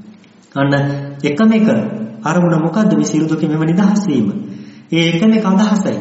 අන්න එකම එක අරමුණ මොකද්ද? මේ සියලු දුකින් මෙම නිදහස් වීම. ඒ එකම එක අදහසයි.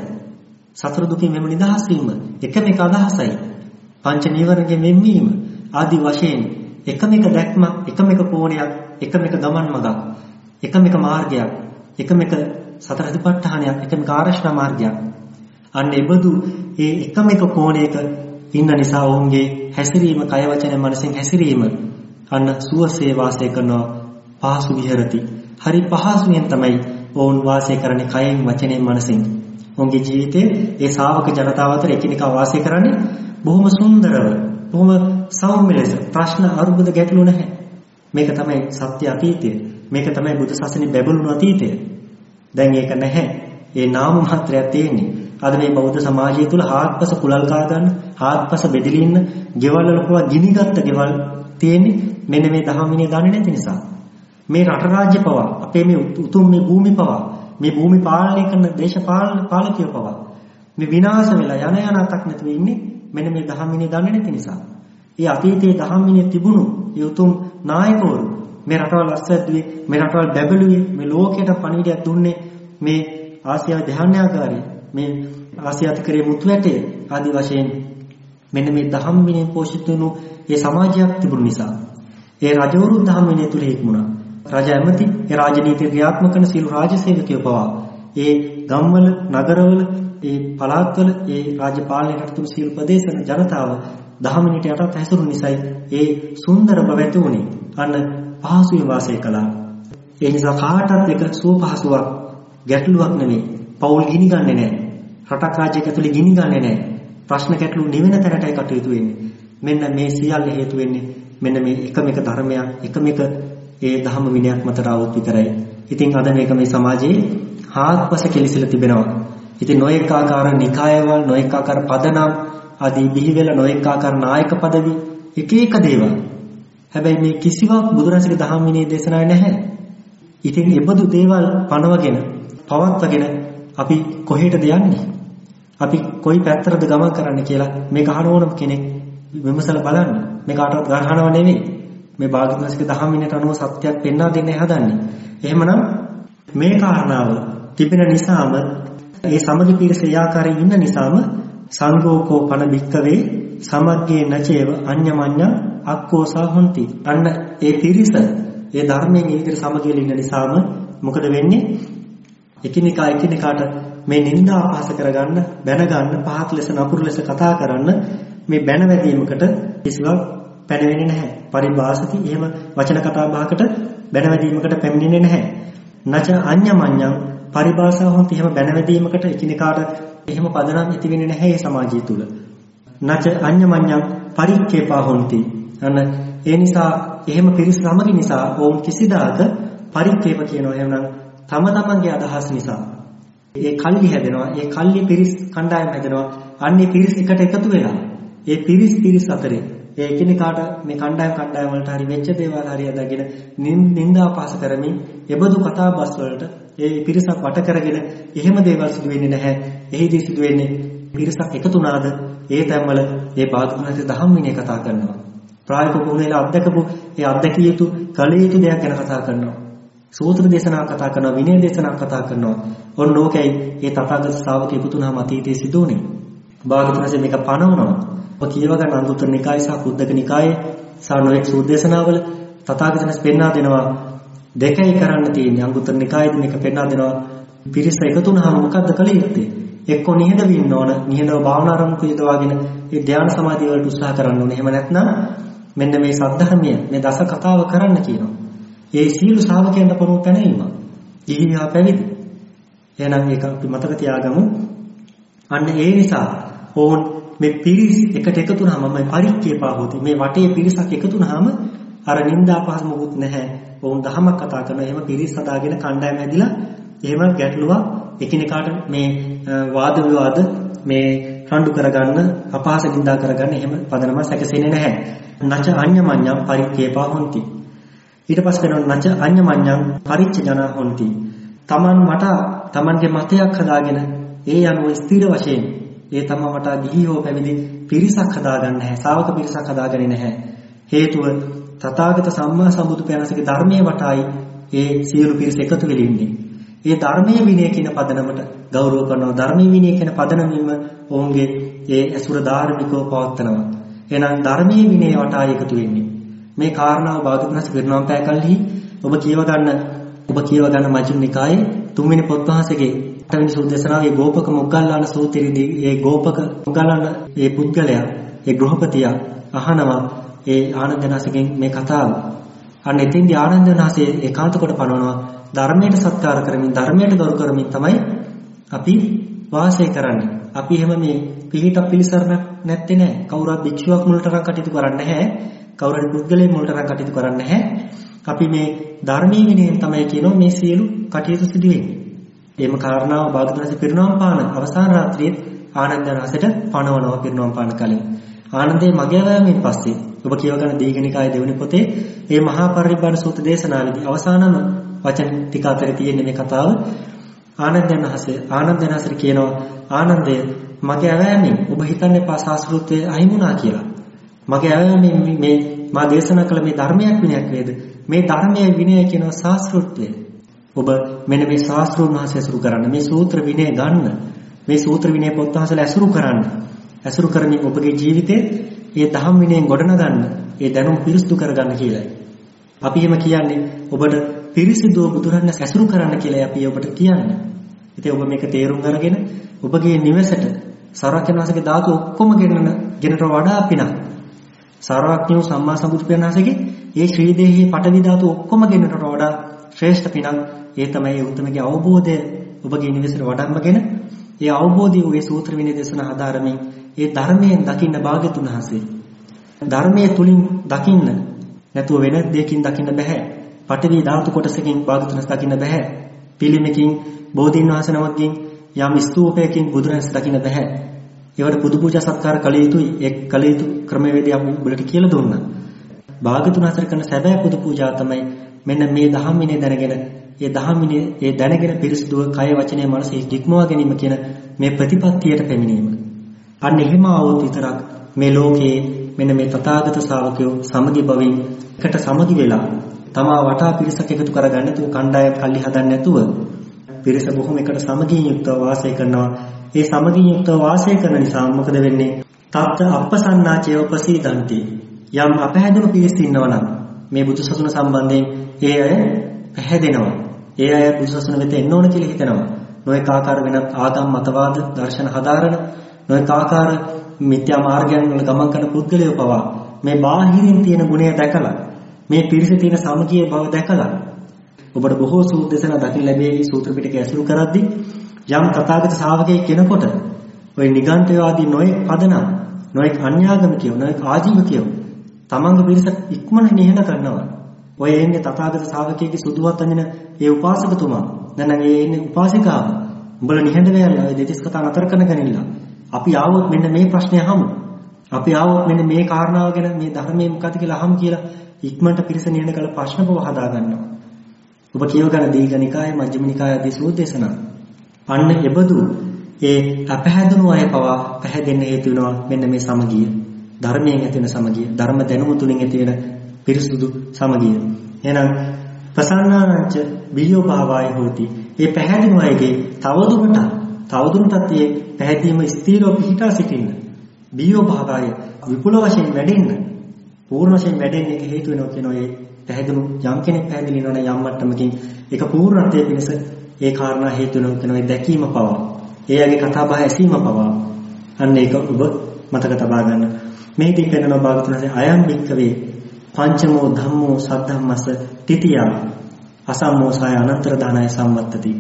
සතර දුකින් මෙම නිදහස් වීම. එකම එක අදහසයි. පංච නීවරණයෙන් වෙන්වීම ආදී වශයෙන් එකම එක දැක්මක්, එකම එක කෝණයක්, එකම එක ගමන් මඟක්, එකම එක මාර්ගයක්, එකම එක සතර සතිපට්ඨානයක්, එකම එක ආරෂ්ඨා මාර්ගයක්. අන්න ඒබඳු ඒ එකම එක කෝණයක ඉන්න නිසා ඔවුන්ගේ හැසිරීම කය වචන මනසෙන් හැසිරීම අන්න සුවසේ වාසය කරනවා පහසු විහෙරති. හරි පහසුවෙන් තමයි ඔවුන් වාසය කරන්නේ කයෙන් වචනයෙන් මනසෙන්. ඔවුන්ගේ ජීවිතයේ ඒ ශ්‍රාවක ජනතාව අතර එකිනෙකා වාසය කරන්නේ බොහොම සුන්දරව, බොහොම සෞම්‍ය ලෙස. ප්‍රශ්න අරුබුද ගැටලු නැහැ. මේක තමයි සත්‍ය අතීතය. මේක තමයි බුදු සසුනේ බැබළුණු අතීතය. දැන් ඒක නැහැ. ඒ නාම මාත්‍රයක් තියෙන්නේ. අද මේ බෞද්ධ සමාජය තුල හාත්පස කුලල් කා ගන්න, හාත්පස බෙදලා ඉන්න, ගෙවල් වල පවා ගිනිගත්ත ගෙවල් තියෙන්නේ මෙන්න මේ දහම් විනය දන්නේ නැති නිසා. මේ රට රාජ්‍ය පවා අපේ මේ උතුම් මේ භූමි පවා මේ භූමි පාලනය කරන දේශපාලන පාලකයෝ පවා මේ විනාශ වෙලා යන යනක් නැතුව ඉන්නේ මෙන්න මේ දහම් විනය දන්නේ නැති නිසා. ඒ අතීතයේ දහම් විනය තිබුණු ඒ උතුම් නායකවරු මේ රටවල් අස්වැද්දුවේ, මේ රටවල් බැබළුවේ, මේ ලෝකයට පණිවිඩයක් දුන්නේ මේ ආසියාවේ ධ්‍යානාගාරය, මේ ආසියාතිකරේ මුතුවැටේ ආදී වශයෙන් මෙන්න මේ දහම් විනය පෝෂිත වුණු ඒ සමාජයක් තිබුණු නිසා ඒ රජවරු දහම් විනය තුල හික්මුණා. රජ ඇමති ඒ රාජනීතිය ක්‍රියාත්මක කරන සියලු රාජ්‍ය සේවකයෝ පවා ඒ ගම්වල, නගරවල, ඒ පළාත්වල, ඒ රාජ්‍ය පාලනයට තුන් සියලු ප්‍රදේශවල ජනතාව දහම් විනයට යටත් හැසිරුණු නිසායි ඒ සුන්දර බව ඇති වුණේ. අන්න පහසුවෙන් වාසය කළා. ඒ නිසා කාටවත් එක සුව පහසුවක් ගැටලුවක් නෙමෙයි. පෞල් ගිනි ගන්නේ නැහැ. රටක් රාජ්‍යයක් ඇතුලේ ගිනි ගන්නේ නැහැ. ප්‍රශ්න ගැටලු නිවෙන තැනටයි කටයුතු වෙන්නේ. මෙන්න මේ සියල්ල හේතු වෙන්නේ මෙන්න මේ එකම එක ධර්මයක්, එකම එක ඒ ධම්ම විනයක් මතට આવුත් විතරයි. ඉතින් අද මේක මේ සමාජයේ හාත්පස කෙලිසිලා තිබෙනවා. ඉතින් නොඑක ආකාර නිකායවල, නොඑක ආකාර පදනම් ආදී බිහි වෙලා නොඑක ආකාර නායක পদවි එක එක දේවල්. හැබැයි මේ කිසිවක් බුදුරජාණන්ගේ ධම්ම විනයේ දේශනාවේ නැහැ. ඉතින් ඒබඳු දේවල් පනවගෙන, පවත්වාගෙන අපි කොහෙටද යන්නේ? අපි කොයි පැත්තටද ගමන් කරන්න කියලා මේක අහන ඕනම කෙනෙක් විමසලා බලන්න. මේ කාටවත් ගහනව නෙවෙයි. මේ භාග්‍යවතුන්ගේ දහම් විනයට අනුව සත්‍යයක් පෙන්වා දෙන්න හදන්නේ. එහෙමනම් මේ කාරණාව තිබෙන නිසාම ඒ සමගි පිරිස ඒ ආකාරයෙන් ඉන්න නිසාම සංඝෝකෝ පන භික්කවේ සමග්ගේ නචේව අඤ්ඤමඤ්ඤ අක්කෝසා හොಂತಿ. අන්න ඒ පිරිස ඒ ධර්මයෙන් ඊතර සමගියල ඉන්න නිසාම මොකද වෙන්නේ? එකිනෙකා එකිනෙකාට මේ නිന്ദා අපහාස කරගන්න, බැන ගන්න, පහත් ලෙස නපුරු ලෙස කතා කරන්න මේ බැන වැදීමකට කිසිවක් පැනවෙන්නේ නැහැ. පරිභාසති එහෙම වචන කතා බහකට බැන වැදීමකට පැමිණෙන්නේ නැහැ. නච අඤ්ඤමඤ්ඤං පරිභාෂා හොන්ති එහෙම බැන වැදීමකට එකිනෙකාට එහෙම පදනම් ඇති වෙන්නේ නැහැ මේ සමාජය තුල. නච අඤ්ඤමඤ්ඤං පරික්කේපා හොන්ති. අන්න ඒ නිසා එහෙම පිරිස සමගි නිසා ඕම් කිසිදාක පරික්කේප කියනවා. එහෙනම් තම තමන්ගේ අදහස් නිසා ඒ කල්ලි හැදෙනවා. ඒ කල්ලි පිරිස් කණ්ඩායම හැදෙනවා. අන්නේ පිරිස් එකට එකතු වෙලා ඒ පිරිස් පිරිස් අතරේ ඒ එකිනෙකාට මේ කණ්ඩායම් කණ්ඩායම් වලට හරි වෙච්ච දේවල් හරි අදගෙන නින්දා පාස කරමින් එබඳු කතා බස් වලට ඒ පිරිසක් වට කරගෙන එහෙම දේවල් සිදු වෙන්නේ නැහැ. එහිදී සිදු වෙන්නේ පිරිසක් එකතු වුණාද ඒ තැන්වල ඒ භාගතුනාගේ දහම් විනය කතා කරනවා. ප්‍රායෝගික වුණේලා අත්දකපු ඒ අත්දැකිය යුතු කල යුතු දෙයක් ගැන කතා කරනවා. සූත්‍ර දේශනා කතා කරනවා, විනය දේශනා කතා කරනවා. ඔන්න ඕකයි ඒ තථාගත ශ්‍රාවකයෙකු තුනම අතීතයේ සිදුුනේ. භාගතුනාසේ මේක පනවනවා. ඔබ කියව ගන්න අංගුත්තර නිකායේ සහ කුද්දක නිකායේ සහ නොඑක් සූත්‍ර දේශනාවල තථාගතයන්ස් පෙන්වා දෙනවා දෙකයි කරන්න තියෙන්නේ. අංගුත්තර නිකායේදී මේක පෙන්වා දෙනවා පිරිස එකතු වුණාම මොකද්ද කළ යුත්තේ? එක්කෝ නිහඬව ඉන්න ඕන, නිහඬව භාවනා ආරම්භ යොදවාගෙන ඒ ධ්‍යාන සමාධිය වලට උත්සාහ කරන්න ඕනේ. එහෙම නැත්නම් මෙන්න මේ සද්ධර්මය මේ දස කතාව කරන්න කියනවා. ඒ සීල ශ්‍රාවකයන්ට පොරොන් පැනීම. ඉහිවිහා පැවිදි. එහෙනම් ඒක අපි මතක තියාගමු. අන්න ඒ නිසා ඕන් මේ පිරිස් එකට එකතු වුණාම මම පරික්කේපා හොති. මේ වටේ පිරිසක් එකතු වුණාම අර නිന്ദා පහස මොකුත් නැහැ. වුන් දහමක් කතා කරනවා. එහෙම පිරිස් හදාගෙන කණ්ඩායම ඇදිලා එහෙම ගැටලුවක් එකිනෙකාට මේ වාද විවාද මේ රණ්ඩු කරගන්න, අපහාස නිന്ദා කරගන්න එහෙම පදනම සැකසෙන්නේ නැහැ. නච අඤ්ඤමඤ්ඤං පරික්කේපා හොಂತಿ. ඊට පස්සේ කරනවා නච අඤ්ඤමඤ්ඤං පරිච්ඡජන හොಂತಿ. Taman මට Tamanගේ මතයක් හදාගෙන ඒ අනුව ස්ථිර වශයෙන් ඒ තම වටා ගිහි හෝ පැවිදි පිරිසක් හදාගන්න නැහැ. ශා วก පිරිසක් හදාගන්නේ නැහැ. හේතුව තථාගත සම්මා සම්බුදු පියාණන්සේගේ ධර්මයේ වටායි ඒ සියලු පිරිස එකතු වෙලා ඉන්නේ. ඒ ධර්මයේ විනය කියන පදනමට ගෞරව කරනවා. ධර්මයේ විනය කියන පදනමින්ම ඔවුන්ගේ ඒ අසුර ධාර්මිකව පවත්නවා. එහෙනම් ධර්මයේ විනය වටායි එකතු වෙන්නේ. මේ කාරණාව භාගතුන්ස් පිරිනවම් පෑ කල්හි ඔබ කියව ගන්න ඔබ කියව ගන්න මජ්ක්‍ධිම නිකායේ තුන්වෙනි පොත් වහන්සේගේ අටවෙනි සූත්‍ර දේශනාවේ ගෝපක මොග්ගල්ලාන සූත්‍රයේදී ඒ ගෝපක මොග්ගල්ලාන ඒ පුද්ගලයා ඒ ගෘහපතියා අහනවා ඒ ආනන්දනාසගෙන් මේ කතාව. අන්න එතෙන්දී ආනන්දනාසේ ඒකාන්ත කොට පනවනවා ධර්මයට සත්කාර කරමින් ධර්මයට ගෞරව කරමින් තමයි අපි වාසය කරන්නේ. අපි එහෙම මේ පිළිහිටක් පිළිසරණක් නැත්තේ නෑ. කවුරුත් භික්ෂුවක් මුලටරන් කටයුතු කරන්නේ නැහැ. කවුරුත් පුද්ගලයෙක් මුලටරන් කටයුතු කරන්නේ නැහැ. අපි මේ ධර්මීය විනයෙන් තමයි කියනවා මේ සියලු කටයුතු සිදු වෙන්නේ. එහෙම කාරණාව භාගතුන්සේ පිරිනවම් පාන අවසාන රාත්‍රියේ ආනන්දනාසට පනවනවා පිරිනවම් පාන කලින්. ආනන්දේ මගේ වෑමෙන් පස්සේ ඔබ කියව ගන්න දීඝනිකායේ දෙවෙනි පොතේ මේ මහා පරිනිබ්බාන සූත්‍ර දේශනාවේදී අවසානම වචන ටික අතරේ තියෙන මේ කතාව ආනන්දනාසේ ආනන්දනාසට කියනවා ආනන්දය මගේ වෑමෙන් ඔබ හිතන්නේ පා ශාස්ත්‍රූත්වයේ අහිමුණා කියලා. මගේ වෑමෙන් මේ මා දේශනා කළ මේ ධර්මයක් විනයක් වේද? මේ ධර්මයේ විනය කියන ශාස්ත්‍රූත්වය ඔබ මෙන්න මේ ශාස්ත්‍රෝන් වහන්සේ අසුරු කරන්න, මේ සූත්‍ර විනය ගන්න, මේ සූත්‍ර විනය පොත් වහන්සේලා අසුරු කරන්න. අසුරු කරමින් ඔබගේ ජීවිතේ මේ ධම්ම විනයෙන් ගොඩනගන්න, ඒ දැනුම පිරිසිදු කරගන්න කියලායි. අපි එහෙම කියන්නේ ඔබට පිරිසිදුව බුදුරන් අසුරු කරන්න කියලා අපි ඔබට කියන්නේ. ඉතින් ඔබ මේක තේරුම් අරගෙන ඔබගේ නිවසට සරවක්ඥාසගේ ධාතු ඔක්කොම ගෙනන ගෙනට වඩා පිනක්. සරවක්ඥෝ සම්මා සම්බුදු පියාණන්සේගේ මේ ශ්‍රී දේහයේ පටවි ධාතු ඔක්කොම ගෙනට වඩා ශ්‍රේෂ්ඨ පිනක්. ඒ තමයි උතුමගේ අවබෝධය ඔබගේ නිවසට වඩම්මගෙන ඒ අවබෝධය ඔය සූත්‍ර විනය දේශනා ආධාරමින් ඒ ධර්මයෙන් දකින්න භාග්‍යතුන් වහන්සේ. ධර්මයේ තුලින් දකින්න නැතුව වෙන දෙයකින් දකින්න බෑ. පඨවි ධාතු කොටසකින් භාග්‍යතුන් දකින්න බෑ. පිළිමකින් බෝධීන් වහන්සේ නමකින් යම් ස්තූපයකින් බුදුරජාණන් දකින්න බෑ. ඒවට පුදු පූජා සත්කාර කළ යුතුයි. ඒ කළ යුතු ක්‍රමවේදය අපි ඔබට කියලා දුන්නා. භාග්‍යතුන් වහන්සේ කරන සැබෑ පුදු පූජා තමයි මෙන්න මේ ධම්ම විනය දැනගෙන ඒ ධම්ම විනය ඒ දැනගෙන පිරිසුදුව කය වචනය මනස ඉක්මවා ගැනීම කියන මේ ප්‍රතිපත්තියට පැමිණීම. අන්න එහෙම આવොත් විතරක් මේ ලෝකයේ මෙන්න මේ තථාගත ශ්‍රාවකයෝ සමගි බවින් එකට සමගි වෙලා තමා වටා පිරිසක් එකතු කරගන්න නැතුව කණ්ඩායම් කල්ලි හදන්න නැතුව පිරිස බොහොම එකට සමගියෙන් යුක්තව වාසය කරනවා. ඒ සමගින් යුක්තව වාසය කරන නිසා මොකද වෙන්නේ? තත් අපසන්නාචේව ප්‍රසීදන්ති. යම් අපහැදුණු පිරිස ඉන්නවනම් මේ බුදුසසුන සම්බන්ධයෙන් ඒ අය පැහැදෙනවා. ඒ අය බුදුසසුන වෙත එන්න ඕන කියලා හිතනවා. නොඑක ආකාර වෙනත් ආගම් මතවාද දර්ශන හදාරන නොඑක ආකාර මිත්‍යා මාර්ගයන් වල ගමන් කරන පුද්ගලයෝ පවා මේ බාහිරින් තියෙන ගුණය දැකලා මේ පිරිසේ තියෙන සමගිය බව දැකලා ඔබට බොහෝ සූත්‍ර දේශනා දකින්න ලැබෙයි. සූත්‍ර පිටකය ඇසුරු කරද්දී යම් තථාගත ශ්‍රාවකයෙක් කෙනකොට ඔය නිගණ්ඨයවාදී නොයෙක් පදනම් නොයෙක් අන්‍යාගමිකයෝ නොයෙක් ආජීවකයෝ තමන්ගේ පිරිස ඉක්මනට නිහඬ කරනවා. ඔය එන්නේ තථාගත ශ්‍රාවකයෙක්ගේ සුදුවත් අඳින ඒ උපාසකතුමා. නැත්නම් ඒ ඉන්නේ උපාසිකාව. උඹලා නිහඬ වෙලා ඔය දෙතිස් කතා නතර කරන කෙනෙක්ලා. අපි ආවොත් මෙන්න මේ ප්‍රශ්නේ අහමු. අපි ආවොත් මෙන්න මේ කාරණාව ගැන මේ ධර්මයේ මොකක්ද කියලා අහමු කියලා ඉක්මනට පිරිස නිහඬ කරලා ප්‍රශ්න පව හදා ගන්නවා. ඔබ කියව ගන්න දීඝනිකාය මජ්ක්‍ධිම නිකාය ආදී සූත්‍ර දේශනා. අන්න එබඳු ඒ අපහැදුණු අය පවා පැහැදෙන්න හේතු වෙනවා මෙන්න මේ සමගිය. ධර්මයෙන් ඇති වෙන සමගිය, ධර්ම දැනුම තුලින් ඇති වෙන පිරිසුදු සමගිය. එහෙනම් ප්‍රසන්නාංච බියෝ භාවය හොති. ඒ පැහැදිණු අයගේ තවදුරටත් තවදුරටත් මේ පැහැදීම ස්ථීරව පිහිටා සිටින්න. බියෝ භාවය විපුල වශයෙන් වැඩෙන්න, පූර්ණ වශයෙන් වැඩෙන්න එක හේතු වෙනවා කියනවා. ඒ පැහැදිණු යම් කෙනෙක් පැහැදිලි වෙනවා නම් යම් මට්ටමකින් ඒක පූර්ණත්වයේ පිණිස ඒ කාරණා හේතු වෙනවා කියනවා. ඒ දැකීම පවා, ඒ අයගේ කතා බහ ඇසීම පවා. අන්න ඒක ඔබ මතක තබා ගන්න. මේ ටික වෙනම භාගතුන්සේ අයම් වික්කවේ පංචමෝ ධම්මෝ සද්ධම්මස්ස තිතියා අසම්මෝසය අනන්තර දානය සම්වත්තති.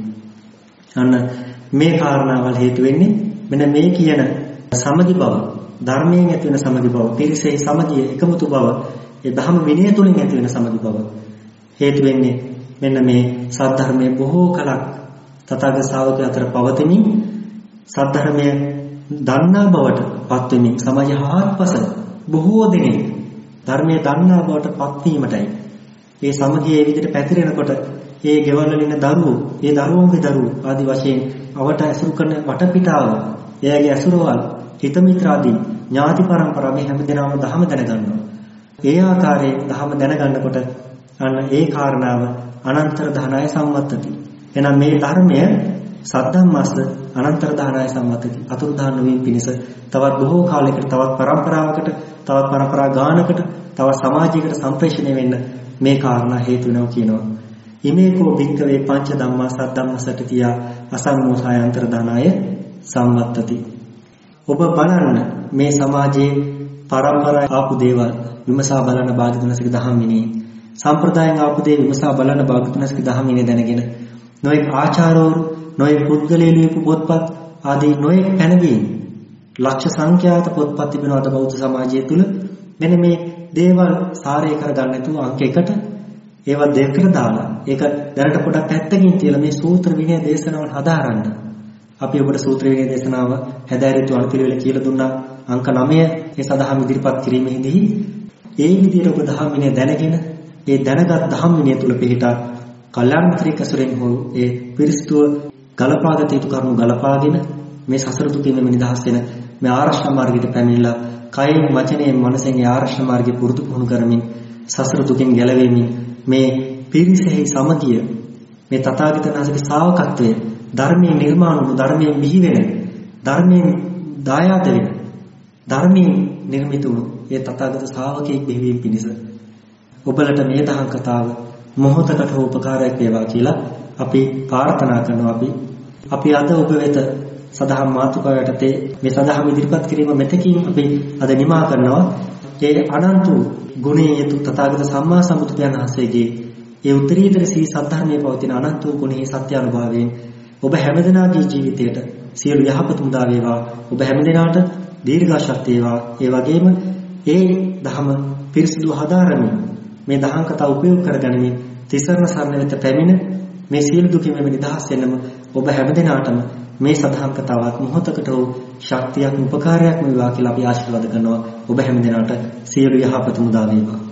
අන්න මේ කාරණාවල් හේතු වෙන්නේ මෙන්න මේ කියන සමගි බව, ධර්මයෙන් ඇති වෙන සමගි බව, පිරිසේ සමගිය එකමුතු බව, ඒ ධම්ම විනය තුලින් ඇති වෙන සමගි බව හේතු වෙන්නේ මෙන්න මේ සද්ධර්මයේ බොහෝ කලක් තථාගත ශ්‍රාවකයන් අතර පවතිමින් සද්ධර්මයේ දන්නා බවට පත් වෙමින් සමාජ හාත්පස බොහෝ දෙනෙක් ධර්මයේ දන්නා බවට පත් වීමටයි. මේ සමගිය ඒ විදිහට පැතිරෙනකොට ඒ ගෙවල් වල ඉන්න දරුවෝ, ඒ දරුවෝගේ දරුවෝ ආදි වශයෙන් අවට ඇසුරු කරන වටපිටාව, එයාගේ ඇසුරවල්, හිත මිත්‍රාදී ඥාති පරම්පරාව මේ හැමදෙනාම ධහම දැනගන්නවා. ඒ ආකාරයේ ධහම දැනගන්නකොට අන්න ඒ කාරණාව අනන්තර දානය සම්වත්තති. එහෙනම් මේ ධර්මය සද්ධම්මස්ස අනන්තර දානය සම්වත්තති. අතුරු දාන නොවීම පිණිස තවත් බොහෝ කාලයකට, තවත් පරම්පරාවකට, තවත් පරම්පරා ගානකට, තවත් සමාජයකට සම්ප්‍රේෂණය වෙන්න මේ කාරණා හේතු වෙනවා කියනවා. ඉමේකෝ භික්ඛවේ පංච ධම්මා සද්ධම්මසට තියා අසම්මෝසය අන්තර දානය සම්වත්තති. ඔබ බලන්න මේ සමාජයේ පරම්පරා ආපු දේවල් විමසා බලන භාග්‍යතුන්සේක දහම් විනී සම්ප්‍රදායෙන් ආපු දේ විමසා බලන භාග්‍යතුන්සේක දහම් විනී දැනගෙන නොයෙක් ආචාර්යවරු, නොයෙක් පුද්ගලයෝ ලියපු පොත්පත් ආදී නොයෙක් පැනවීම් ලක්ෂ සංඛ්‍යාත පොත්පත් තිබෙනවාද බෞද්ධ සමාජය තුල. මෙන්න මේ දේවල් සාරය කරගන්න නැතුව අංක එකට ඒවා දෙකට දාලා ඒක දැනට පොඩක් පැත්තකින් තියලා මේ සූත්‍ර විනය දේශනාවල් හදාරන්න. අපි ඔබට සූත්‍ර විනය දේශනාව හැදෑරිතු අනුපිළිවෙල කියලා දුන්නා. අංක නවය ඒ සඳහාම ඉදිරිපත් කිරීමේදී ඒ විදිහට ඔබ දහම් විනය දැනගෙන ඒ දැනගත් දහම් විනය තුල පිළිටා කල්‍යාණ මිත්‍රෙක් ඇසුරෙන් හෝ ඒ පිරිස්තුව ගලපාගත යුතු කරුණු ගලපාගෙන මේ සසර දුකින් නිදහස් වෙන මේ ආරක්ෂා මාර්ගයට පැමිණලා කයෙන් වචනයෙන් මනසෙන් ඒ ආරක්ෂා මාර්ගය පුරුදු පුහුණු කරමින් සසර දුකින් ගැලවීමෙන් මේ පිරිසෙහි සමගිය, මේ තථාගතයන් වහන්සේගේ ශ්‍රාවකත්වය, ධර්මයේ නිර්මාණ වූ, ධර්මයෙන් බිහි වෙන, ධර්මයෙන් දායාද වෙන, ධර්මයෙන් නිර්මිත වූ ඒ තථාගත ශ්‍රාවකයෙක් බිහිවීම පිණිස ඔබලට මේ දහම් කතාව මොහොතකට හෝ උපකාරයක් වේවා කියලා අපි ප්‍රාර්ථනා කරනවා. අපි අපි අද ඔබ වෙත සදහම් මාතෘකාව යටතේ මේ සදහම් ඉදිරිපත් කිරීම මෙතකින් අපි අද නිමා කරනවා. ඒ අනන්ත ගුණයේ යතු තථාගත සම්මා සම්බුදුන් වහන්සේගේ ඒ උත්තරීතර සී සද්ධර්මයේ පවතින අනන්ත ගුණයේ සත්‍ය අනුභවයෙන් ඔබ හැමදෙනාගේ ජීවිතයට සියලු යහපත උදා වේවා. ඔබ හැමදෙනාට දීර්ඝාෂත් වේවා. ඒ වගේම ඒ ධහම පිරිසිදු හදාරමින් මේ දහම් කතාව උපයෝග කරගනිමින් තිසරණ සරණ වෙත පැමිණ මේ සියලු දුකින් මෙම නිදහස් වෙන්නම ඔබ හැමදෙනාටම මේ සදහම් කතාවත් මොහොතකට වූ ශක්තියක් උපකාරයක් වේවා කියලා අපි ආශිර්වාද කරනවා. ඔබ හැමදෙනාට සියලු යහපත උදා වේවා.